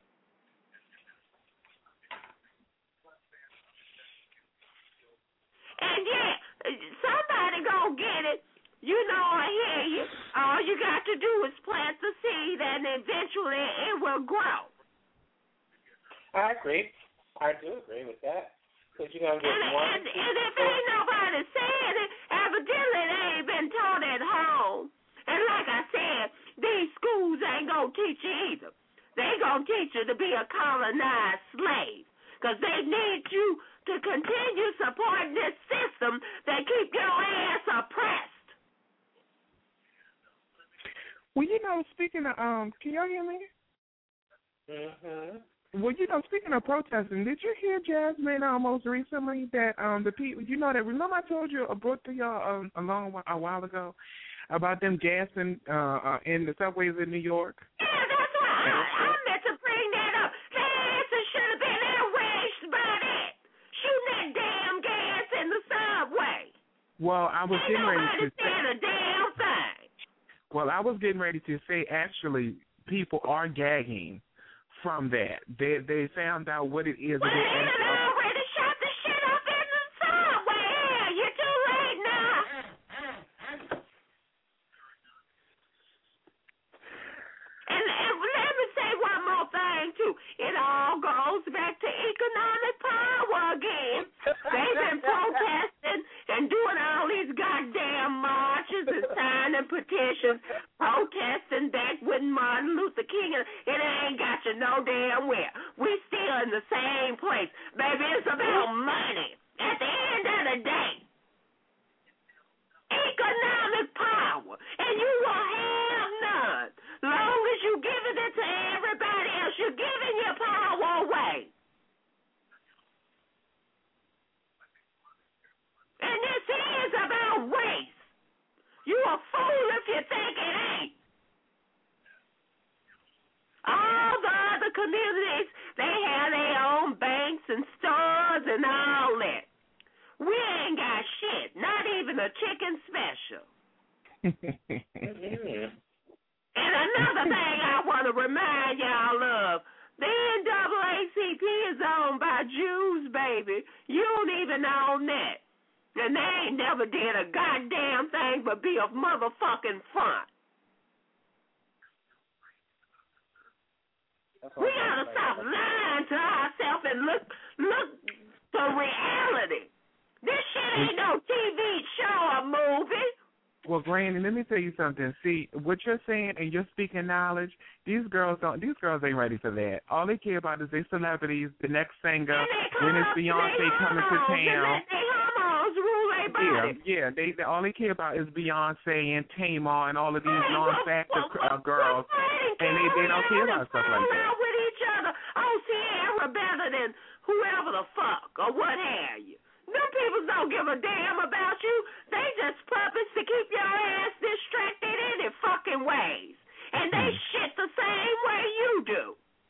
And yeah, somebody gonna get it. You know, I hear you. All you got to do is plant the seed, and eventually it will grow. I agree. I do agree with that. Because you're going to get and, one. And, and if ain't nobody saying it, evidently they ain't been taught at home. And like I said, these schools ain't going to teach you either. They going to teach you to be a colonized slave. Because they need you to continue supporting this system that keep your ass oppressed. Well, you know, speaking of, um, can y'all hear me? Mm-hmm. Well, you know, speaking of protesting, did you hear, Jasmine, uh, most recently that um the people, you know that, remember I told you, I brought to y'all um, a long while, a while ago about them gassing uh, uh, in the subways in New York? Yeah, that's why I, I meant to bring that up. Their asses should have been outraged by that. Shooting that damn gas in the subway. Well, I was Ain't getting ready to say a damn thing. Well, I was getting ready to say, actually, people are gagging from that. They they found out what it is. Well, they done already shot the shit up in the subway. Yeah, you're too late now. And, and let me say one more thing, too. It all goes back to economic power again. They've been protesting and doing all these goddamn marches and signing petitions, protesting back with Martin Luther King, and it ain't got you no damn where. We still in the same place. Baby, it's about money. At the end of the day, economic power, and you will have none. Long as you giving it to everybody else, you're giving your power away. And this is about race. You a fool if you think it ain't. All the other communities, they have their own banks and stores and all that. We ain't got shit, not even a chicken special. And another thing I want to remind y'all of, the N double A C P is owned by Jews, baby. You don't even own that. And they ain't never did a goddamn thing but be a motherfucking front. We gotta stop lying to ourselves and look look to reality. This shit ain't no T V show or movie. Well, Granny, let me tell you something. See, what you're saying and you're speaking knowledge, these girls don't. These girls ain't ready for that. All they care about is their celebrities, the next singer, when it's Beyonce coming to town. They hormones rule their everybody. Yeah, yeah. They, they all they care about is Beyonce and Tamar and all of these non-factor uh, girls, and they they don't care about stuff like that. With each other. Oh, Sierra better than whoever the fuck or what have you. Them people don't give a damn about you. They just purpose to keep your ass distracted any fucking ways. And they shit the same way you do.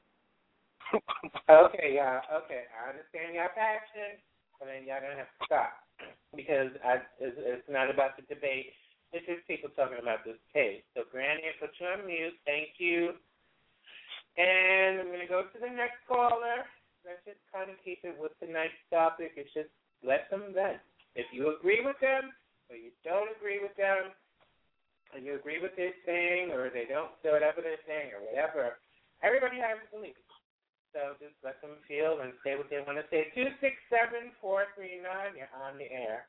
Okay, y'all. Okay, I understand your passion, but then y'all gonna have to stop because I, it's, it's not about the debate. It's just people talking about this case. So, Granny, I put you on mute. Thank you. And I'm gonna go to the next caller. Let's just kind of keep it with the next topic. It's just let them vent. If you agree with them or you don't agree with them, or you agree with their thing or they don't, so whatever they're saying or whatever, everybody has a belief. So just let them feel and say what they want to say. Two six seven four three nine. You're on the air.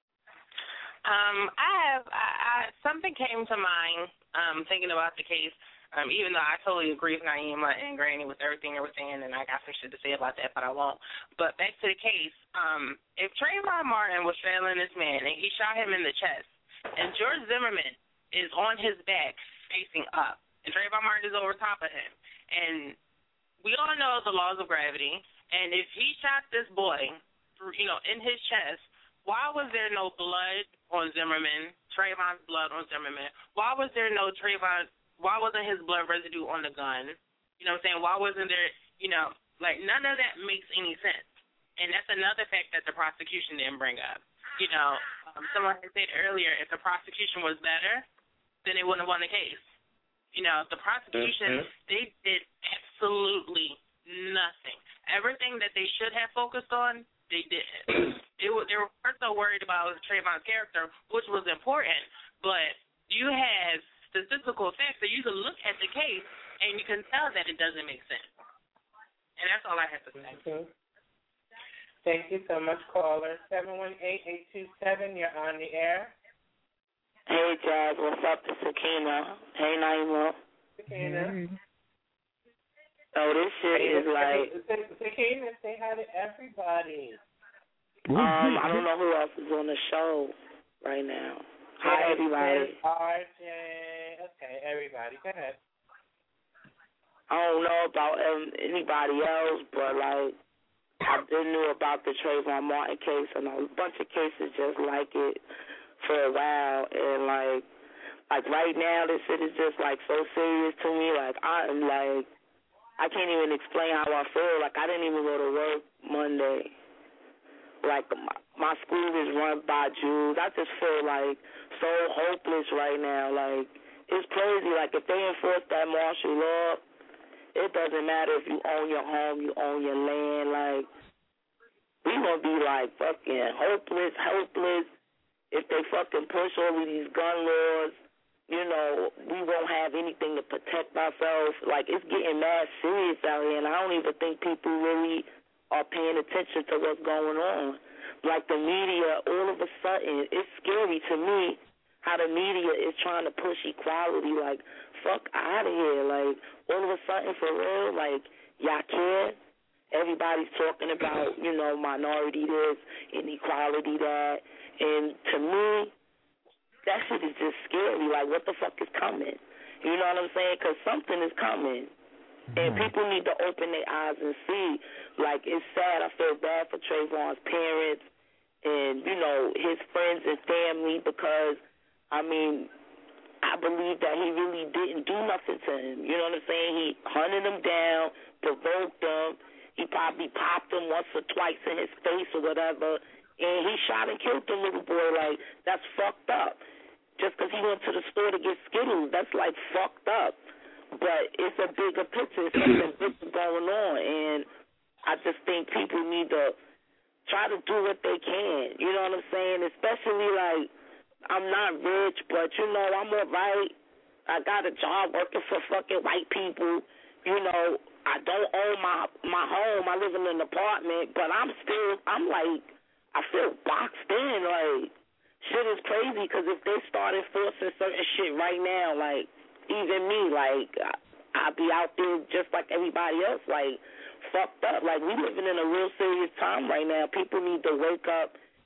Um, I have I, I, something came to mind. Um, thinking about the case. Um, even though I totally agree with Naima and Granny with everything they were saying, and I got some shit to say about that, but I won't. But back to the case. Um, if Trayvon Martin was trailing this man and he shot him in the chest, and George Zimmerman is on his back facing up, and Trayvon Martin is over top of him, and we all know the laws of gravity, and if he shot this boy, through, you know, in his chest, why was there no blood on Zimmerman, Trayvon's blood on Zimmerman? Why was there no Trayvon, why wasn't his blood residue on the gun? You know what I'm saying? Why wasn't there, you know, like none of that makes any sense. And that's another fact that the prosecution didn't bring up. You know, um, someone had said earlier, if the prosecution was better, then they wouldn't have won the case. You know, the prosecution, mm-hmm. they did absolutely nothing. Everything that they should have focused on, they didn't. They were, they were so worried about Trayvon's character, which was important, but you have statistical facts that you can look at the case and you can tell that it doesn't make sense. And that's all I have to say. Mm-hmm. Thank you so much, caller. seven one eight, eight two seven, you're on the air. Hey, Jazz, what's up? It's Sakina. Hey, Naima. Sakina. Mm-hmm. Oh, this shit hey, is like... Sakina, say hi to everybody. Um, I don't know who else is on the show right now. Hi, everybody. R J. Okay, everybody. Go ahead. I don't know about um, anybody else, but, like, I did know about the Trayvon Martin case and a bunch of cases just like it for a while, and like, like right now, this shit is just like so serious to me. Like I'm like, I can't even explain how I feel. Like I didn't even go to work Monday. Like my, my school is run by Jews. I just feel like so hopeless right now. Like it's crazy. Like if they enforce that martial law, it doesn't matter if you own your home, you own your land. Like we gonna be like fucking hopeless, helpless. If they fucking push all of these gun laws, you know, we won't have anything to protect ourselves. Like, it's getting mad serious out here, and I don't even think people really are paying attention to what's going on. Like, the media, all of a sudden, it's scary to me how the media is trying to push equality. Like, fuck out of here. Like, all of a sudden, for real, like, y'all care? Everybody's talking about, you know, minority this, inequality that. And to me, that shit is just scary. Like, what the fuck is coming? You know what I'm saying? Because something is coming. Mm-hmm. And people need to open their eyes and see. Like, it's sad. I feel bad for Trayvon's parents and, you know, his friends and family because, I mean, I believe that he really didn't do nothing to him. You know what I'm saying? He hunted him down, provoked him. He probably popped him once or twice in his face or whatever. And he shot and killed the little boy. Like, that's fucked up. Just because he went to the store to get Skittles, that's, like, fucked up. But it's a bigger picture. It's something bigger going on. And I just think people need to try to do what they can. You know what I'm saying? Especially, like, I'm not rich, but, you know, I'm all right. I got a job working for fucking white people. You know, I don't own my, my home. I live in an apartment. But I'm still, I'm, like... I feel boxed in, like, shit is crazy because if they start enforcing certain shit right now, like, even me, like, I'll be out there just like everybody else, like, fucked up. Like, we living in a real serious time right now. People need to wake up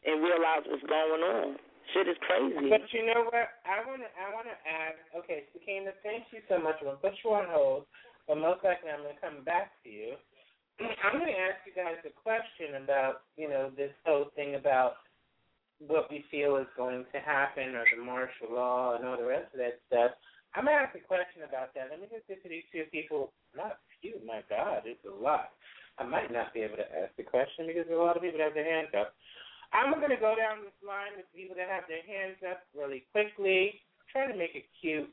and realize what's going on. Shit is crazy. But you know what? I wanna I wanna add. Okay, Sakina, thank you so much. I'm gonna put you on hold, but most likely I'm gonna come back to you. I'm gonna ask you guys a question about you know this whole thing about what we feel is going to happen or the martial law and all the rest of that stuff. I'm gonna ask a question about that. Let me just get to these two people. Not few. My God, it's a lot. I might not be able to ask the question because there's a lot of people that have their hands up. I'm going to go down this line with people that have their hands up really quickly, try to make it cute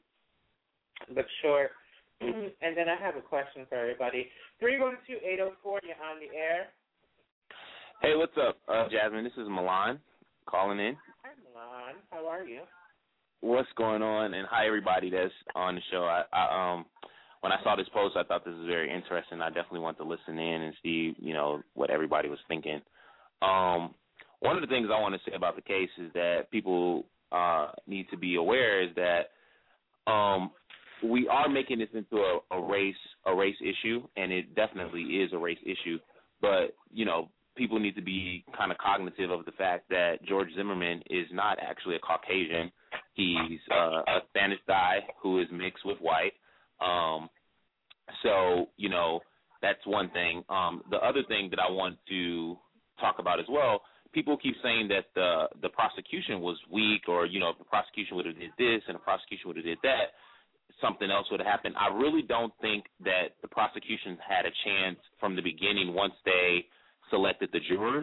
but short, and then I have a question for everybody. three one two, eight oh four, you're on the air. Hey, what's up, uh, Jasmine? This is Milan calling in. Hi, Milan. How are you? What's going on? And hi, everybody that's on the show. I, I um, when I saw this post, I thought this was very interesting. I definitely want to listen in and see, you know, what everybody was thinking. Um, one of the things I want to say about the case is that people uh, need to be aware is that um, we are making this into a, a race a race issue, and it definitely is a race issue. But you know, people need to be kind of cognitive of the fact that George Zimmerman is not actually a Caucasian. He's uh, a Spanish guy who is mixed with white. Um, so you know, that's one thing. Um, the other thing that I want to talk about as well. People keep saying that the the prosecution was weak, or you know, if the prosecution would have did this and the prosecution would have did that, something else would have happened. I really don't think that the prosecution had a chance from the beginning once they selected the jurors.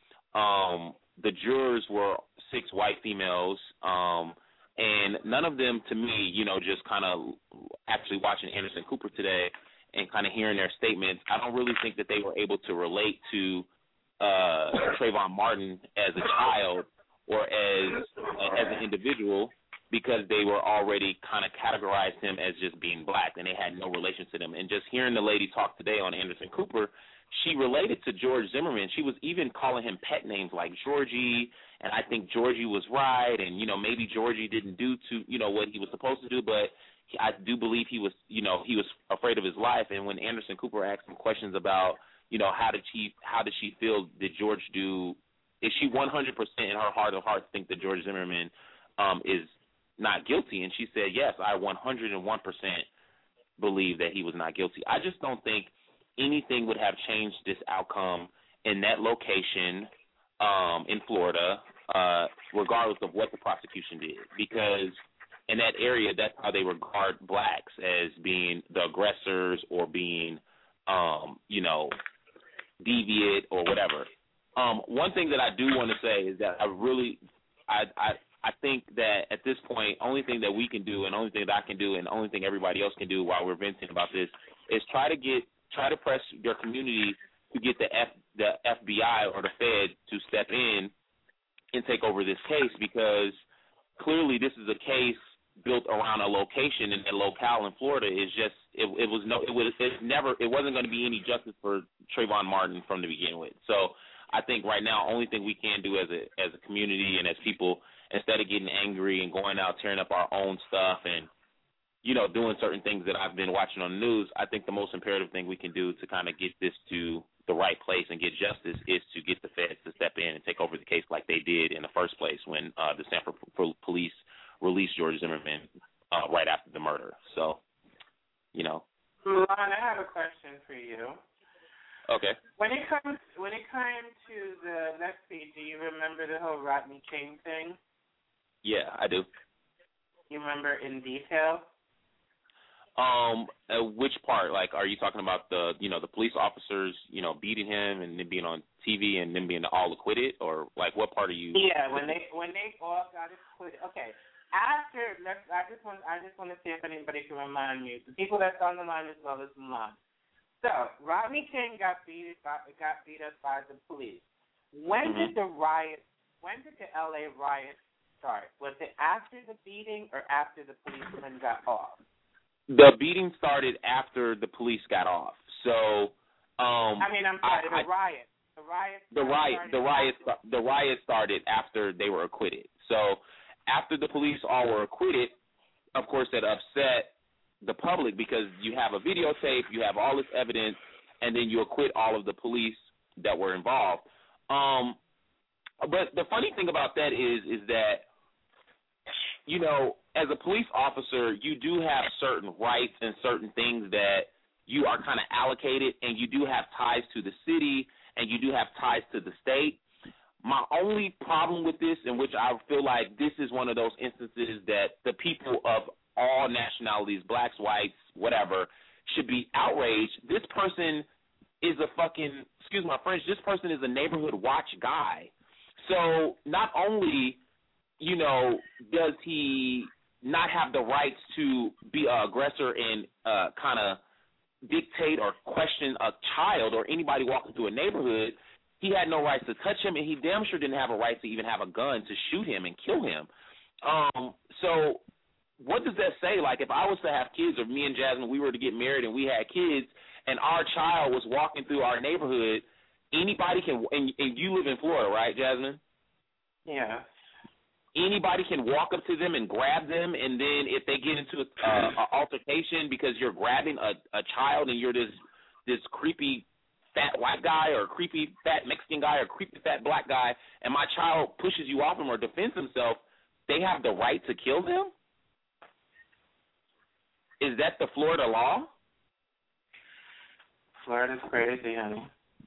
Um, the jurors were six white females, um, and none of them, to me, you know, just kind of actually watching Anderson Cooper today and kind of hearing their statements, I don't really think that they were able to relate to Uh, Trayvon Martin as a child or as uh, as an individual, because they were already kind of categorized him as just being black, and they had no relation to them. And just hearing the lady talk today on Anderson Cooper, she related to George Zimmerman. She was even calling him pet names like Georgie, and I think Georgie was right, and, you know, maybe Georgie didn't do to, you know, what he was supposed to do, but I do believe he was, you know, he was afraid of his life. And when Anderson Cooper asked him questions about, you know, how did she how did she feel did George do? Is she one hundred percent in her heart of hearts think that George Zimmerman um, is not guilty? And she said, yes, I one hundred one percent believe that he was not guilty. I just don't think anything would have changed this outcome in that location um, in Florida, uh, regardless of what the prosecution did, because in that area, that's how they regard blacks, as being the aggressors or being, um, you know, deviant or whatever. Um, one thing that I do want to say is that I really, I, I, I think that at this point, only thing that we can do, and only thing that I can do, and the only thing everybody else can do while we're venting about this is try to get, try to press your community to get the F, the F B I or the Fed to step in and take over this case, because clearly this is a case built around a location, and the locale in Florida is just it, it was no it was it's never it wasn't going to be any justice for Trayvon Martin from the begin with. So I think right now, only thing we can do as a as a community and as people, instead of getting angry and going out tearing up our own stuff and, you know, doing certain things that I've been watching on the news, I think the most imperative thing we can do to kind of get this to the right place and get justice is to get the feds to step in and take over the case like they did in the first place when uh, the Sanford police released George Zimmerman uh, right after the murder. So, you know. Milan, I have a question for you. Okay. When it comes when it came to the let's see, do you remember the whole Rodney King thing? Yeah, I do. You remember in detail? Um, uh, which part? Like, are you talking about the, you know, the police officers, you know, beating him and then being on T V and then being all acquitted, or like what part are you? Yeah, when they when they all got acquitted. Okay. After, let's, I just want I just want to see if anybody can remind me. The people that's on the line as well as Milan. So Rodney King got beat by, got beat up by the police. When mm-hmm. did the riot? When did the L A riot start? Was it after the beating or after the policeman got off? The beating started after the police got off. So, um, I mean, I'm sorry, I, the riot. The riot. The riot. The riot. After. The riot started after they were acquitted. So, after the police all were acquitted, of course, that upset the public because you have a videotape, you have all this evidence, and then you acquit all of the police that were involved. Um, But the funny thing about that is, is that, you know, as a police officer, you do have certain rights and certain things that you are kind of allocated, and you do have ties to the city, and you do have ties to the state. My only problem with this, in which I feel like this is one of those instances that the people of all nationalities, blacks, whites, whatever, should be outraged. This person is a fucking, excuse my French, this person is a neighborhood watch guy. So not only, you know, does he not have the rights to be an aggressor and uh, kind of dictate or question a child or anybody walking through a neighborhood, he had no rights to touch him, and he damn sure didn't have a right to even have a gun to shoot him and kill him. Um, so what does that say? Like, if I was to have kids, or me and Jasmine, we were to get married and we had kids, and our child was walking through our neighborhood, anybody can, and, and you live in Florida, right, Jasmine? Yeah. Anybody can walk up to them and grab them, and then if they get into an altercation because you're grabbing a, a child and you're this this creepy fat white guy or creepy fat Mexican guy or creepy fat black guy, and my child pushes you off him or defends himself, they have the right to kill them? Is that the Florida law? Florida's crazy, honey.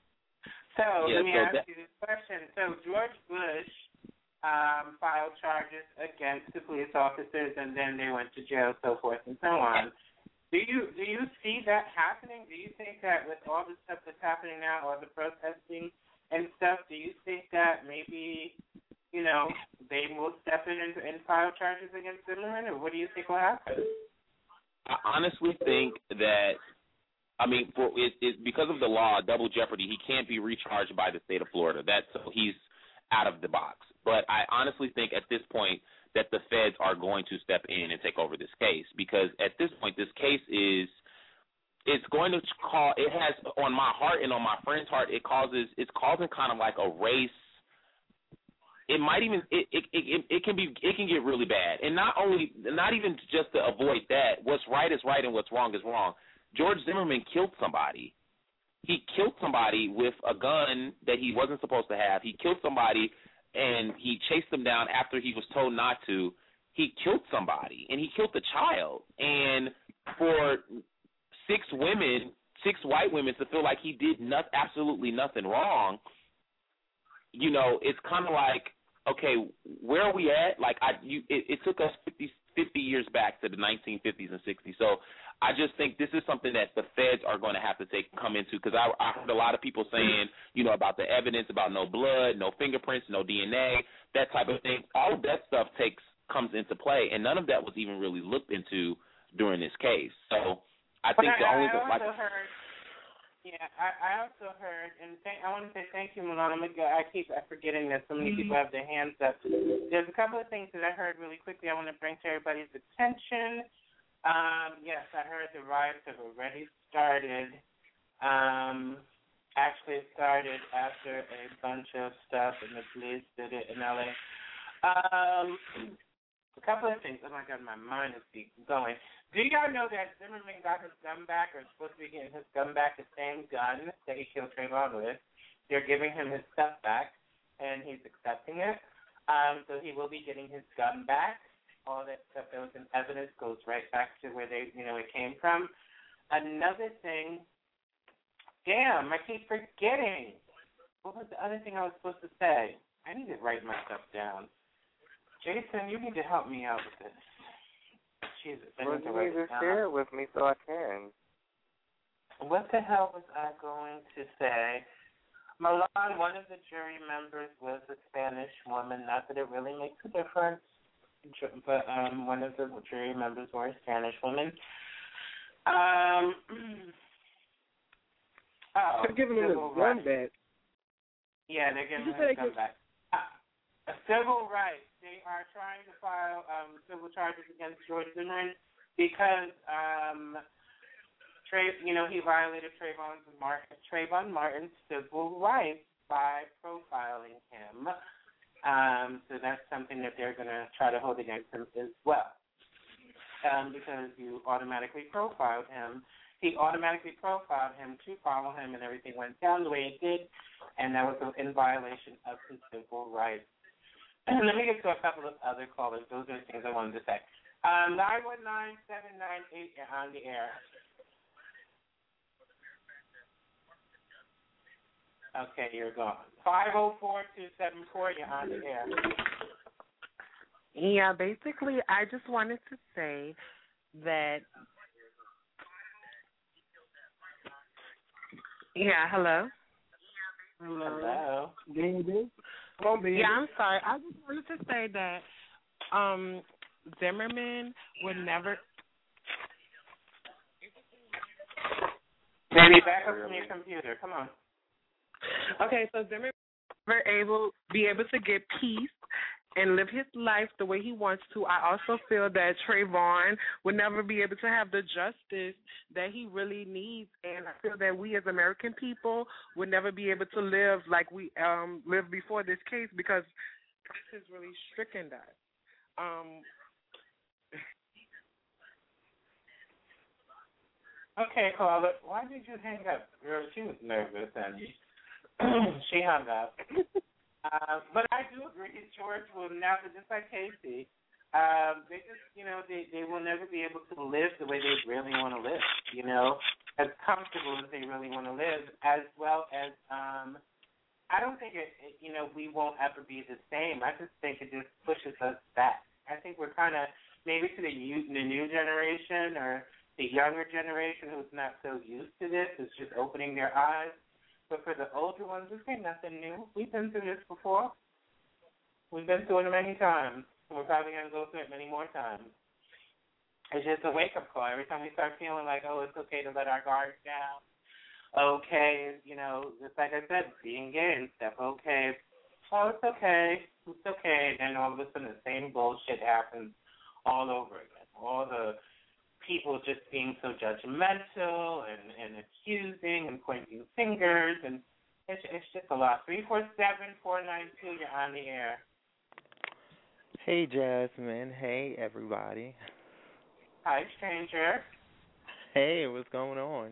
So yeah, let me so ask that, you this question. So George Bush um, filed charges against the police officers, and then they went to jail, so forth and so on. Do you do you see that happening? Do you think that with all the stuff that's happening now, all the protesting and stuff, do you think that maybe, you know, they will step in and, and file charges against Zimmerman, or what do you think will happen? I honestly think that, I mean, for it, it, because of the law, double jeopardy, he can't be recharged by the state of Florida. That's so he's out of the box. But I honestly think at this point that the feds are going to step in and take over this case, because at this point this case is it's going to call it has on my heart and on my friend's heart it causes it's causing kind of like a race. It might even it it, it it can be it can get really bad. And not only not even just to avoid that, what's right is right and what's wrong is wrong. George Zimmerman killed somebody. He killed somebody with a gun that he wasn't supposed to have. He killed somebody and he chased them down after he was told not to. He killed somebody, and he killed the child. And for six women, six white women to feel like he did not, absolutely nothing wrong, you know, it's kind of like, okay, where are we at? Like, I, you, it, it took us fifty, fifty years back to the nineteen fifties and sixties. So I just think this is something that the feds are going to have to take come into, because I, I heard a lot of people saying, you know, about the evidence, about no blood, no fingerprints, no D N A, that type of thing. All of that stuff takes comes into play, and none of that was even really looked into during this case. So I think but the I, only I thing, also like, heard, yeah, I, I also heard, and thank, I want to say thank you, Malone. I'm gonna, I keep forgetting that so many people have their hands up. There's a couple of things that I heard really quickly I want to bring to everybody's attention. Um, yes, I heard the riots have already started. Um, actually, it started after a bunch of stuff, and the police did it in L A. Um, a couple of things. Oh, my God, my mind is going. Do y'all know that Zimmerman got his gun back, or is supposed to be getting his gun back, the same gun that he killed Trayvon with? They're giving him his stuff back, and he's accepting it. Um, so he will be getting his gun back. All that stuff that was in evidence goes right back to where they, you know, it came from. Another thing, damn, I keep forgetting. What was the other thing I was supposed to say? I need to write my stuff down. Jason, you need to help me out with this. Jesus, I well, need to you write need it to down. share it with me so I can. What the hell was I going to say? Milan, one of the jury members was a Spanish woman. Not that it really makes a difference. But um, one of the jury members were a Spanish woman. Um, oh, they're giving him his gun back. Yeah, they're giving him his gun back. Uh, civil rights. They are trying to file um, civil charges against George Zimmerman because, um, Trey, you know, he violated Trayvon Martin, Trayvon Martin's civil rights by profiling him. Um, so that's something that they're going to try to hold against him as well. Um, because you automatically profiled him. he automatically profiled him to follow him, and everything went down the way it did, and that was in violation of his civil rights. And let me get to a couple of other callers. Those are the things I wanted to say. Um, nine one nine, seven nine eight, you're on the air. Okay, you're gone. five oh four, two seven four, you're on the air. Yeah, basically, I just wanted to say that. Yeah, hello. Hello. Baby. Come on, baby. Yeah, I'm sorry. I just wanted to say that um, Zimmerman would never. Baby, back up from your computer. Come on. Okay, so Zimmerman never able be able to get peace and live his life the way he wants to. I also feel that Trayvon would never be able to have the justice that he really needs, and I feel that we as American people would never be able to live like we um lived before this case, because this has really stricken us. Um, okay, caller, why did you hang up? Girl, she was nervous, and she hung up. Uh, but I do agree, George will never, just like Casey, um, they just, you know, they, they will never be able to live the way they really want to live, you know, as comfortable as they really want to live, as well as, um, I don't think, it, it, you know, we won't ever be the same. I just think it just pushes us back. I think we're kind of, maybe to the, youth, the new generation or the younger generation who's not so used to this, is just opening their eyes. But for the older ones, this ain't nothing new. We've been through this before. We've been through it many times. We're probably going to go through it many more times. It's just a wake-up call. Every time we start feeling like, oh, it's okay to let our guards down. Okay, you know, just like I said, being gay and stuff, okay. Oh, it's okay. It's okay. And then all of a sudden the same bullshit happens all over again. All the people just being so judgmental and, and accusing and pointing fingers, and it's, it's just a lot. three four seven, four nine two, you're on the air. Hey, Jasmine. Hey, everybody. Hi, stranger. Hey, what's going on?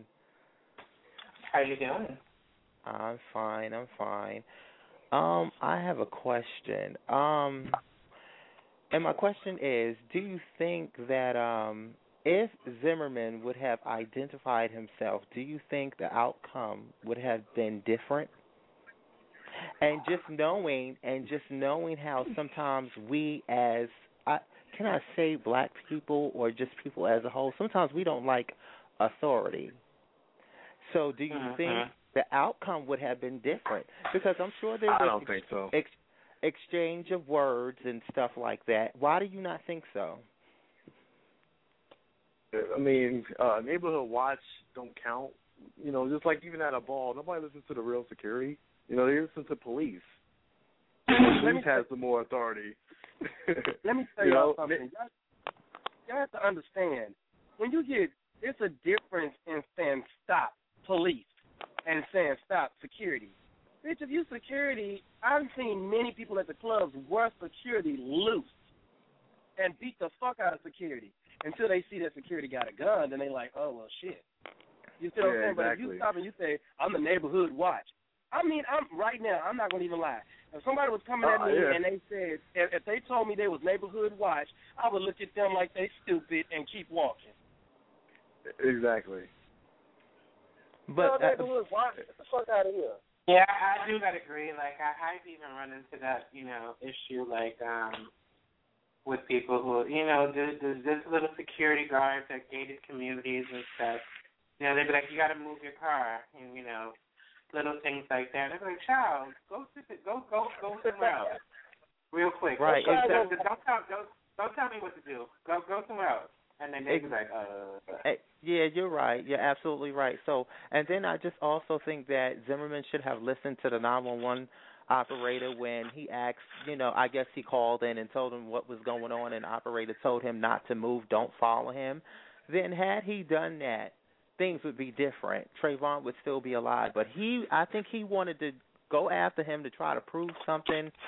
How you doing? I'm fine. I'm fine. Um, I have a question. Um, and my question is, do you think that um, if Zimmerman would have identified himself, do you think the outcome would have been different? And just knowing, and just knowing how sometimes we as, I, can I say black people or just people as a whole, sometimes we don't like authority. So do you mm-hmm. think the outcome would have been different? Because I'm sure there was I don't think so. Ex- exchange of words and stuff like that. Why do you not think so? I mean, uh, neighborhood watch don't count. You know, just like even at a ball, nobody listens to the real security. You know, they listen to police. Police has the more authority. Let me tell you y'all know, something. Y'all, y'all have to understand, when you get, it's a difference in saying stop police and saying stop security. Bitch, if you security, I've seen many people at the clubs wear security loose and beat the fuck out of security until they see that security got a gun, then they like, oh, well, shit. You see what yeah, I'm saying? But exactly. if you stop and you say, I'm the neighborhood watch, I mean, I'm right now, I'm not going to even lie. If somebody was coming at uh, me yeah. and they said, if, if they told me they was neighborhood watch, I would look at them like they stupid and keep walking. Exactly. But no, neighborhood watch, get the fuck out of here. Yeah, I do gotta agree. Like, I, I've even run into that, you know, issue, like, um, with people who, you know, there's, there's this little security guards at gated communities and stuff. You know, they'd be like, you got to move your car, and, you know, little things like that. They'd be like, child, go go go go somewhere else, real quick. Right. Don't, Exactly. don't, tell, don't, don't tell me what to do. Go go somewhere else. And then they'd be like, uh. Yeah, you're right. You're absolutely right. So, and then I just also think that Zimmerman should have listened to the nine one one operator when he asked, you know, I guess he called in and told him what was going on, and the operator told him not to move, don't follow him. Then had he done that, things would be different. Trayvon would still be alive. But he, I think he wanted to go after him to try to prove something,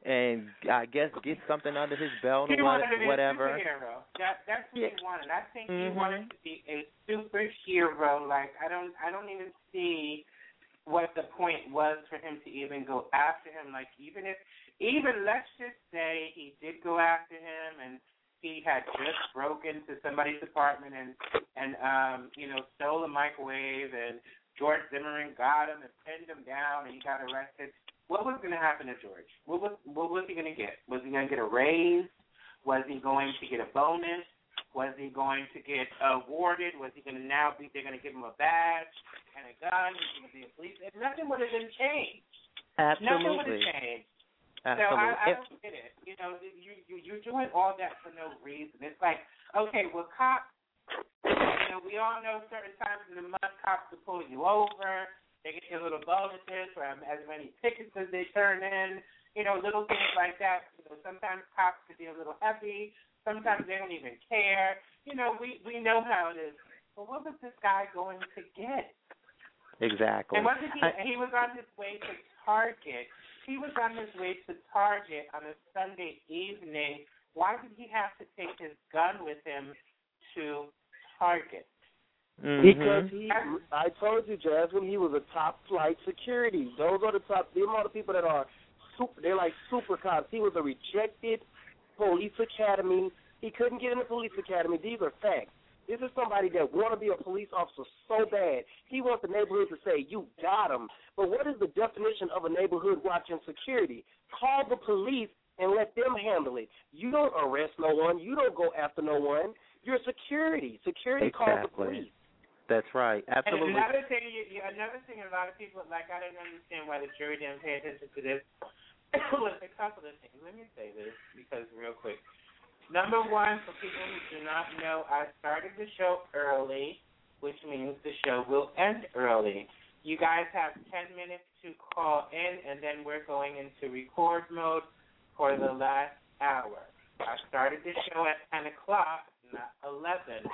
and I guess get something under his belt He or what, wanted to be whatever. a superhero. That that's what Yeah. he wanted. I think Mhm. he wanted to be a superhero. Like I don't I don't even see what the point was for him to even go after him. Like even if even let's just say he did go after him and he had just broken into somebody's apartment and and um, you know, stole a microwave and George Zimmerman got him and pinned him down and he got arrested. What was going to happen to George? What was what was he going to get? Was he going to get a raise? Was he going to get a bonus? Was he going to get awarded? Was he going to now be? They're going to give him a badge and a gun. He's going to be a police. And nothing would have been changed. Nothing would have Absolutely. changed. Absolutely. So I, I If- don't get it. You know, you, you you're doing all that for no reason. It's like, okay, well, cops. You know, we all know certain times in the month cops will pull you over. They get your little bonuses for as many tickets as they turn in. You know, little things like that. You know, sometimes cops could be a little heavy. Sometimes they don't even care. You know, we we know how it is. But what was this guy going to get? Exactly. And wasn't he? I- He was on his way to Target. He was on his way to Target on a Sunday evening. Why did he have to take his gun with him to Target? Mhm. Because he, I told you, Jasmine, he was a top flight security. Those are the top. Them are the people that are super. They're like super cops. He was a rejected police academy. He couldn't get in the police academy. These are facts. This is somebody that want to be a police officer so bad. He wants the neighborhood to say, "You got him." But what is the definition of a neighborhood watching security? Call the police and let them handle it. You don't arrest no one. You don't go after no one. You're security. Security calls the Exactly. police. That's right. Absolutely. And another thing, you, you, another thing, a lot of people like. I didn't understand why the jury didn't pay attention to this. Was a couple of things. Let me say this because real quick. Number one, for people who do not know, I started the show early, which means the show will end early. You guys have ten minutes to call in, and then we're going into record mode for the last hour. I started the show at ten o'clock, not eleven.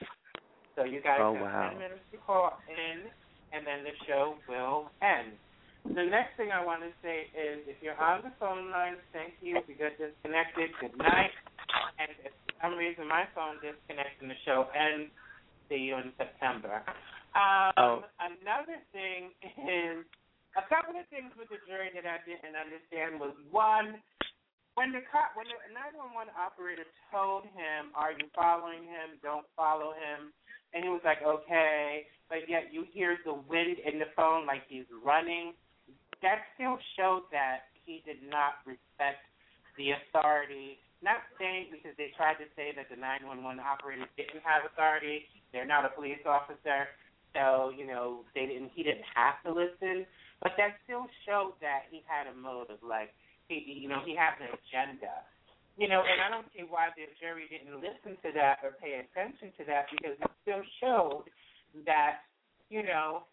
So you guys Oh, have wow. ten minutes to call in, and then the show will end. The next thing I want to say is if you're on the phone line, thank you. If you got disconnected, good night. And if for some reason my phone disconnected and the show ends, see you in September. Um, Oh. Another thing is a couple of things with the jury that I didn't understand was one, when the cop, when the nine one one operator told him, "Are you following him? Don't follow him," and he was like, "Okay," but yet you hear the wind in the phone like he's running. That still showed that he did not respect the authority. Not saying because they tried to say that the nine one one operators didn't have authority. They're not a police officer, so you know they didn't. He didn't have to listen, but that still showed that he had a motive. Like he, you know, he had an agenda. You know, and I don't see why the jury didn't listen to that or pay attention to that because it still showed that you know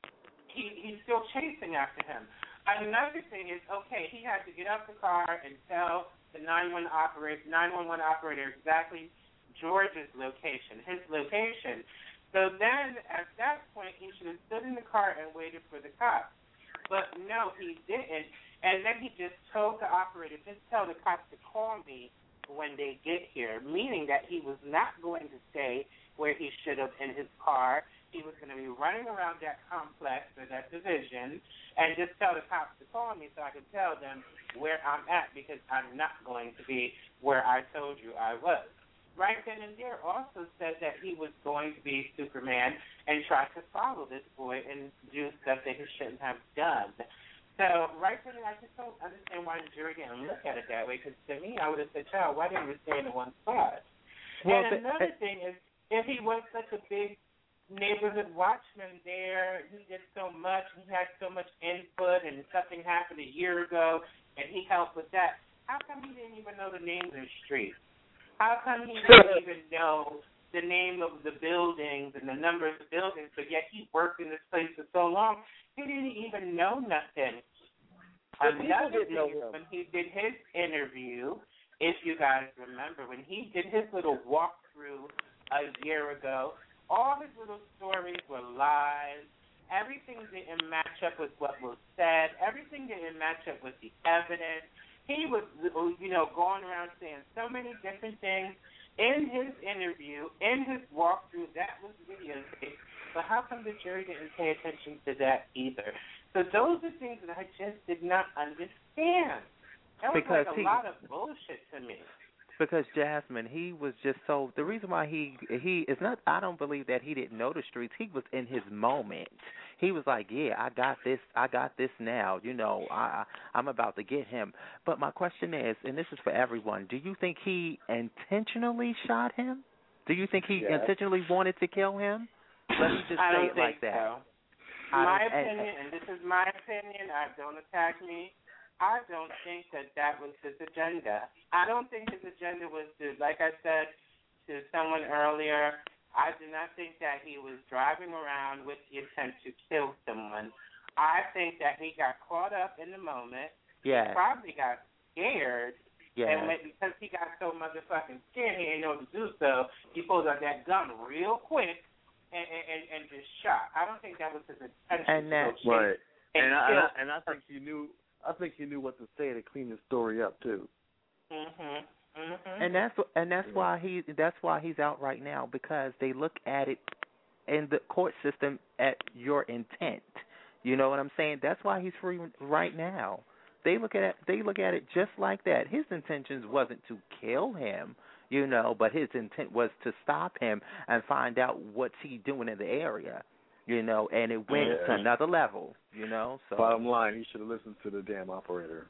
he he's still chasing after him. Another thing is, okay, he had to get out the car and tell the nine one one operator, nine one one operator exactly George's location, his location. So then, at that point, he should have stood in the car and waited for the cops. But no, he didn't. And then he just told the operator, just tell the cops to call me when they get here, meaning that he was not going to stay where he should have in his car. He was going to be running around that complex or that division and just tell the cops to call me so I could tell them where I'm at because I'm not going to be where I told you I was. Right then and there also said that he was going to be Superman and try to follow this boy and do stuff that he shouldn't have done. So right then, I just don't understand why the jury didn't look at it that way because to me, I would have said, child, why didn't you stay in one spot? Well, and the- another thing is, if he was such a big neighborhood watchman there, he did so much, he had so much input, and something happened a year ago, and he helped with that. How come he didn't even know the names of the streets? How come he didn't even know the name of the buildings and the number of the buildings, but yet he worked in this place for so long, he didn't even know nothing. The people Another didn't know thing is him. when he did his interview, if you guys remember, when he did his little walkthrough a year ago, all his little stories were lies. Everything didn't match up with what was said. Everything didn't match up with the evidence. he was, you know, going around saying so many different things in his interview, in his walkthrough. That was videotaped. But how come the jury didn't pay attention to that either? So those are things that I just did not understand. That was Because like a he, lot of bullshit to me. Because Jasmine, he was just so. The reason why he he is not. I don't believe that he didn't know the streets. He was in his moment. He was like, yeah, I got this. I got this now. You know, I I'm about to get him. But my question is, and this is for everyone: do you think he intentionally shot him? Do you think he Yes. intentionally wanted to kill him? Let me just I say don't it think like that. so. I My don't- and- opinion, and this is my opinion. I don't attack me. I don't think that that was his agenda. I don't think his agenda was to, like I said to someone earlier, I do not think that he was driving around with the intent to kill someone. I think that he got caught up in the moment. Yes. He probably got scared. Yes. And when, because he got so motherfucking scared, he didn't know what to do, so he pulled out that gun real quick and, and, and just shot. I don't think that was his intention. And to that- go chase Right. And, And I, and kill. I and I think he knew. I think he knew what to say to clean the story up too. Mhm. Mhm. And that's and that's why he that's why he's out right now, because they look at it in the court system at your intent. You know what I'm saying? That's why he's free right now. They look at it, they look at it just like that. His intentions wasn't to kill him, you know, but his intent was to stop him and find out what's he doing in the area, you know, and it went Yeah. to another level, you know. So Bottom line, he should have listened to the damn operator.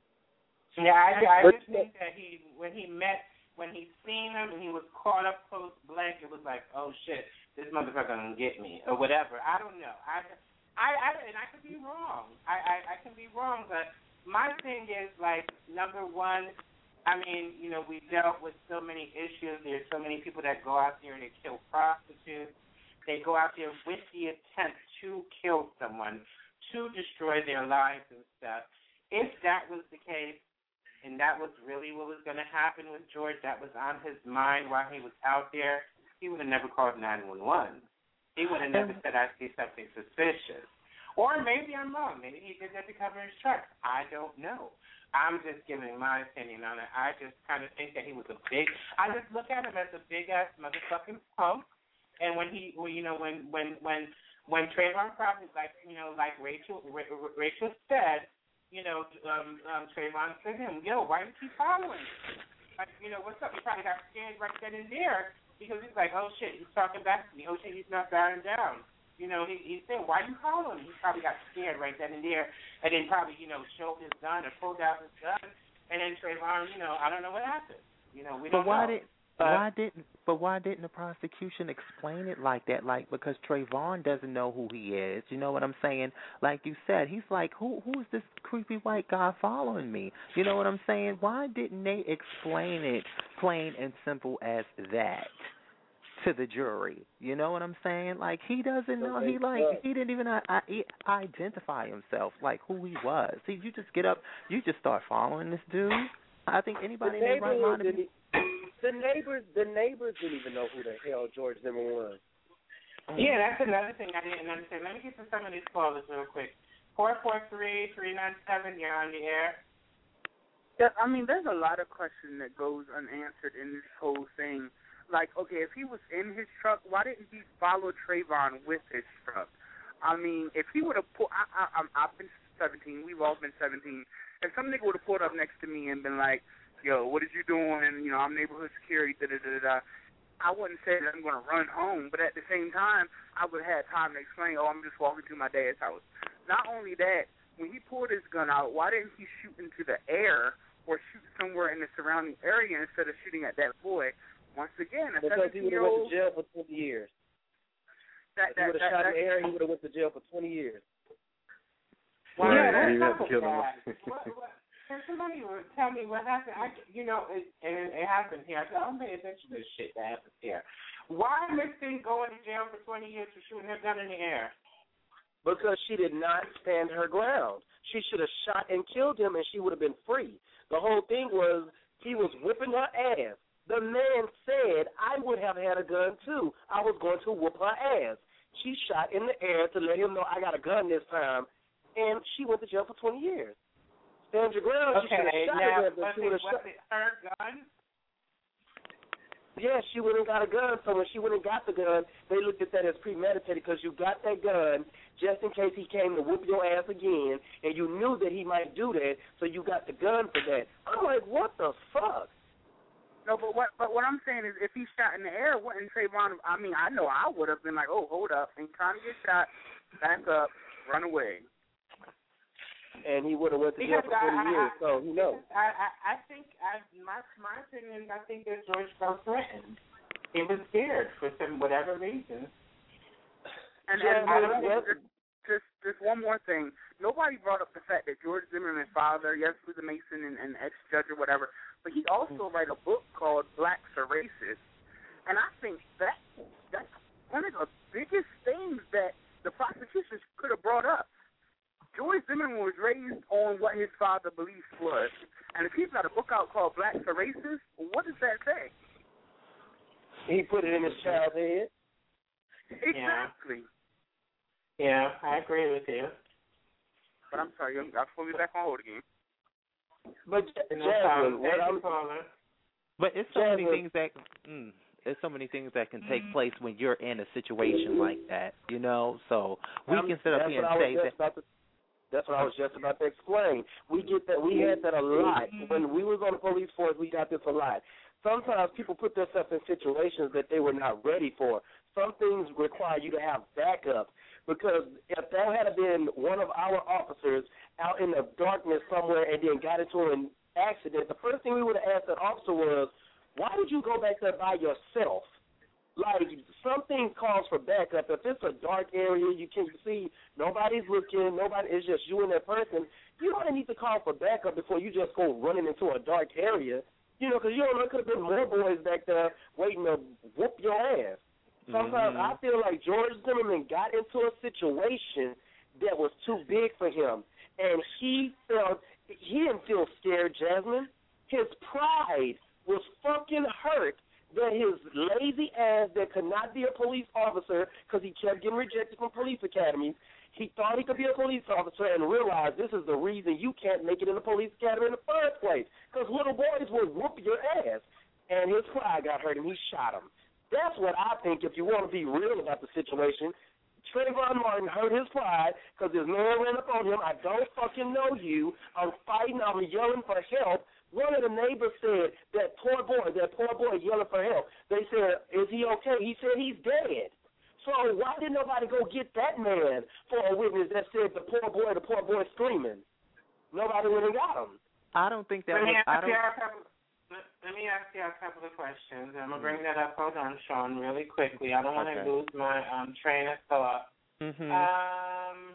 Yeah, I, I But- just think that he, when he met, when he seen him and he was caught up close blank, it was like, oh shit, this motherfucker gonna get me or whatever. I don't know. I, I, I and I could be wrong. I, I, I can be wrong, but my thing is like number one. I mean, you know, we dealt with so many issues. There's so many people that go out there and they kill prostitutes. They go out there with the intent to kill someone, to destroy their lives and stuff. If that was the case, and that was really what was going to happen with George, that was on his mind while he was out there, he would have never called nine one one. He would have never said, I see something suspicious. Or maybe I'm wrong. Maybe he did that to cover his tracks. I don't know. I'm just giving my opinion on it. I just kind of think that he was a big, I just look at him as a big-ass motherfucking punk. And when he, well, you know, when, when, when, when Trayvon probably, like, you know, like Rachel, Rachel said, you know, um, um, Trayvon said to him, yo, why do you keep following? Like, you know, what's up? He probably got scared right then and there because he's like, oh, shit, he's talking back to me. Oh, shit, he's not bowing down. You know, he, he's saying, why do you follow him? He probably got scared right then and there and then probably, you know, showed his gun or pulled out his gun. And then Trayvon, you know, I don't know what happened. You know, we but don't why know. did But, why didn't but why didn't the prosecution explain it like that? Like, because Trayvon doesn't know who he is. You know what I'm saying? Like you said, he's like, who who is this creepy white guy following me? You know what I'm saying? Why didn't they explain it plain and simple as that to the jury? You know what I'm saying? Like, he doesn't know. He like he didn't even uh, identify himself, like who he was. See, you just get up, you just start following this dude. I think anybody in the their right neighborhood mind. didn't, the neighbors, the neighbors didn't even know who the hell George Zimmerman was. yeah, that's another thing I didn't understand. Let me get to some of these callers real quick. four four three, three nine seven, you're on the air. Yeah, I mean, there's a lot of questions that goes unanswered in this whole thing. Like, okay, if he was in his truck, why didn't he follow Trayvon with his truck? I mean, if he would have pulled, I, I, I'm, I've been seventeen, we've all been seventeen. If some nigga would have pulled up next to me and been like, yo, what is you doing? You know, I'm neighborhood security, da-da-da-da. I wouldn't say that I'm going to run home, but at the same time, I would have had time to explain, oh, I'm just walking to my dad's house. Not only that, when he pulled his gun out, why didn't he shoot into the air or shoot somewhere in the surrounding area instead of shooting at that boy? Once again, a Because he would have went to seventeen-year-old... jail for twenty years. That, if he would have that, shot that, in the air, he would have went to jail for twenty years. Well, Right, yeah, he let's had to talk kill him. about that. what, what, can somebody tell me what happened? I, you know, it, it, it happened here. I said, I'm paying attention to this shit that happens here. Why Miss Thing going to jail for twenty years for shooting her gun in the air? Because she did not stand her ground. She should have shot and killed him, and she would have been free. The whole thing was he was whipping her ass. The man said, I would have had a gun, too. I was going to whoop her ass. She shot in the air to let him know I got a gun this time, and she went to jail for twenty years. stand your ground. She should have Okay, shot now, her. was She it, would have was shot. it her gun? Yeah, she went and got a gun. So when she went and got the gun, they looked at that as premeditated because you got that gun just in case he came to whoop your ass again, and you knew that he might do that, so you got the gun for that. I'm like, what the fuck? No, but what but what I'm saying is, if he shot in the air, wouldn't Trayvon? I mean, I know I would have been like, oh, hold up, and trying to get shot, back up, run away. And he would have went to jail Because for forty I, I, years, so who knows? I, I, I think, I, my my opinion, I think that George felt threatened. He was scared for some whatever reason. And, Yeah, and I don't just, just, just just one more thing. Nobody brought up the fact that George Zimmerman's father, yes, he was a Mason and, and ex-judge or whatever, but he also wrote a book called Blacks Are Racist. And I think that that's one of the biggest things that the prosecution could have brought up. George Zimmerman was raised on what his father beliefs was. And if he's got a book out called Blacks Are Racist, what does that say? He put it in his child's head. Exactly. Yeah, I agree with you. But I'm sorry, I'll put me back on hold again. But No Jasmine, problem. what Thank I'm you, caller. But it's so many Jasmine. things that mm, there's so many things that can take place when you're in a situation like that, you know. So we I'm- can sit up that's here what I and was say just that. about to That's what I was just about to explain. We get that. We had that a lot when we was on the police force. We got this a lot. Sometimes people put themselves in situations that they were not ready for. Some things require you to have backup, because if that had been one of our officers out in the darkness somewhere and then got into an accident, the first thing we would have asked that officer was, "Why did you go back there by yourself?" Like, something calls for backup. If it's a dark area, you can see nobody's looking, nobody, it's just you and that person, you don't need to call for backup before you just go running into a dark area. You know, because you don't know, it could have been more boys back there waiting to whoop your ass. Sometimes Mhm. I feel like George Zimmerman got into a situation that was too big for him. And he felt, he didn't feel scared, Jasmine. His pride was fucking hurt that his lazy ass that could not be a police officer because he kept getting rejected from police academies, he thought he could be a police officer and realized this is the reason you can't make it in the police academy in the first place, because little boys will whoop your ass. And his pride got hurt and he shot him. That's what I think, if you want to be real about the situation. Trayvon Martin hurt his pride because his man ran up on him. I don't fucking know you. I'm fighting. I'm yelling for help. One of the neighbors said, that poor boy, that poor boy yelling for help. They said, is he okay? He said he's dead. So why didn't nobody go get that man for a witness that said the poor boy, the poor boy screaming? Nobody went and got him. I don't think that Let me was. I ask don't. you a couple. Let, let me ask you a couple of questions. I'm gonna bring that up. Hold on, Sean, really quickly. I don't want to Okay. lose my um, train of thought. Mhm. Um,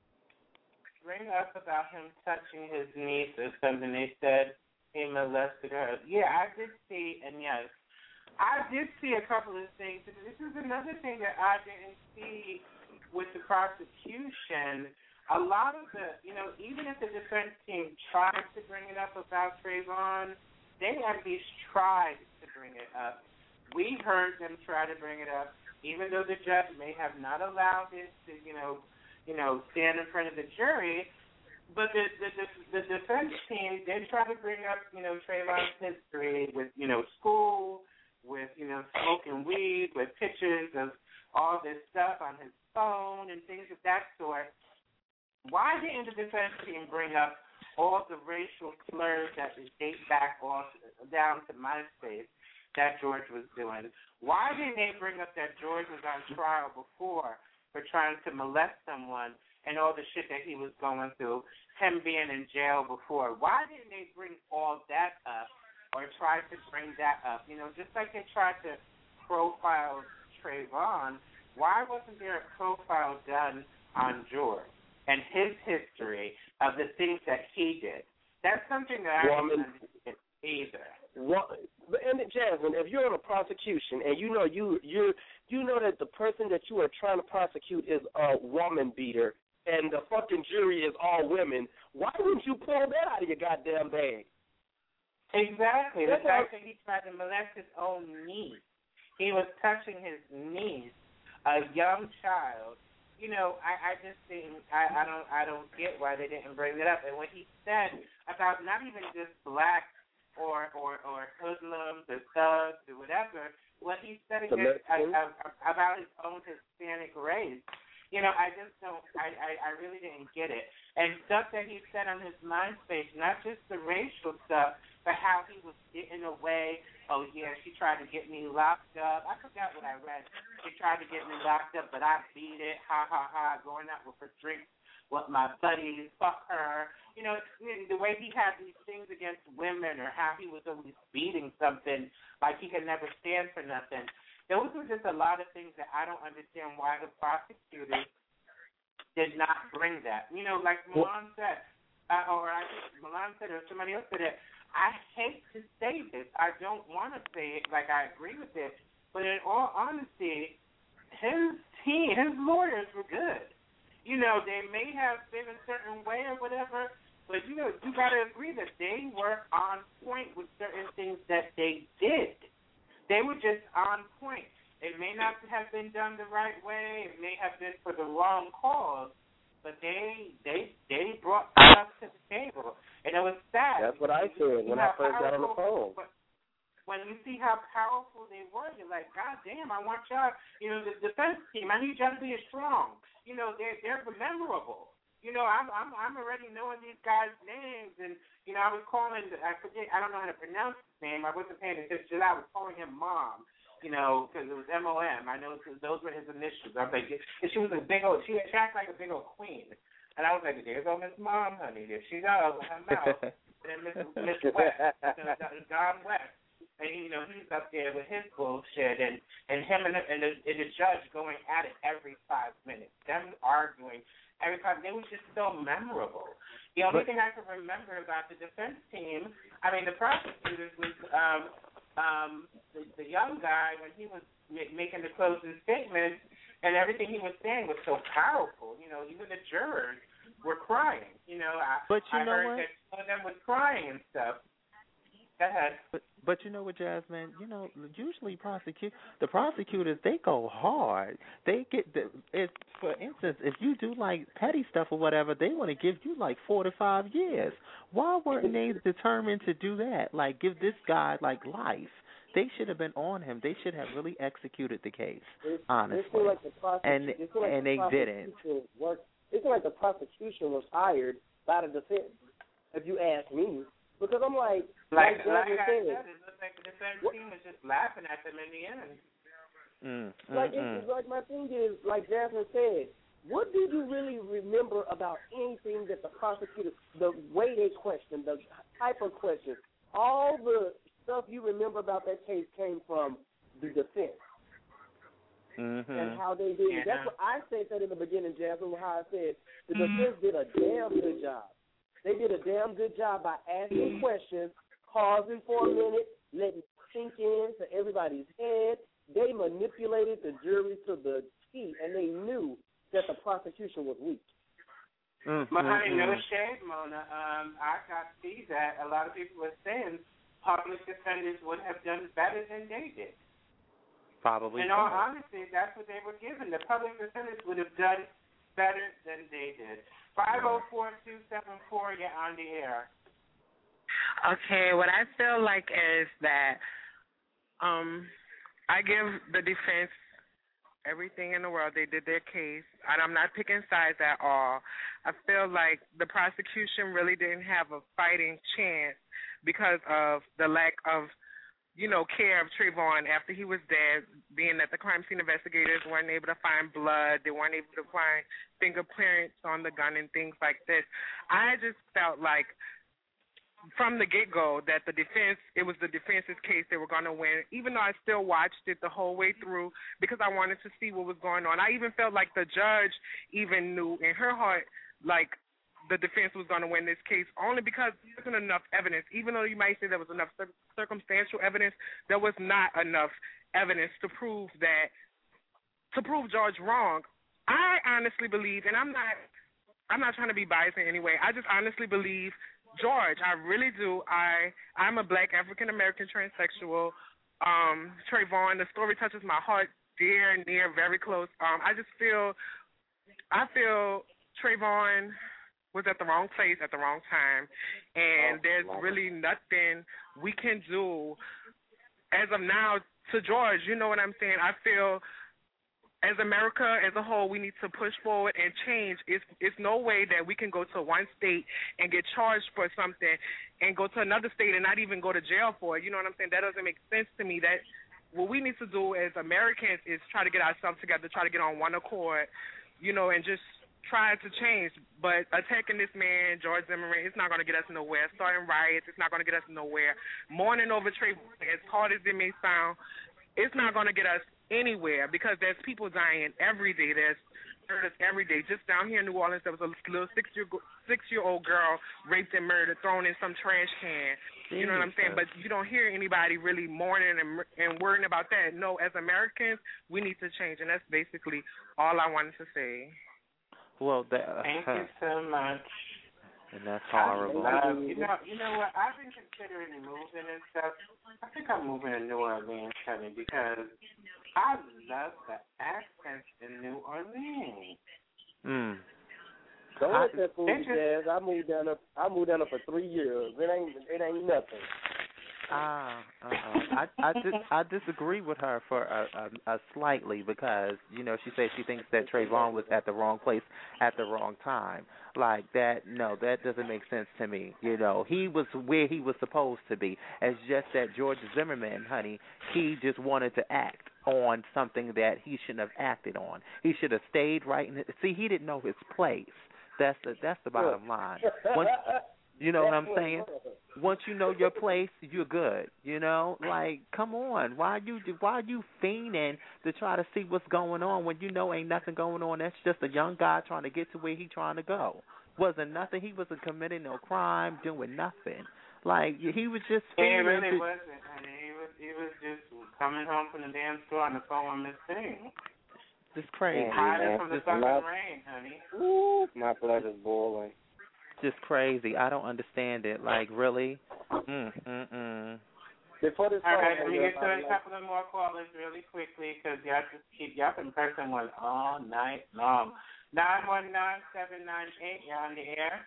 bring up about him touching his niece or something. They said he molested her. Yeah, I did see, and yes, I did see a couple of things. This is another thing that I didn't see with the prosecution. A lot of the, you know, even if the defense team tried to bring it up about Trayvon, they at least tried to bring it up. We heard them try to bring it up, even though the judge may have not allowed it to, you know, you know, stand in front of the jury. But the the the, the defense team did try to bring up, you know, Trayvon's history with, you know, school, with, you know, smoking weed, with pictures of all this stuff on his phone and things of that sort. Why didn't the defense team bring up all the racial slurs that date back all down to MySpace that George was doing? Why didn't they bring up that George was on trial before for trying to molest someone and all the shit that he was going through, him being in jail before? Why didn't they bring all that up or try to bring that up? You know, just like they tried to profile Trayvon, why wasn't there a profile done on George and his history of the things that he did? That's something that I Woman. don't understand either. What, and Jasmine, if you're in a prosecution and you know you you you know that the person that you are trying to prosecute is a woman beater and the fucking jury is all women, why wouldn't you pull that out of your goddamn bag? Exactly. That's the fact how- that he tried to molest his own niece. He was touching his niece, a young child, you know, I, I just think I, I don't I don't get why they didn't bring it up. And what he said about not even just black or or or hoodlums or thugs or whatever, what he said against, uh, uh, about his own Hispanic race. You know, I just don't, I, I, I really didn't get it. And stuff that he said on his MySpace, not just the racial stuff, but how he was getting away. Oh, yeah, she tried to get me locked up. I forgot what I read. She tried to get me locked up, but I beat it. Ha, ha, ha, going out with her drinks with my buddies. Fuck her. You know, the way he had these things against women or how he was always beating something like he could never stand for nothing. Those were just a lot of things that I don't understand why the prosecutors did not bring that. You know, like Milan said, uh, or I think Milan said, or somebody else said it. I hate to say this. I don't want to say it like I agree with it. But in all honesty, his team, his lawyers were good. You know, they may have been a certain way or whatever, but, you know, you got to agree that they were on point with certain things that they did. They were just on point. It may not have been done the right way. It may have been for the wrong cause, but they they they brought stuff to the table, and it was sad. That's what I said when I first got on the phone. When you see how powerful they were, you're like, God damn, I want y'all, you know, the defense team, I need y'all to be strong. You know, they're they're memorable. You know, I'm I'm I'm already knowing these guys' names, and you know, I was calling. I forget. I don't know how to pronounce his name. I wasn't paying attention. I was calling him Mom. You know, because it was M O M. I know those were his initials. I was like, and she was a big old. She acted like a big old queen. And I was like, there's old Miss Mom, honey. There she goes with her mouth. And then Miss Miss West, Don West. And you know, he's up there with his bullshit, and and him and the, and the, and the judge going at it every five minutes. Them arguing. Every time they were just so memorable. The only but, thing I can remember about the defense team, I mean, the prosecutors was um, um, the, the young guy when he was ma- making the closing statements, and everything he was saying was so powerful. You know, even the jurors were crying. You know, I, but you I know heard what? that some of them was crying and stuff. Go ahead. But, but you know what, Jasmine? You know, usually prosecute the prosecutors, they go hard. They get the if for instance, if you do like petty stuff or whatever, they want to give you like four to five years. Why weren't they determined to do that? Like give this guy like life. They should have been on him. They should have really executed the case, it, honestly. It like the and like and the they didn't. Worked. It's like the prosecution was hired by the defense, if you ask me. Because I'm like, like, like, like I said, said, it looks like the defense team was just laughing at them in the end. Mm, mm, like, mm. It's, like my thing is, like Jasmine said, what do you really remember about anything that the prosecutor, the way they questioned, the type of questions, all the stuff you remember about that case came from the defense. Mm-hmm. And how they did it. Yeah. That's what I said that in the beginning, Jasmine, how I said the defense did a damn good job. They did a damn good job by asking questions, pausing for a minute, letting it sink in to everybody's head. They manipulated the jury to the T, and they knew that the prosecution was weak. Mm-hmm. But honey, no shade, Mona. Um, I got to see that a lot of people were saying public defenders would have done better than they did. Probably. In all honesty, that's what they were given. The public defenders would have done better than they did. five oh four, two seven four, you're on the air. Okay, what I feel like is that um, I give the defense everything in the world. They did their case, and I'm not picking sides at all. I feel like the prosecution really didn't have a fighting chance because of the lack of, you know, care of Trayvon after he was dead, being that the crime scene investigators weren't able to find blood, they weren't able to find fingerprints on the gun and things like this. I just felt like from the get-go that the defense, it was the defense's case they were going to win, even though I still watched it the whole way through because I wanted to see what was going on. I even felt like the judge even knew in her heart, like, the defense was going to win this case only because there wasn't enough evidence. Even though you might say there was enough cir- circumstantial evidence, there was not enough evidence to prove that, to prove George wrong. I honestly believe, and I'm not, I'm not trying to be biased in any way. I just honestly believe George. I really do. I, I'm a black African American transsexual. Um, Trayvon, the story touches my heart, dear, near, very close. Um, I just feel I feel Trayvon was at the wrong place at the wrong time, and Oh, there's love it. really nothing we can do as of now to George. You know what I'm saying? I feel as America as a whole, we need to push forward and change. It's it's no way that we can go to one state and get charged for something and go to another state and not even go to jail for it. You know what I'm saying? That doesn't make sense to me. That what we need to do as Americans is try to get ourselves together, try to get on one accord, you know, and just try to change. But attacking this man, George Zimmerman, it's not going to get us nowhere. Starting riots, it's not going to get us nowhere. Mourning over Trayvon, as hard as it may sound, it's not going to get us anywhere because there's people dying every day. There's murders every day. Just down here in New Orleans, there was a little six-year six-year-old girl raped and murdered, thrown in some trash can. You know what I'm saying? But you don't hear anybody really mourning and and worrying about that. No, as Americans, we need to change, and that's basically all I wanted to say. Well, that, uh, Thank you so much. And that's horrible. I love, you know, you know what? I've been considering moving and stuff. I think I'm moving to New Orleans, honey, because I love the accents in New Orleans. Mm. Don't I- let that fool they you, just- Jazz. I moved down there. I moved down there for three years. It ain't. It ain't nothing. Ah, uh, uh, I I, dis- I disagree with her for a, a, a slightly because you know she says she thinks that Trayvon was at the wrong place at the wrong time. Like that, no, that doesn't make sense to me. You know, he was where he was supposed to be. It's just that George Zimmerman, honey, he just wanted to act on something that he shouldn't have acted on. He should have stayed right in. His, see, he didn't know his place. That's the that's the bottom line. Once, you know what I'm saying? Once you know your place, you're good. You know, like, come on, why you why you fiending to try to see what's going on when you know ain't nothing going on? That's just a young guy trying to get to where he trying to go. Wasn't nothing. He wasn't committing no crime, doing nothing. Like he was just He fiending. really to, wasn't, honey. He was, he was just coming home from the damn store on the phone with Miss Thing. Just crazy. Hiding man. from the Just fucking my- rain, honey. Ooh, my blood is boiling. Just crazy. I don't understand it. Like really. Mm mm mm. Before this All song, right, let me get to everybody, a couple of more callers really quickly because y'all just keep, y'all been pressing one all night long. nine one nine, seven nine eight, you're on the air.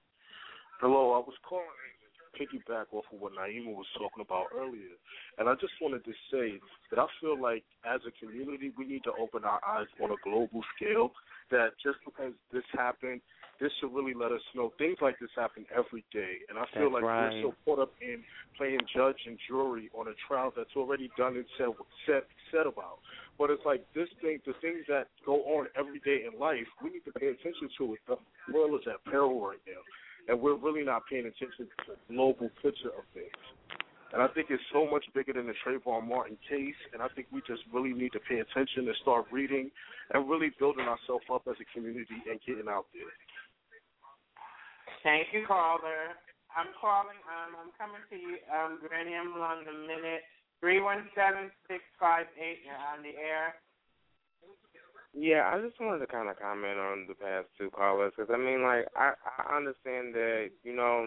Hello, I was calling to piggyback off of what Naima was talking about earlier. And I just wanted to say that I feel like as a community, we need to open our eyes on a global scale that just because this happened, this should really let us know things like this happen every day. And I feel That's like right. we're so caught up in playing judge and jury on a trial that's already done and said, said, said about. But it's like this thing, the things that go on every day in life, we need to pay attention to it. The world is at peril right now. And we're really not paying attention to the global picture of things. And I think it's so much bigger than the Trayvon Martin case, and I think we just really need to pay attention and start reading and really building ourselves up as a community and getting out there. Thank you, caller. I'm calling, um, I'm coming to you, um, Granny, I'm on the minute. three one seven, six five eight, you're on the air. Yeah, I just wanted to kind of comment on the past two callers because, I mean, like, I, I understand that, you know,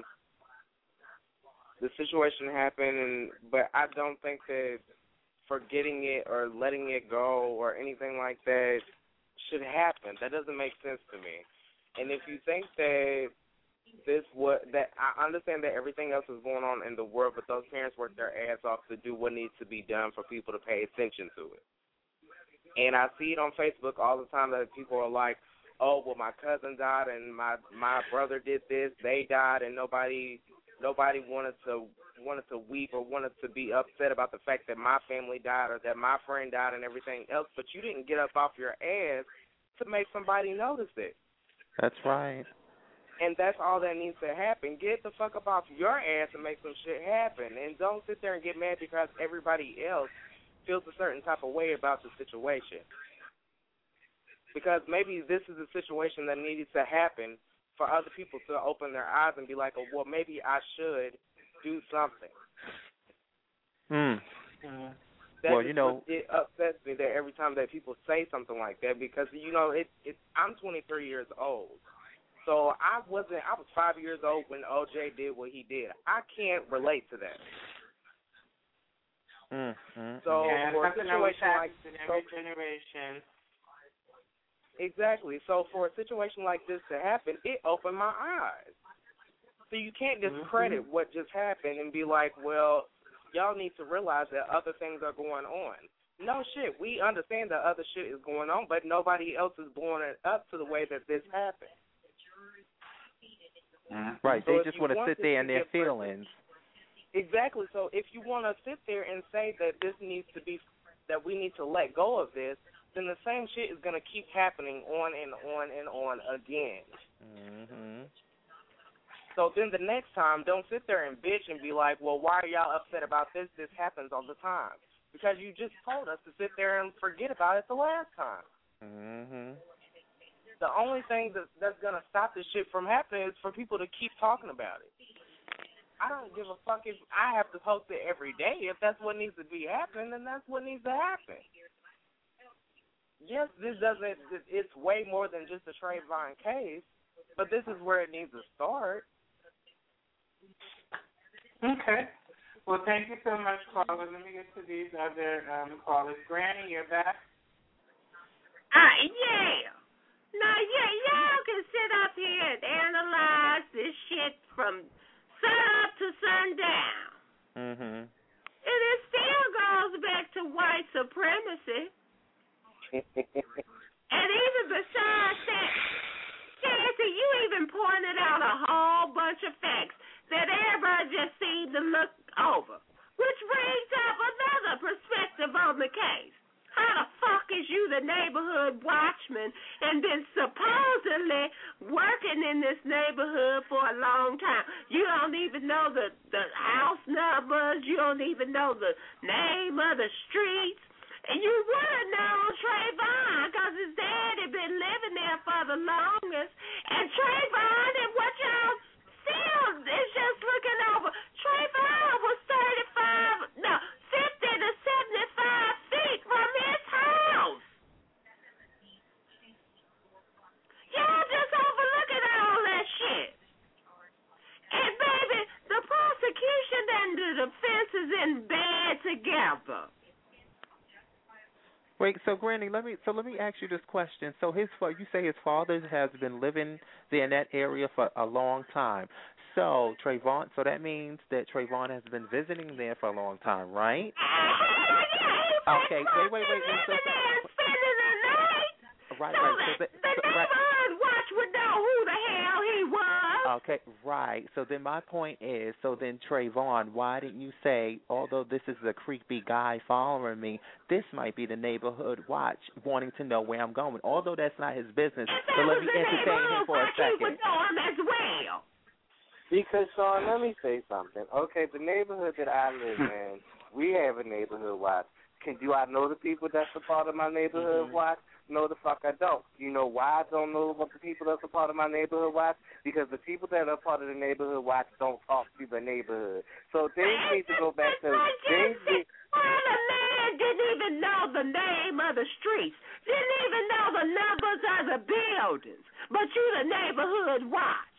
the situation happened, and but I don't think that forgetting it or letting it go or anything like that should happen. That doesn't make sense to me. And if you think that this what that I understand that everything else is going on in the world, but those parents work their ass off to do what needs to be done for people to pay attention to it. And I see it on Facebook all the time that people are like, "Oh, well, my cousin died and my my brother did this. They died, and nobody nobody wanted to wanted to weep or wanted to be upset about the fact that my family died or that my friend died and everything else. But you didn't get up off your ass to make somebody notice it. That's right. And that's all that needs to happen. Get the fuck up off your ass and make some shit happen. And don't sit there and get mad because everybody else feels a certain type of way about the situation. Because maybe this is a situation that needs to happen for other people to open their eyes and be like, oh, well, maybe I should do something. Hmm. Mm-hmm. That Well, you know, it upsets me that every time that people say something like that because, you know, it, it, I'm twenty-three years old. So I wasn't, I was five years old when O J did what he did. I can't relate to that. Mm, mm, So yeah, for a something always situation like happens in every generation. Exactly. So for a situation like this to happen, it opened my eyes. So you can't discredit mm-hmm. what just happened and be like, well, y'all need to realize that other things are going on. No shit. We understand that other shit is going on, but nobody else is blowing it up to the way that this happened. Mm-hmm. Right. So they just want to sit there in their feelings. Exactly. So if you want to sit there and say that this needs to be, that we need to let go of this, then the same shit is going to keep happening on and on and on again. Mm-hmm. So then the next time, don't sit there and bitch and be like, well, why are y'all upset about this? This happens all the time. Because you just told us to sit there and forget about it the last time. Mm-hmm. The only thing that, that's going to stop this shit from happening is for people to keep talking about it. I don't give a fuck if I have to post it every day. If that's what needs to be happening, then that's what needs to happen. Yes, this doesn't, it's way more than just a Trayvon case, but this is where it needs to start. Okay. Well, thank you so much, caller. Let me get to these other um, callers. Granny, you're back? Uh, yeah. Now, yeah, y'all can sit up here and analyze this shit from sun up to sundown. Mm-hmm. And it still goes back to white supremacy. And even besides that, Cassie, you even pointed out a whole bunch of facts that everybody just seemed to look over, which brings up another perspective on the case. How the fuck is you the neighborhood watchman and been supposedly working in this neighborhood for a long time? You don't even know the, the house numbers. You don't even know the name of the streets. And you would have known Trayvon because his dad had been living there for the longest. And Trayvon and what y'all still is just looking over. Trayvon was thirty-five, no, fifty to seventy-five feet from his house. Y'all just overlooking all that shit. And baby, the prosecution and the defense is in bed together. Wait, so Granny, let me so let me ask you this question. So his you say his father has been living there in that area for a long time. So Trayvon, so that means that Trayvon has been visiting there for a long time, right? Okay, wait, wait, wait, wait. So, right, right. So that, so, right. Watch would know who the hell he was. Okay, right. So then my point is, so then Trayvon, why didn't you say, although this is a creepy guy following me, this might be the neighborhood watch wanting to know where I'm going, although that's not his business. So let me entertain him for a second. He would know him as well. Because, Sean, let me say something. Okay, the neighborhood that I live in, we have a neighborhood watch. Can do I know the people that's a part of my neighborhood mm-hmm. watch? No, the fuck I don't. You know why I don't know about the people that's a part of my neighborhood watch? Because the people that are part of the neighborhood watch don't talk to the neighborhood. So things need to go back to things. Need, well, the man didn't even know the name of the streets, didn't even know the numbers of the buildings, but you the neighborhood watch.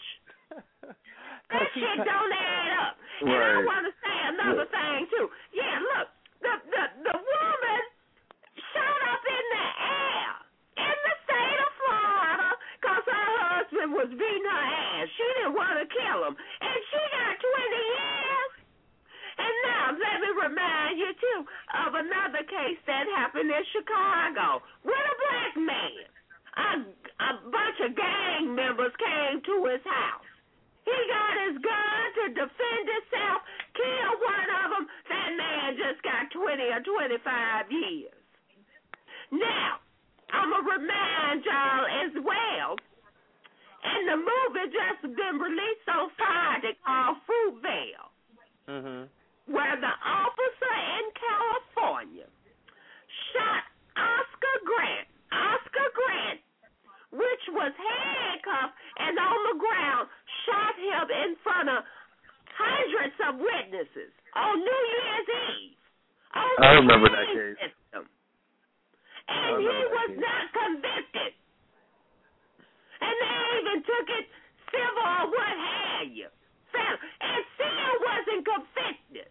That shit don't add up. Right. And I want to say another yeah. thing, too. Yeah, look, the, the, the woman shot up in the air in the state of Florida because her husband was beating her ass. She didn't want to kill him. And she got twenty years. And now, let me remind you, too, of another case that happened in Chicago with a black man. A, a bunch of gang members came to his house. He got his gun to defend himself, killed one of them. That man just got twenty or twenty-five years. Now, I'm going to remind y'all as well, and the movie just been released on Friday called Fruitvale, mm-hmm. where the officer in California shot Oscar Grant, Oscar Grant, which was handcuffed and on the ground, shot him in front of hundreds of witnesses on New Year's Eve. On I remember that case. System. And he was case. not convicted. And they even took it civil or what have you. And still wasn't convicted.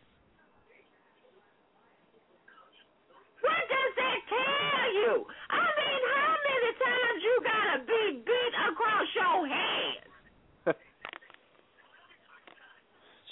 What does that tell you? I mean, how many times you got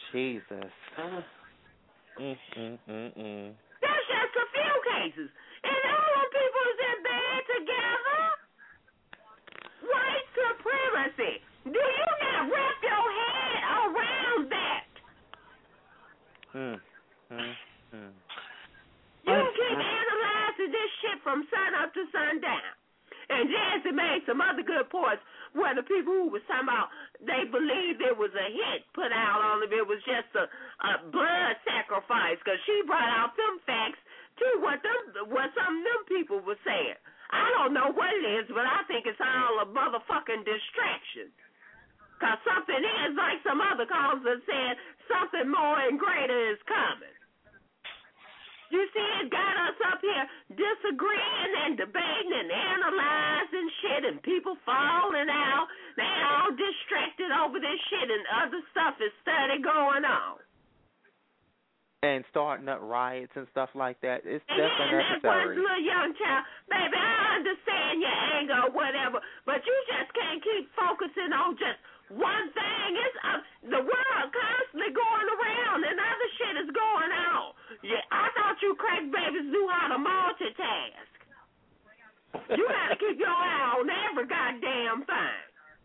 Jesus. Mm, mm, mm, mm. That's just a few cases. And all the people is in bed together. White supremacy. Do you not wrap your head around that? Mm, mm, mm. You keep analyzing this shit from sun up to sundown. And Jazzy made some other good points where the people who was talking about they believed it was a hit put out on them. It was just a, a blood sacrifice because she brought out them facts to what them what some of them people were saying. I don't know what it is, but I think it's all a motherfucking distraction. Because something is, like some other callers said, something more and greater is coming. You see, it got us up here disagreeing and debating and analyzing shit and people falling out. They all distracted over this shit and other stuff is steady going on. And starting up riots and stuff like that. It's and definitely then that necessary. one little young child, baby, I understand your anger or whatever, but you just can't keep focusing on just one thing. It's uh, the world constantly going around and other shit is going on. Yeah, I thought you crack babies knew how to multitask. You gotta keep your eye on every goddamn thing.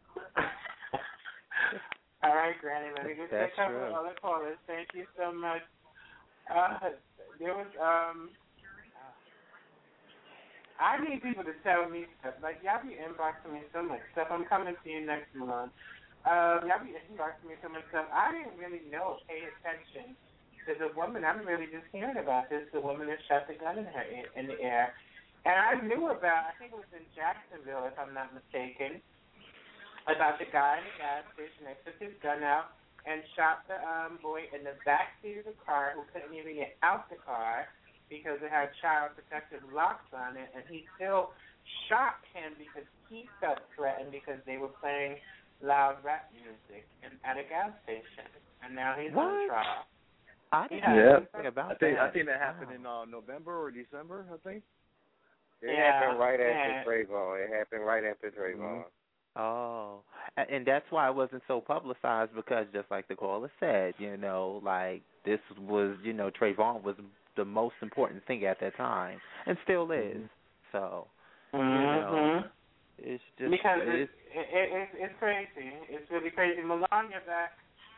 All right, Granny, let me just That's take a couple true. of other callers. Thank you so much. Uh, there was, um, I need people to tell me stuff. Like, y'all be inboxing me so much stuff. I'm coming to you next month. Um, y'all be inboxing me so much stuff. I didn't really know, pay attention to the woman. I'm really just hearing about this, the woman that shot the gun in her in the air. And I knew about, I think it was in Jacksonville, if I'm not mistaken, about the guy in the gas station that took his gun out and shot the um, boy in the back seat of the car who couldn't even get out the car because it had child protective locks on it, and he still shot him because he felt threatened because they were playing loud rap music in, at a gas station, and now he's What? on trial. I didn't Yeah. know anything about I think that. I think that happened in uh, November or December. I think. It Yeah, happened right after yeah. Trayvon. It happened right after Trayvon. Oh, A- and that's why it wasn't so publicized because, just like the caller said, you know, like this was, you know, Trayvon was the most important thing at that time, and still is. So, you know, Mm-hmm. it's just Because it's, it's, it, it, it's crazy. It's really crazy. Milan, you're back.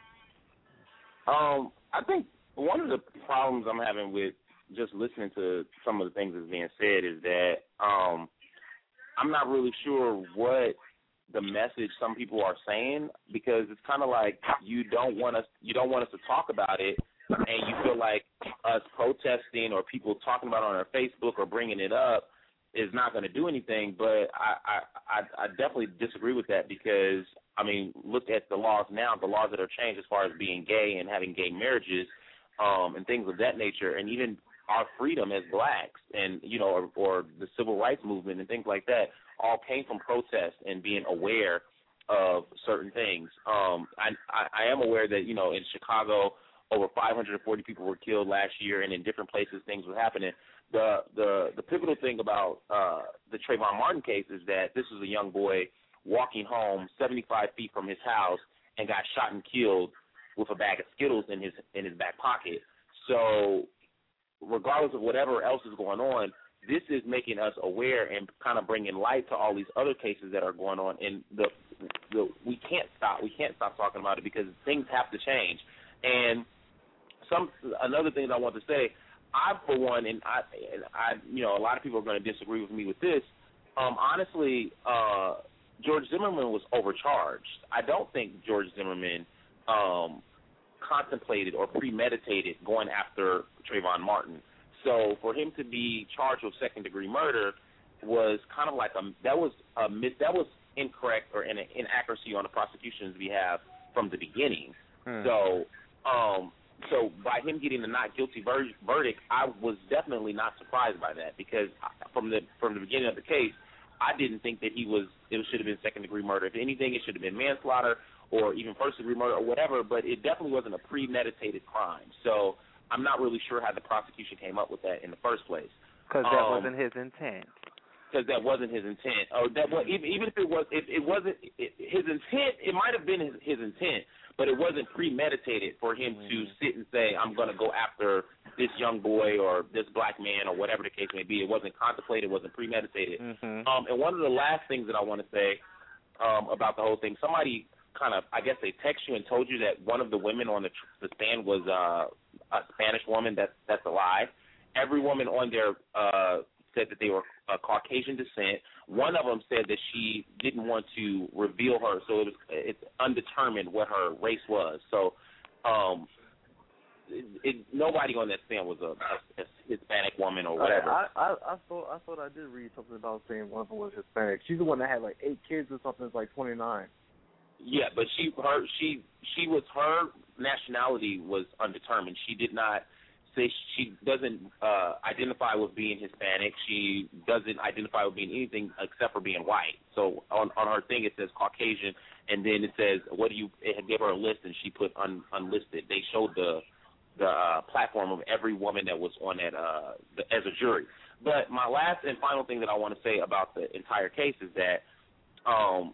Um, I think one of the problems I'm having with just listening to some of the things that's being said is that um, I'm not really sure what the message some people are saying, because it's kind of like you don't want us you don't want us to talk about it, and you feel like us protesting or people talking about it on our Facebook or bringing it up is not going to do anything. But I, I, I, I definitely disagree with that, because, I mean, look at the laws now, the laws that are changed as far as being gay and having gay marriages um, and things of that nature, and even our freedom as blacks and, you know, or, or the civil rights movement and things like that all came from protest and being aware of certain things. Um, I, I, I am aware that, you know, in Chicago, over five hundred forty people were killed last year, and in different places things were happening. The the the pivotal thing about uh, the Trayvon Martin case is that this was a young boy walking home seventy-five feet from his house and got shot and killed with a bag of Skittles in his in his back pocket. So regardless of whatever else is going on, this is making us aware and kind of bringing light to all these other cases that are going on. And the the we can't stop we can't stop talking about it, because things have to change. And some another thing I want to say, I for one, and I, and I, you know, a lot of people are going to disagree with me with this. Um, honestly, uh, George Zimmerman was overcharged. I don't think George Zimmerman um, contemplated or premeditated going after Trayvon Martin. So for him to be charged with second degree murder was kind of like a that was a that was incorrect or an inaccuracy on the prosecution's behalf from the beginning. Hmm. So. Um, So by him getting a not guilty ver- verdict, I was definitely not surprised by that, because from the from the beginning of the case, I didn't think that he was it should have been second degree murder. If anything, it should have been manslaughter or even first degree murder or whatever. But it definitely wasn't a premeditated crime. So I'm not really sure how the prosecution came up with that in the first place. Because that um, wasn't his intent. because that wasn't his intent. Or that was, even even if it was, if it wasn't it, his intent, it might have been his, his intent, but it wasn't premeditated for him mm-hmm. to sit and say, I'm going to go after this young boy or this black man or whatever the case may be. It wasn't contemplated, it wasn't premeditated. Mm-hmm. Um, and one of the last things that I want to say um, about the whole thing, somebody kind of, I guess they text you and told you that one of the women on the, the stand was uh, a Spanish woman. That's, that's a lie. Every woman on there uh, said that they were uh, Caucasian descent. One of them said that she didn't want to reveal her, so it was, it's undetermined what her race was. So um, it, it, nobody on that stand was a, a, a Hispanic woman or whatever. I, I, I thought I thought I did read something about saying one of them was Hispanic. She's the one that had like eight kids or something. It's like twenty-nine. Yeah, but she her she she was her nationality was undetermined. She did not say she doesn't uh, identify with being Hispanic. She doesn't identify with being anything except for being white. So on on her thing it says Caucasian, and then it says what do you? It gave her a list, and she put un, unlisted. They showed the the uh, platform of every woman that was on that uh, the, as a jury. But my last and final thing that I want to say about the entire case is that um,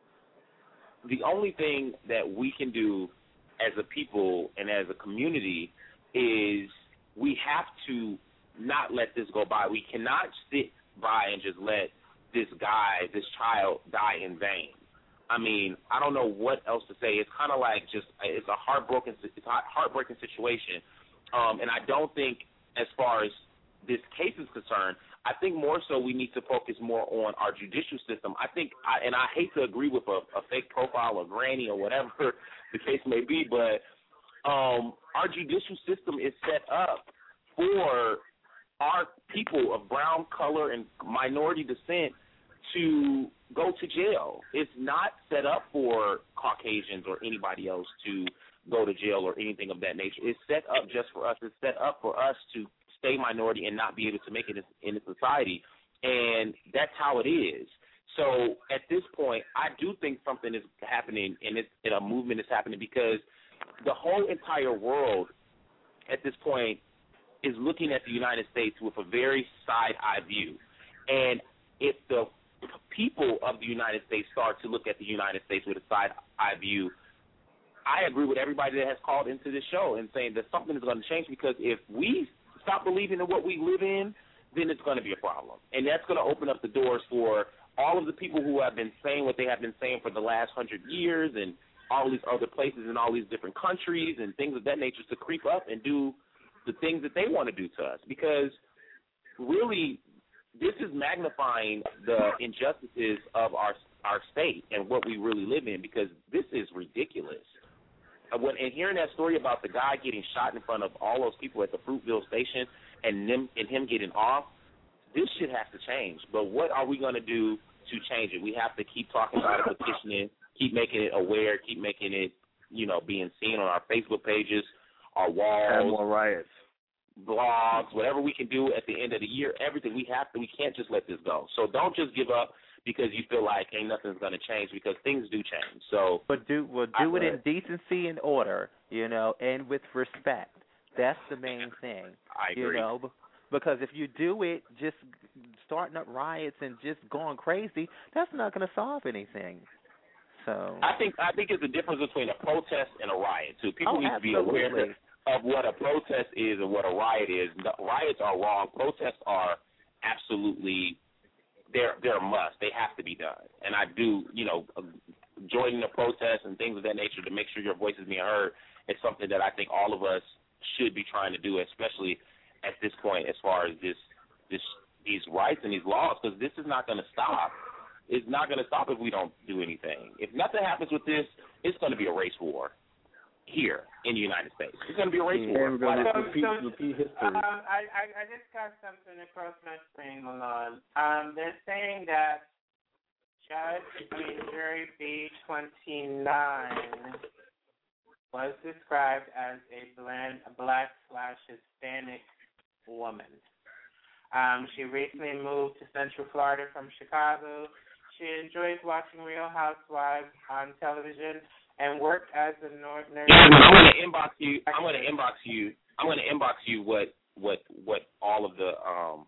the only thing that we can do as a people and as a community is we have to not let this go by. We cannot sit by and just let this guy, this child, die in vain. I mean, I don't know what else to say. It's kind of like just it's a heartbroken, it's a heartbreaking situation, um, and I don't think, as far as this case is concerned, I think more so we need to focus more on our judicial system. I think, I, and I hate to agree with a, a fake profile or granny or whatever the case may be, but um, our judicial system is set up for our people of brown color and minority descent to go to jail. It's not set up for Caucasians or anybody else to go to jail or anything of that nature. It's set up just for us. It's set up for us to stay minority and not be able to make it in the society, and that's how it is. So at this point, I do think something is happening, and, it's, and a movement is happening because the whole entire world at this point is looking at the United States with a very side-eye view. And if the people of the United States start to look at the United States with a side-eye view, I agree with everybody that has called into this show and saying that something is going to change, because if we stop believing in what we live in, then it's going to be a problem. And that's going to open up the doors for all of the people who have been saying what they have been saying for the last hundred years and all these other places in all these different countries and things of that nature to creep up and do the things that they want to do to us. Because really, this is magnifying the injustices of our our state and what we really live in, because this is ridiculous. When, and hearing that story about the guy getting shot in front of all those people at the Fruitville station and them and him getting off, this shit has to change. But what are we going to do to change it? We have to keep talking about it, petitioning, keep making it aware, keep making it, you know, being seen on our Facebook pages, our walls, and more riots, blogs, whatever we can do at the end of the year. Everything we have to. We can't just let this go. So don't just give up because you feel like ain't nothing's going to change, because things do change. So, but do well, do I, it in decency and order, you know, and with respect. That's the main thing. I agree. You know, because if you do it just starting up riots and just going crazy, that's not going to solve anything. So I think I think it's the difference between a protest and a riot too. People oh, need absolutely. to be aware of what a protest is and what a riot is. The riots are wrong. Protests are absolutely they're they're a must. They have to be done. And I do, you know, joining the protests and things of that nature to make sure your voice is being heard is something that I think all of us should be trying to do, especially at this point as far as this this these rights and these laws, because this is not going to stop. It's not going to stop if we don't do anything. If nothing happens with this, it's going to be a race war here in the United States. It's going to be a race war. We're going to So, repeat, so, repeat history. Um, I, I, I just got something across my screen, Malone. Um, they're saying that Judge I mean, Jury B twenty-nine was described as a blend, a black slash Hispanic woman. Um, she recently moved to Central Florida from Chicago. She enjoys watching Real Housewives on television and worked as a nurse. Yeah, I'm going to inbox you. I'm going to inbox you. I'm going to inbox you what what what all of the um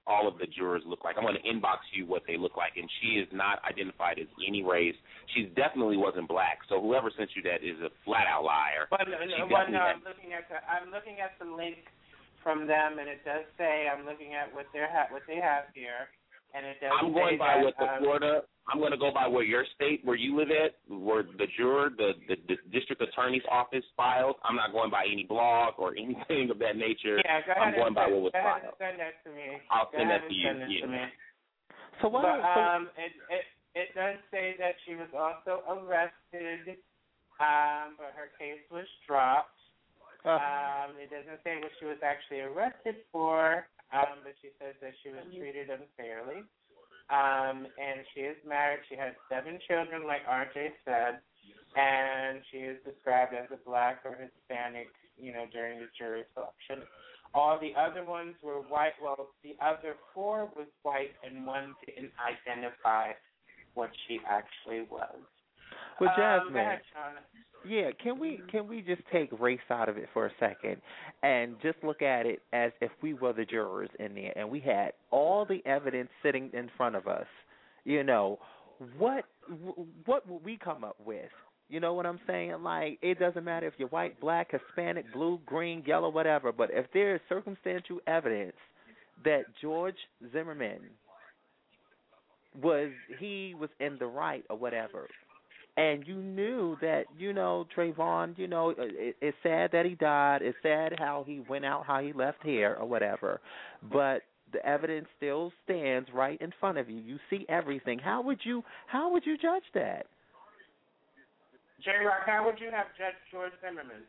all of the jurors look like. I'm going to inbox you what they look like, and she is not identified as any race. She definitely wasn't black. So whoever sent you that is a flat out liar. Well, no, no, well, no I'm looking at the I'm looking at the link from them, and it does say I'm looking at what they ha- what they have here, and it does. I'm going say by that, what the um, Florida. I'm going to go by where your state, where you live at, where the juror, the, the the district attorney's office files. I'm not going by any blog or anything of that nature. Yeah, go ahead I'm going and by send, what was go ahead filed. and send that to me. I'll go send ahead that to and you. Send it Yeah. to me. So what? But, so, um, it, it it does say that she was also arrested, um, but her case was dropped. Uh, Um, it doesn't say what she was actually arrested for, um, but she says that she was treated unfairly. Um, and she is married. She has seven children, like R J said, and she is described as a black or Hispanic, you know, during the jury selection. All the other ones were white. Well, the other four was white, and one didn't identify what she actually was. well, Um, Jasmine. go ahead, Shauna. Yeah, can we can we just take race out of it for a second and just look at it as if we were the jurors in there and we had all the evidence sitting in front of us? You know, what what would we come up with? You know what I'm saying? Like, it doesn't matter if you're white, black, Hispanic, blue, green, yellow, whatever, but if there is circumstantial evidence that George Zimmerman was he was in the right or whatever, and you knew that, you know, Trayvon, you know, it, it's sad that he died. It's sad how he went out, how he left here or whatever. But the evidence still stands right in front of you. You see everything. How would you how would you judge that? J-Rock, how would you have judged George Zimmerman?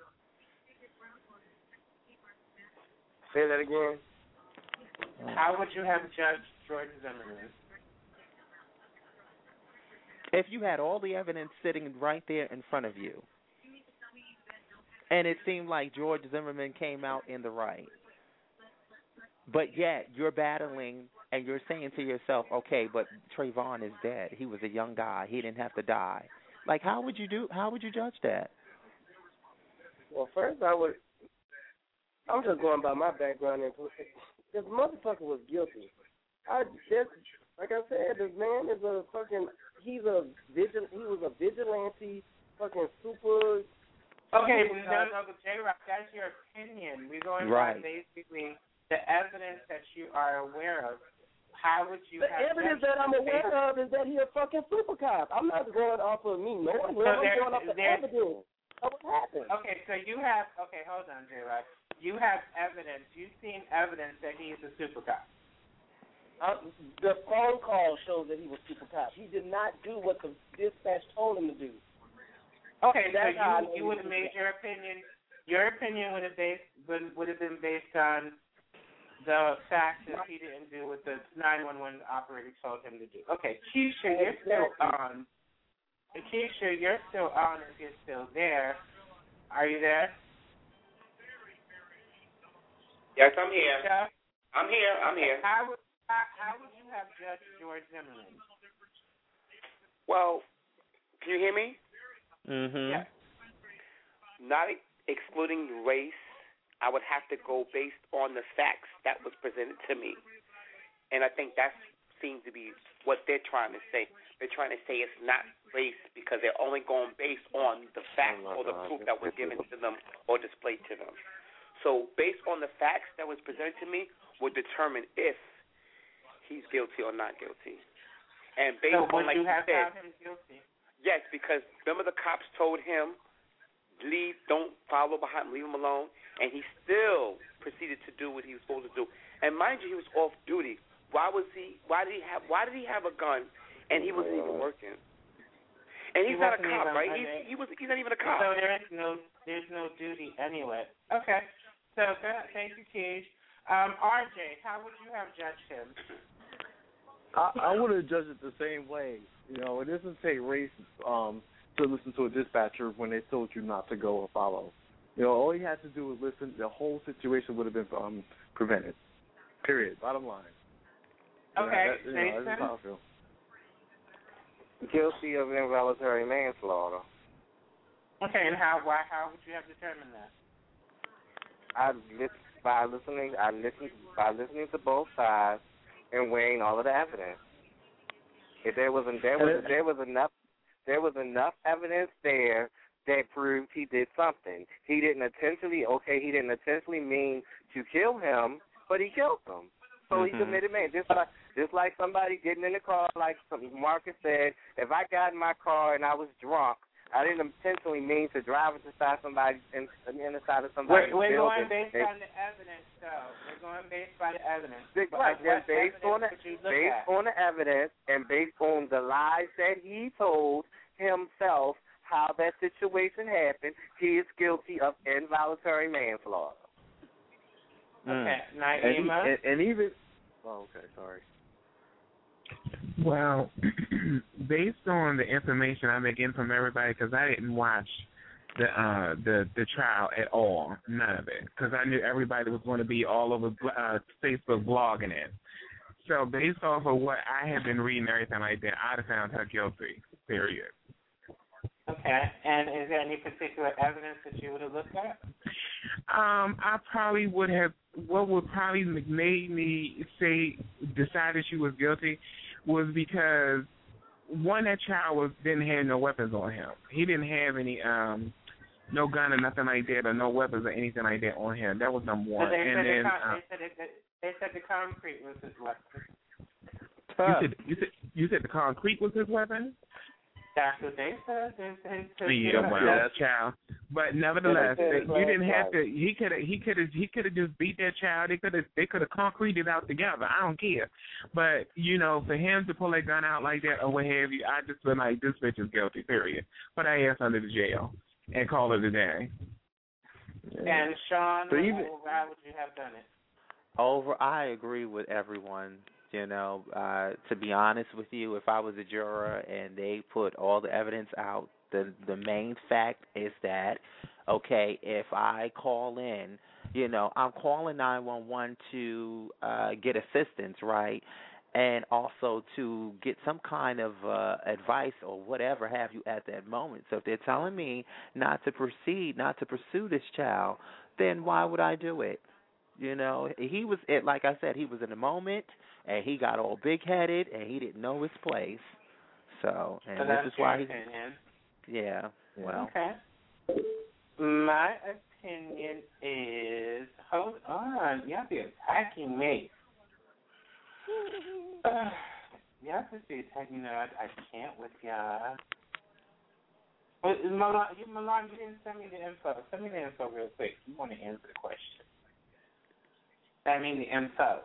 Say that again. How would you have judged George Zimmerman? If you had all the evidence sitting right there in front of you, and it seemed like George Zimmerman came out in the right, but yet you're battling and you're saying to yourself, okay, but Trayvon is dead. He was a young guy. He didn't have to die. Like, how would you do? How would you judge that? Well, first I would. I'm just going by my background. And this motherfucker was guilty. I just, like I said, this man is a fucking. He's a vigil. He was a vigilante, fucking super. Okay, no, no, but J-Rock, that's your opinion. We're going right. by basically the evidence that you are aware of. How would you the have evidence that I'm aware of is that he's a fucking super cop. I'm not going off of me knowing. So I'm there, going off the evidence of what happened. Okay, so you have. Okay, hold on, J-Rock. You have evidence. You've seen evidence that he's a super cop. Uh, the phone call shows that he was super cop. He did not do what the dispatch told him to do. Okay, That's so you, you would have made your opinion. Your opinion would have based would, would have been based on the fact that he didn't do what the nine one one operator told him to do. Okay, Keisha, you're still on. Keisha, you're still on if you're still there. Are you there? Yes, I'm here. Keisha? I'm here. I'm here. How would how, how would you have judged George Zimmerman? Well, can you hear me? Mm-hmm. Yeah. Not excluding race, I would have to go based on the facts that was presented to me. And I think that seems to be what they're trying to say. They're trying to say it's not race because they're only going based on the facts or the proof that was given to them or displayed to them. So based on the facts that was presented to me would determine if he's guilty or not guilty. And based so on, would like you you have said, found him guilty? yes, because remember the cops told him, leave, don't follow behind him, leave him alone, and he still proceeded to do what he was supposed to do. And mind you, he was off duty. Why was he? Why did he have? Why did he have a gun? And he wasn't even working. And he's He not a wasn't cop, even, right? I He's, mean, he was. He's not even a cop. So there is no, there's no duty anyway. Okay. So good. Thank you, Keish. Um, R J, how would you have judged him? I, I would have judged it the same way. You know, it doesn't take race um, to listen to a dispatcher when they told you not to go or follow. You know, all you had to do was listen. The whole situation would have been um, prevented. Period. Bottom line. Okay. You know, that, you know, that's how I feel. Guilty of involuntary manslaughter. Okay, and how? Why? How would you have determined that? I by listening. I listened by listening to both sides and weighing all of the evidence. If there was there was there was enough there was enough evidence there that proved he did something. He didn't intentionally. Okay, he didn't intentionally mean to kill him, but he killed him. So mm-hmm. he committed man. Just like just like somebody getting in the car, like Marcus said. If I got in my car and I was drunk, I didn't intentionally mean to drive inside somebody in, in the side of somebody's we're, we're building. We're going based they, on the evidence, though. We're going based by the evidence. Right, what based on the based at? on the evidence and based on the lies that he told himself how that situation happened, he is guilty of involuntary manslaughter. Okay, mm. Naima. And, and, and even oh, okay, sorry. Well, based on the information I'm getting from everybody, because I didn't watch the uh, the the trial at all, none of it, because I knew everybody was going to be all over uh, Facebook blogging it. So based off of what I had been reading, everything like that, I'd have found her guilty. Period. Okay, and is there any particular evidence that you would have looked at? Um, I probably would have. What would probably made me say decided she was guilty was because one, that child was didn't have no weapons on him. He didn't have any um no gun or nothing like that, or no weapons or anything like that on him. That was number one. So they, and said then the con- uh, they said it, they said the concrete was his weapon. You said you said you said the concrete was his weapon? That's what they said. They said, they said Yeah, well, yeah. child. But nevertheless, Yeah, they, you didn't have to. He could have. He could have. He could have just beat that child. They could have. They could have concreted out together. I don't care. But you know, for him to pull that gun out like that or what have you, I just feel like this bitch is guilty. Period. Put her ass under the jail and call it a day. Yeah. And Sean, so even, why would you have done it? Over, I agree with everyone. You know, uh, to be honest with you, if I was a juror and they put all the evidence out, the the main fact is that, okay, if I call in, you know, I'm calling nine one one to uh, get assistance, right, and also to get some kind of uh, advice or whatever have you at that moment. So if they're telling me not to proceed, not to pursue this child, then why would I do it? You know, he was, it, like I said, he was in the moment, and he got all big-headed, and he didn't know his place. So, and so this is why he, opinion. yeah, well. Okay. My opinion is, hold on, y'all be attacking me. uh, y'all just be attacking me. I, I can't with y'all. Well, Milan, you, Milan, you didn't send me the info. Send me the info real quick. You want to answer the question. I mean the info.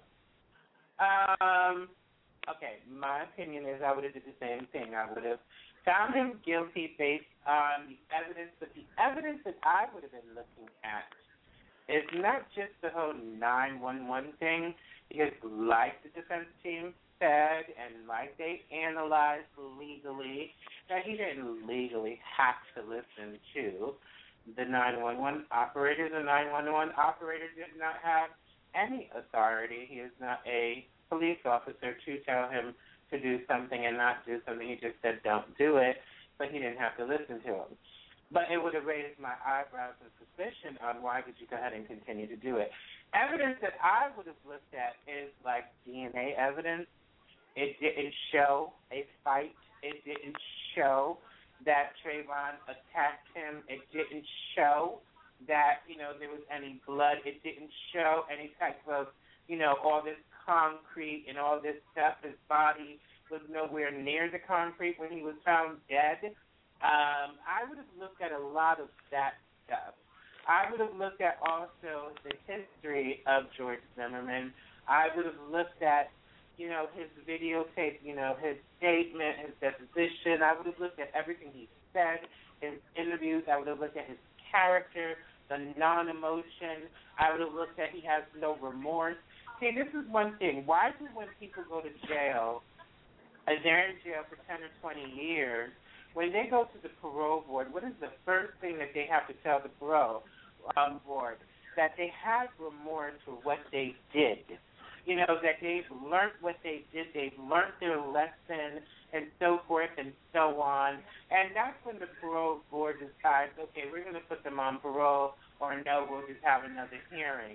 Um, okay, my opinion is I would have did the same thing. I would have found him guilty based on the evidence, but the evidence that I would have been looking at is not just the whole nine one one thing, because like the defense team said and like they analyzed legally, that he didn't legally have to listen to the nine one one operator. The nine one one operator did not have any authority. He is not a police officer to tell him to do something and not do something. He just said don't do it, but he didn't have to listen to him. But it would have raised my eyebrows and suspicion on why would you go ahead and continue to do it. Evidence that I would have looked at is like D N A evidence. It didn't show a fight. It didn't show that Trayvon attacked him. It didn't show that, you know, there was any blood. It didn't show any type of, you know, all this concrete and all this stuff. His body was nowhere near the concrete when he was found dead. Um, I would have looked at a lot of that stuff. I would have looked at also the history of George Zimmerman. I would have looked at, you know, his videotape, you know, his statement, his deposition. I would have looked at everything he said, his interviews. I would have looked at his character, the non-emotion. I would have looked at he has no remorse. See, this is one thing. Why do when people go to jail, and they're in jail for ten or twenty years, when they go to the parole board, what is the first thing that they have to tell the parole um, board? That they have remorse for what they did. You know, that they've learned what they did, they've learned their lesson, and so forth and so on. And that's when the parole board decides, okay, we're going to put them on parole, or no, we'll just have another hearing.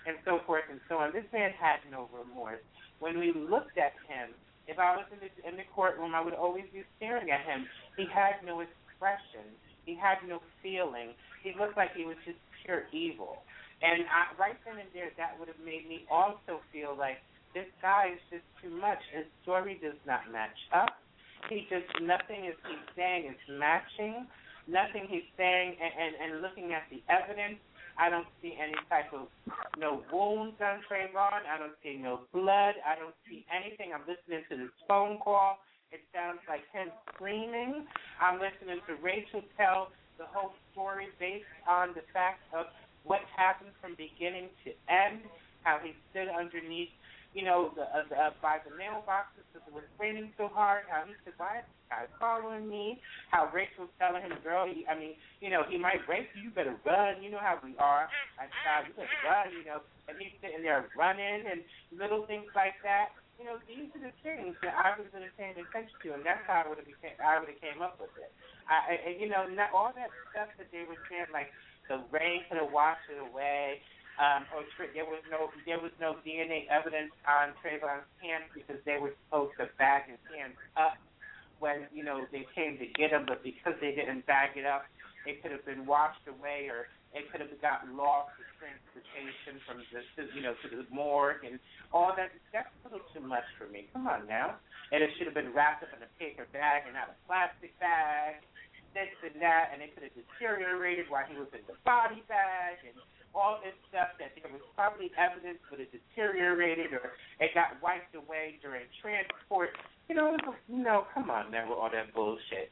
and so forth and so on. This man had no remorse. When we looked at him, if I was in the, in the courtroom, I would always be staring at him. He had no expression. He had no feeling. He looked like he was just pure evil. And I, right then and there, that would have made me also feel like this guy is just too much. His story does not match up. He just, nothing is he's saying is matching. Nothing he's saying, and, and, and looking at the evidence, I don't see any type of, no wounds on Trayvon. I don't see no blood. I don't see anything. I'm listening to this phone call. It sounds like him screaming. I'm listening to Rachel tell the whole story based on the fact of what happened from beginning to end, how he stood underneath, you know, the, uh, the, uh, by the mailboxes because it was raining so hard, how he said, why is this guy following me? How Rachel was telling him, girl, he, I mean, you know, he might race you, you better run. You know how we are. I said, you better run, you know. And he's sitting there running and little things like that. You know, these are the things that I would have been paying attention to, and that's how I would have became, I would have came up with it. I, I, you know, not all that stuff that they were saying, like the rain could have washed it away. Um, or there was no there was no D N A evidence on Trayvon's hands because they were supposed to bag his hands up when, you know, they came to get him, but because they didn't bag it up, it could have been washed away, or it could have gotten lost with transportation from the, you know, to the morgue and all that. That's a little too much for me. Come on now. And it should have been wrapped up in a paper bag and not a plastic bag, this and that, and it could have deteriorated while he was in the body bag and all this stuff that there was probably evidence, but it deteriorated or it got wiped away during transport. You know, it was, you know, come on now with all that bullshit.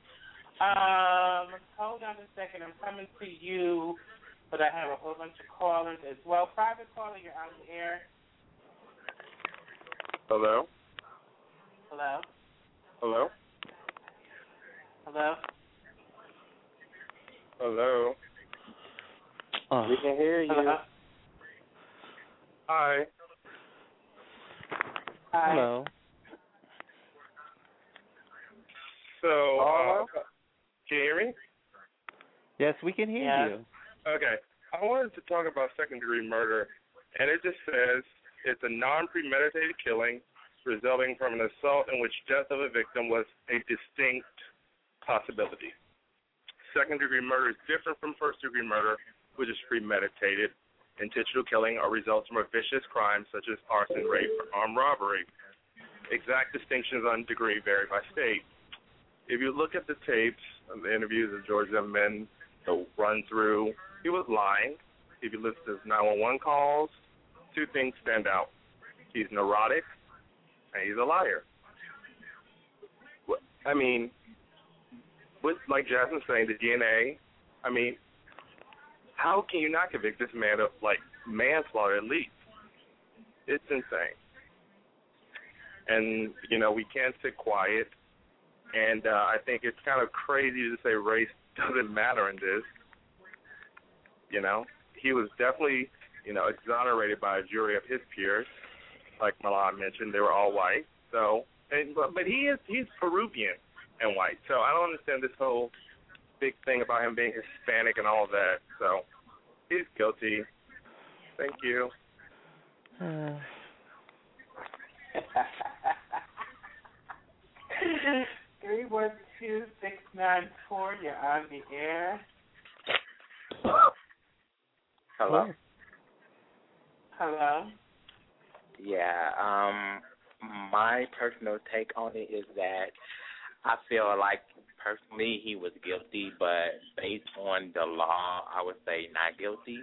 Um, hold on a second. I'm coming to you, but I have a whole bunch of callers as well. Private caller, you're on the air. Hello? Hello? Hello? Hello? Hello? Uh, we can hear you. Hello? Hi. Hi. Hello. So, uh, can you hear me? Yes, we can hear yeah. you. Okay. I wanted to talk about second-degree murder, and it just says it's a non-premeditated killing resulting from an assault in which death of a victim was a distinct possibility. Second-degree murder is different from first-degree murder, which is premeditated. Intentional killing or results from a vicious crime such as arson, rape, or armed robbery. Exact distinctions on degree vary by state. If you look at the tapes of the interviews of George Zimmerman, the run-through, he was lying. If you listen to his nine one one calls, two things stand out. He's neurotic, and he's a liar. I mean, with, like Jasmine's saying, the D N A, I mean, how can you not convict this man of, like, manslaughter at least? It's insane. And, you know, we can't sit quiet. And uh, I think it's kind of crazy to say race doesn't matter in this. You know, he was definitely, you know, exonerated by a jury of his peers. Like Milan mentioned, they were all white. So, and, but, but he is he's Peruvian and white. So I don't understand this whole big thing about him being Hispanic and all of that. So he's guilty. Thank you. Uh. Three one two six nine four. You're on the air. Hello. Hello. Yeah. Um. My personal take on it is that I feel like personally he was guilty, but based on the law, I would say not guilty.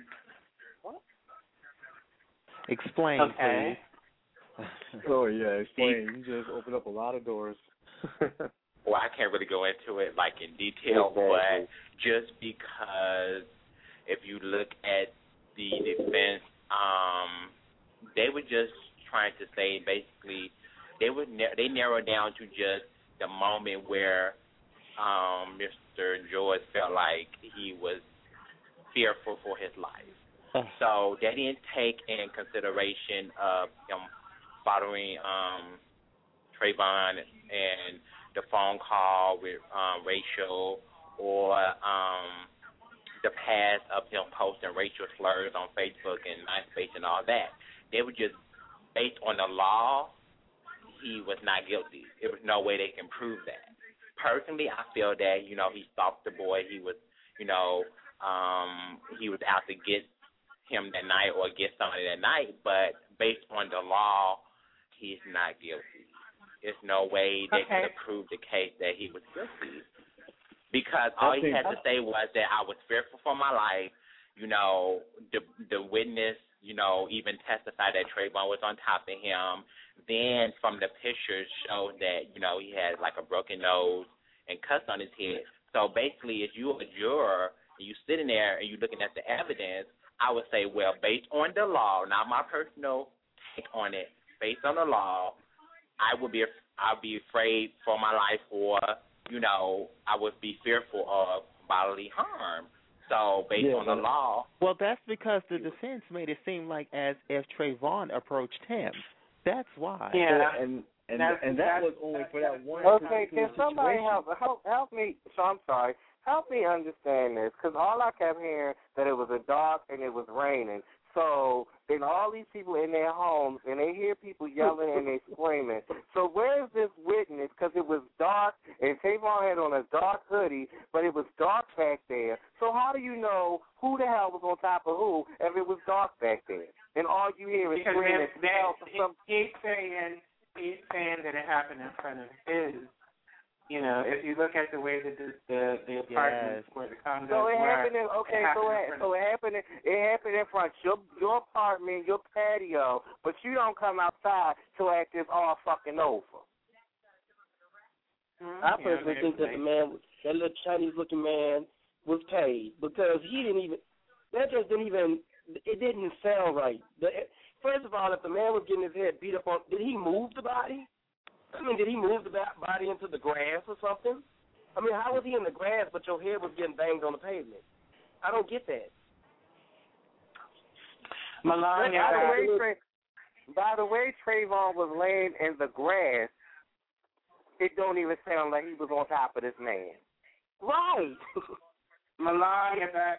Explain, okay. please. Oh yeah, explain. You just opened up a lot of doors. Well, I can't really go into it like in detail, exactly. but just because if you look at the defense, um, they were just trying to say basically they would na- they narrowed down to just the moment where um, Mister George felt like he was fearful for his life. So they didn't take in consideration of him following um, Trayvon and the phone call with um, Rachel or um, the past of him posting racial slurs on Facebook and MySpace and all that. They were just based on the law. He was not guilty. There was no way they can prove that. Personally, I feel that, you know, he stalked the boy. He was, you know, um, he was out to get him that night or get somebody that night. But based on the law, he's not guilty. There's no way they Okay. could have proved the case that he was guilty. Because all he had to say was that I was fearful for my life. You know, the the witness, you know, even testified that Trayvon was on top of him. Then from the pictures showed that, you know, he had like a broken nose and cuts on his head. So basically, if you're a juror and you sitting there and you're looking at the evidence, I would say, well, based on the law, not my personal take on it, based on the law, I would be I'd be afraid for my life, or you know, I would be fearful of bodily harm. So based Yeah, on the law, Well, that's because the defense made it seem like as if Trayvon approached him. That's why. and and That's- and that that's- was only for that one. Okay, particular can somebody situation. help help help me? So I'm sorry. Help me understand this, because all I kept hearing that it was a dark and it was raining. So then all these people in their homes and they hear people yelling and they screaming. So where's this witness? Because it was dark and Trayvon had on a dark hoodie, but it was dark back there. So how do you know who the hell was on top of who if it was dark back there? And all you hear is Because screaming. that, that, he, he's saying he's saying that it happened in front of his. You know, if you look at the way that the the, the apartment where the condos So it were, happened in okay. it So happened in it, front so it happened. In, it happened in front your your apartment, your patio, but you don't come outside till after it's all fucking over. I personally think that the man, that little Chinese-looking man, was paid because he didn't even. That just didn't even. It didn't sound right. The, first of all, if the man was getting his head beat up on, did he move the body? I mean, did he move the ba- body into the grass or something? I mean, how was he in the grass but your head was getting banged on the pavement? I don't get that. Melania, by, the by- way, Tra- by the way, Trayvon was laying in the grass. It don't even sound like he was on top of this man. Right. Melania, back.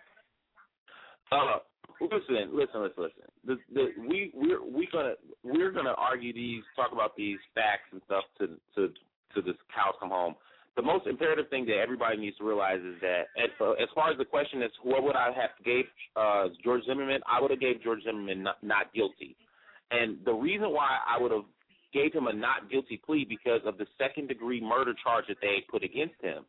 Uh, listen, listen, listen, listen. The, the, we we're we gonna we're gonna argue these, talk about these facts and stuff to to to this cows come home. The most imperative thing that everybody needs to realize is that, as, uh, as far as the question is, what would I have gave uh, George Zimmerman? I would have gave George Zimmerman not, not guilty, and the reason why I would have gave him a not guilty plea because of the second degree murder charge that they put against him.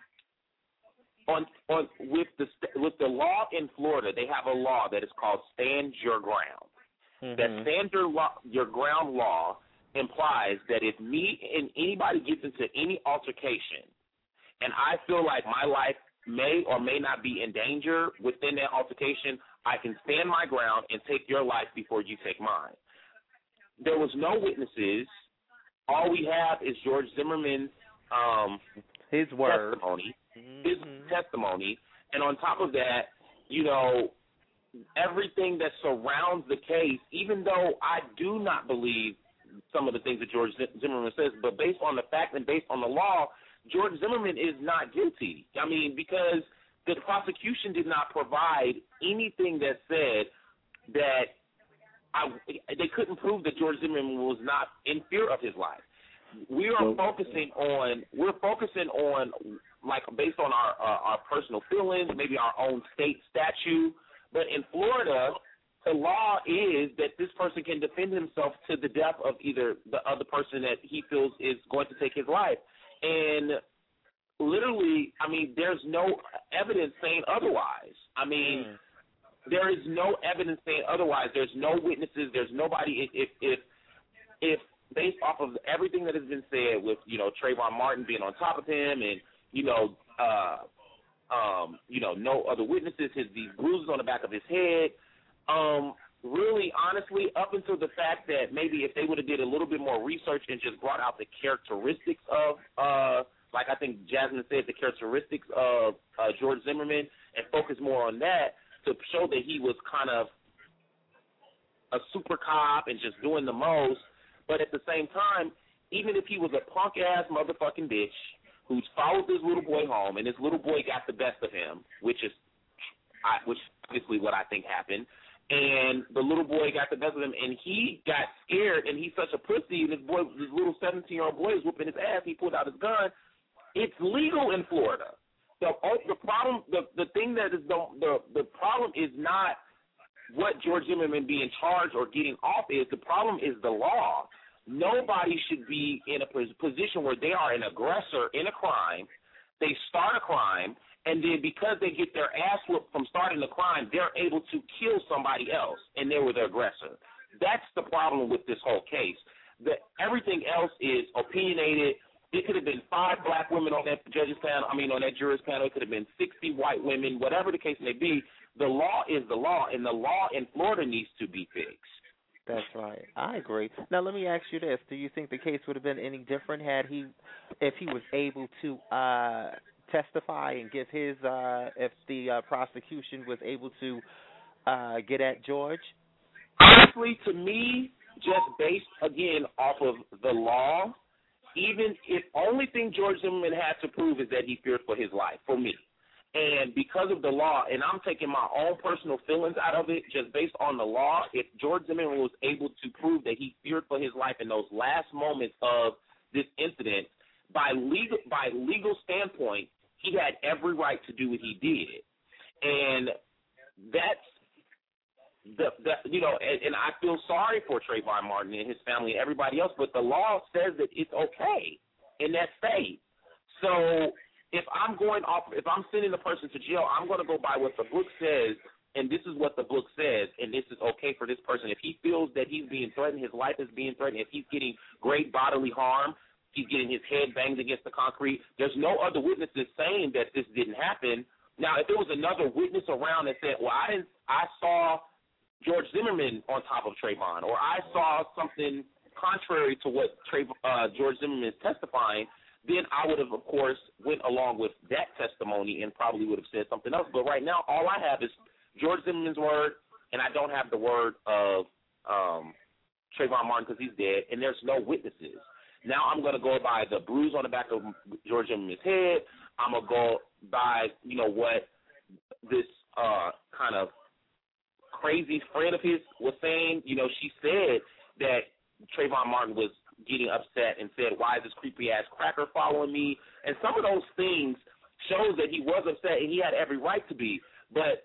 On, on with the with the law in Florida, they have a law that is called Stand Your Ground. Mm-hmm. That Stand Your, law, your Ground law implies that if me and anybody gets into any altercation, and I feel like my life may or may not be in danger within that altercation, I can stand my ground and take your life before you take mine. There was no witnesses. All we have is George Zimmerman's um, his word. testimony. His testimony, and on top of that, you know, everything that surrounds the case, even though I do not believe some of the things that George Zimmerman says, but based on the fact and based on the law, George Zimmerman is not guilty. I mean, because the prosecution did not provide anything that said that I, they couldn't prove that George Zimmerman was not in fear of his life. We are focusing on, we're focusing on, like, based on our uh, our personal feelings, maybe our own state statute. But in Florida, the law is that this person can defend himself to the death of either the other person that he feels is going to take his life. And literally, I mean, there's no evidence saying otherwise. I mean, mm. there is no evidence saying otherwise. There's no witnesses. There's nobody. If if if based off of everything that has been said with, you know, Trayvon Martin being on top of him and, you know, uh, um, you know, no other witnesses, his these bruises on the back of his head, um, really, honestly, up until the fact that maybe if they would have did a little bit more research and just brought out the characteristics of, uh, like I think Jasmine said, the characteristics of uh, George Zimmerman and focus more on that to show that he was kind of a super cop and just doing the most. But at the same time, even if he was a punk-ass motherfucking bitch who followed this little boy home and this little boy got the best of him, which is I, which is obviously what I think happened. And the little boy got the best of him, and he got scared, and he's such a pussy, and this boy, this little seventeen-year-old boy is whooping his ass. He pulled out his gun. It's legal in Florida. The the problem, the the thing that is the the the problem is not what George Zimmerman being charged or getting off is. The problem is the law. Nobody should be in a position where they are an aggressor in a crime. They start a crime, and then because they get their ass whooped from starting the crime, they're able to kill somebody else, and they were the aggressor. That's the problem with this whole case. The, everything else is opinionated. It could have been five black women on that judges panel, I mean, on that jurors panel. It could have been sixty white women, whatever the case may be. The law is the law, and the law in Florida needs to be fixed. That's right. I agree. Now, let me ask you this. Do you think the case would have been any different had he, if he was able to uh, testify and give his, uh, if the uh, prosecution was able to uh, get at George? Honestly, to me, just based, again, off of the law, even if only thing George Zimmerman had to prove is that he feared for his life, for me. And because of the law, and I'm taking my own personal feelings out of it, just based on the law, if George Zimmerman was able to prove that he feared for his life in those last moments of this incident, by legal by legal standpoint, he had every right to do what he did. And that's the, the you know, and, and I feel sorry for Trayvon Martin and his family and everybody else, but the law says that it's okay in that state. So if I'm going off, if I'm sending a person to jail, I'm going to go by what the book says, and this is what the book says, and this is okay for this person. If he feels that he's being threatened, his life is being threatened, if he's getting great bodily harm, he's getting his head banged against the concrete, there's no other witnesses saying that this didn't happen. Now, if there was another witness around that said, well, I didn't, I saw George Zimmerman on top of Trayvon, or I saw something contrary to what Trayv- uh, George Zimmerman is testifying, then I would have, of course, went along with that testimony and probably would have said something else. But right now, all I have is George Zimmerman's word, and I don't have the word of um, Trayvon Martin because he's dead, and there's no witnesses. Now I'm going to go by the bruise on the back of George Zimmerman's head. I'm going to go by, you know, what this uh, kind of crazy friend of his was saying. You know, she said that Trayvon Martin was getting upset and said, why is this creepy-ass cracker following me? And some of those things shows that he was upset, and he had every right to be. But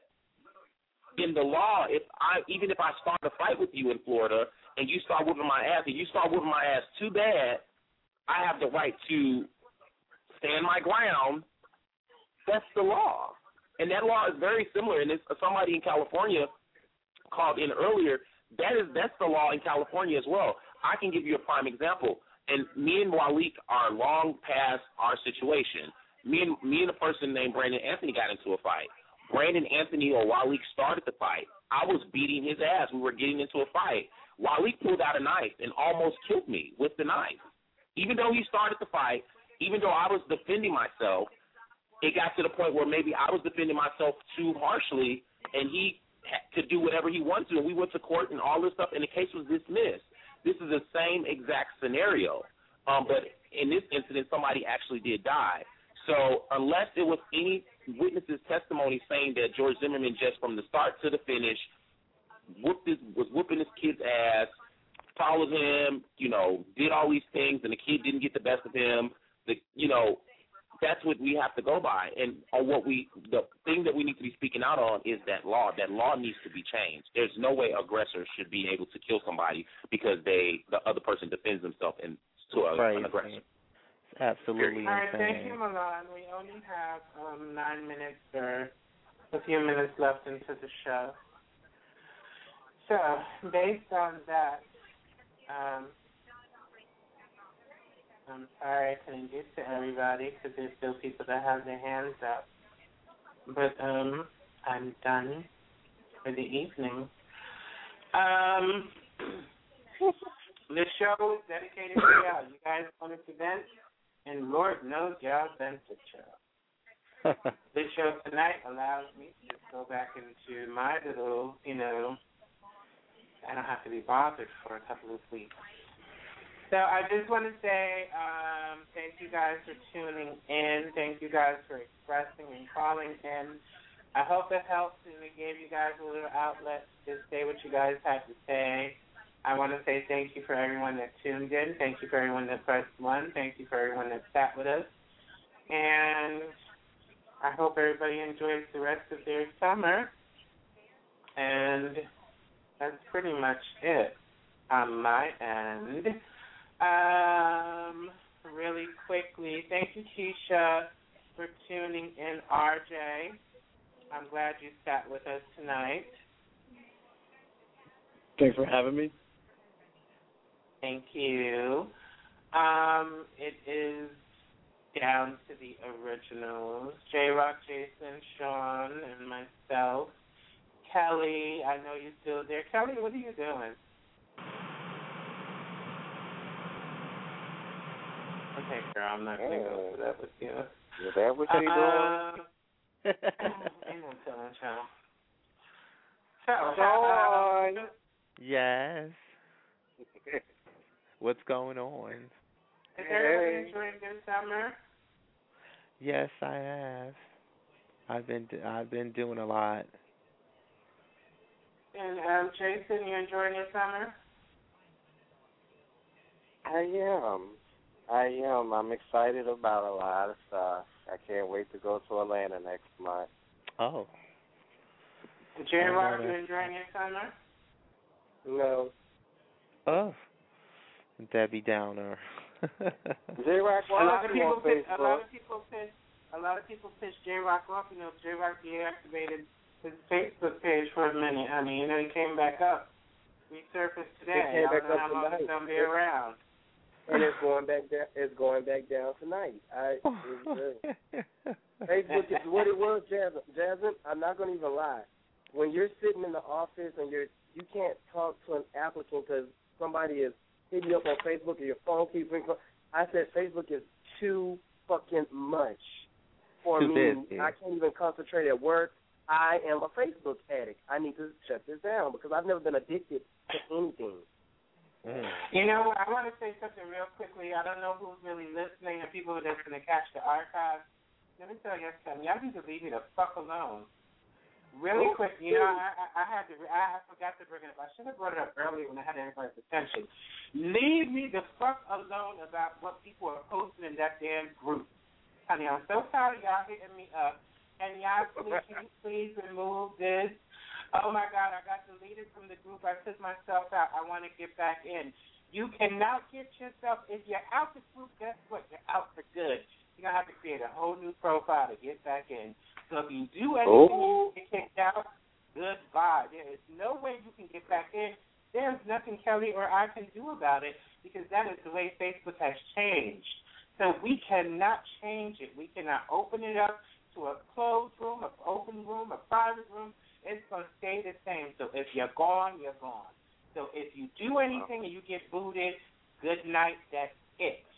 in the law, if I even if I start a fight with you in Florida and you start whooping my ass, and you start whooping my ass too bad, I have the right to stand my ground. That's the law. And that law is very similar. And it's somebody in California called in earlier. That is that's the law in California as well. I can give you a prime example. And me and Walik are long past our situation. Me and me and a person named Brandon Anthony got into a fight. Brandon Anthony or Walik started the fight. I was beating his ass. We were getting into a fight. Walik pulled out a knife and almost killed me with the knife. Even though he started the fight, even though I was defending myself, it got to the point where maybe I was defending myself too harshly, and he could do whatever he wanted to. And we went to court and all this stuff, and the case was dismissed. This is the same exact scenario. Um, but in this incident, somebody actually did die. So unless there was any witnesses' testimony saying that George Zimmerman just from the start to the finish whooped his, was whooping his kid's ass, followed him, you know, did all these things, and the kid didn't get the best of him, the, you know, that's what we have to go by. And on what we, the thing that we need to be speaking out on is that law. That law needs to be changed. There's no way aggressors should be able to kill somebody because they, the other person defends themselves and to a, right. an aggressor. Absolutely. All right, insane. thank you, Milan. We only have um, nine minutes or a few minutes left into the show. So, based on that, um, I'm sorry I couldn't get to everybody because there's still people that have their hands up. But um, I'm done for the evening. Um, this show is dedicated to y'all. You guys wanted to vent, and Lord knows y'all vented, y'all. This show tonight allows me to just go back into my little, you know, I don't have to be bothered for a couple of weeks. So I just want to say um, thank you guys for tuning in. Thank you guys for expressing and calling in. I hope it helps and it gave you guys a little outlet to say what you guys had to say. I want to say thank you for everyone that tuned in. Thank you for everyone that pressed one. Thank you for everyone that sat with us. And I hope everybody enjoys the rest of their summer. And that's pretty much it on my end. Um, really quickly, thank you, Keisha, for tuning in, R J. I'm glad you sat with us tonight. Thanks for having me. Thank you. Um, it is down to the originals. J-Rock, Jason, Sean, and myself. Kelly, I know you're still there. Kelly, what are you doing? Okay, girl, I'm not going to go through that with you. Is that what you uh, doing? Ain't no telling, child. So, Sean. Yes. What's going on? Is everybody enjoying their summer? Yes, I have. I've been I've been doing a lot. And um, Jason, you enjoying your summer? I am. I am. I'm excited about a lot of stuff. I can't wait to go to Atlanta next month. Oh. J-Rock, you enjoying your summer? No. Oh. Debbie Downer. J-Rock, a lot of people on piss, Facebook. a lot of people piss, a lot of people piss J-Rock off. You know, J-Rock deactivated his Facebook page for a minute. I mean, you know, he came back up. Resurfaced today. He came I back don't know up how long tonight. he's gonna be around. And it's going back down. It's going back down tonight. I. It's, uh, Facebook is what it was, Jasmine. Jasmine, I'm not going to even lie. When you're sitting in the office and you're you can't talk to an applicant because somebody is hitting you up on Facebook or your phone keeps ringing. I said Facebook is too fucking much for Too me. busy. I can't even concentrate at work. I am a Facebook addict. I need to shut this down because I've never been addicted to anything. Mm. You know, I want to say something real quickly. I don't know who's really listening and people that's going to catch the archive. Let me tell you something. Y'all need to leave me the fuck alone. Really quick, you know, I, I, I had to, I forgot to bring it up. I should have brought it up earlier when I had everybody's attention. Leave me the fuck alone about what people are posting in that damn group. Honey, I'm so tired of y'all hitting me up. And y'all, please, can you please remove this? Oh, my God, I got deleted from the group. I took myself out. I want to get back in. You cannot get yourself, if you're out the group, guess what? You're out for good. You're going to have to create a whole new profile to get back in. So if you do anything Oh. you get kicked out, goodbye. There is no way you can get back in. There's nothing Kelly or I can do about it because that is the way Facebook has changed. So we cannot change it. We cannot open it up to a closed room, an open room, a private room. It's going to stay the same. So if you're gone, you're gone. So if you do anything and you get booted, good night, that's it.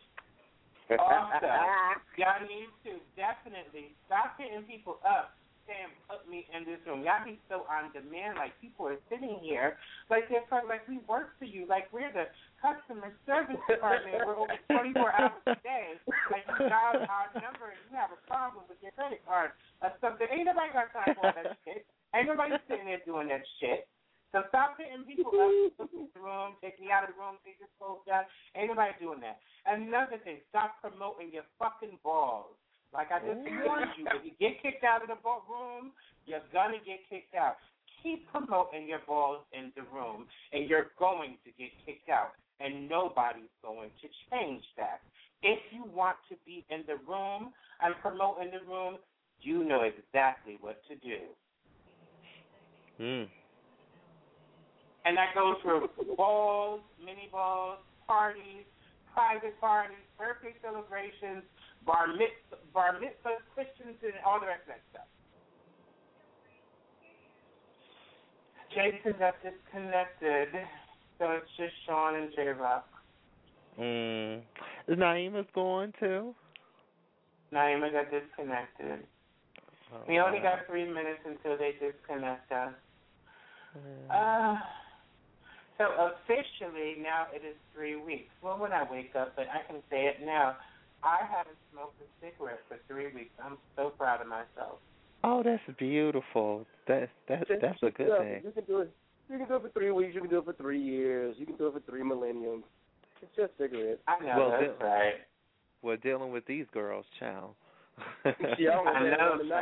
Also, y'all need to definitely stop hitting people up saying, put me in this room. Y'all be so on demand, like people are sitting here, like they're probably like we work for you, like we're the customer service department. We're over twenty-four hours a day. Like you dial our number and you have a problem with your credit card or something. Ain't nobody got time for that shit. Ain't nobody sitting there doing that shit. So stop hitting people up, put me in the room, take me out of the room, take this clothes down. Ain't nobody doing that. Another thing, stop promoting your fucking balls. Like I just warned you, if you get kicked out of the room, you're going to get kicked out. Keep promoting your balls in the room, and you're going to get kicked out, and nobody's going to change that. If you want to be in the room and promote in the room, you know exactly what to do. Mm. And that goes for balls, mini balls, parties, private parties, birthday celebrations, bar mitzvah, bar mitzvahs, Christians, and all the rest of that stuff. Jason got disconnected, so it's just Sean and J-Rock. Mm. Is Naima's going too? Naima got disconnected. Oh, we only wow. got three minutes until they disconnect us. Mm. Uh, so officially, now it is three weeks. Well, when I wake up, but I can say it now. I haven't smoked a cigarette for three weeks. I'm so proud of myself. Oh, that's beautiful. That that that's a good yeah, thing. You can do it. You can do it for three weeks. You can do it for three years. You can do it for three millenniums. It's just cigarettes. I know well, that's de- right. Well, dealing with these girls, child. yeah, I know, child.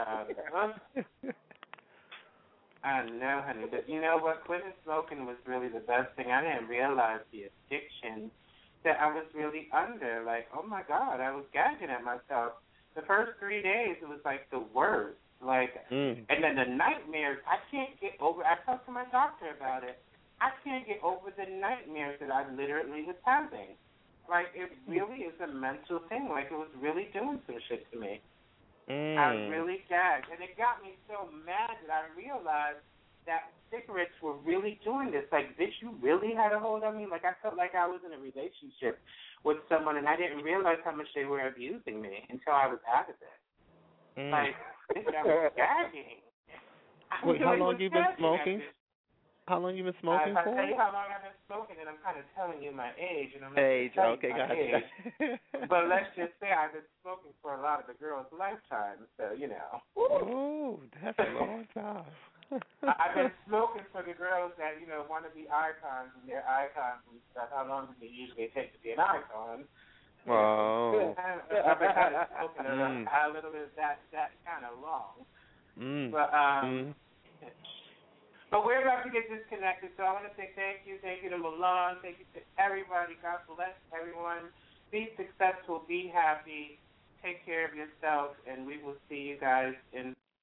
I know, honey. But you know what? Quitting smoking was really the best thing. I didn't realize the addiction that I was really under. Like, oh my God, I was gagging at myself. The first three days, it was like the worst. Like, mm. and then the nightmares. I can't get over. I talked to my doctor about it. I can't get over the nightmares that I literally was having. Like, it really is a mental thing. Like, it was really doing some shit to me. Mm. I really gagged. And it got me so mad that I realized that cigarettes were really doing this. Like, bitch, you really had a hold on me? Like, I felt like I was in a relationship with someone, and I didn't realize how much they were abusing me until I was out of it. Mm. Like, bitch, I was gagging. I Wait, how really long was you been gagging smoking? at this. How long you been smoking uh, if for? I tell you how long I've been smoking, and I'm kind of telling you my age, and I'm not Age, telling okay, you my gotcha. age. But let's just say I've been smoking for a lot of the girls' lifetimes, so you know. Oh, that's a long time. I've been smoking for the girls that you know want to be icons, and they're icons and stuff. How long does it usually take to be an icon? Wow. I've been kind of smoking Mm. a, a little bit that that kind of long. Mm. But um. Mm. But we're about to get disconnected, so I want to say thank you, thank you to Milan, thank you to everybody. God bless everyone. Be successful, be happy, take care of yourself, and we will see you guys in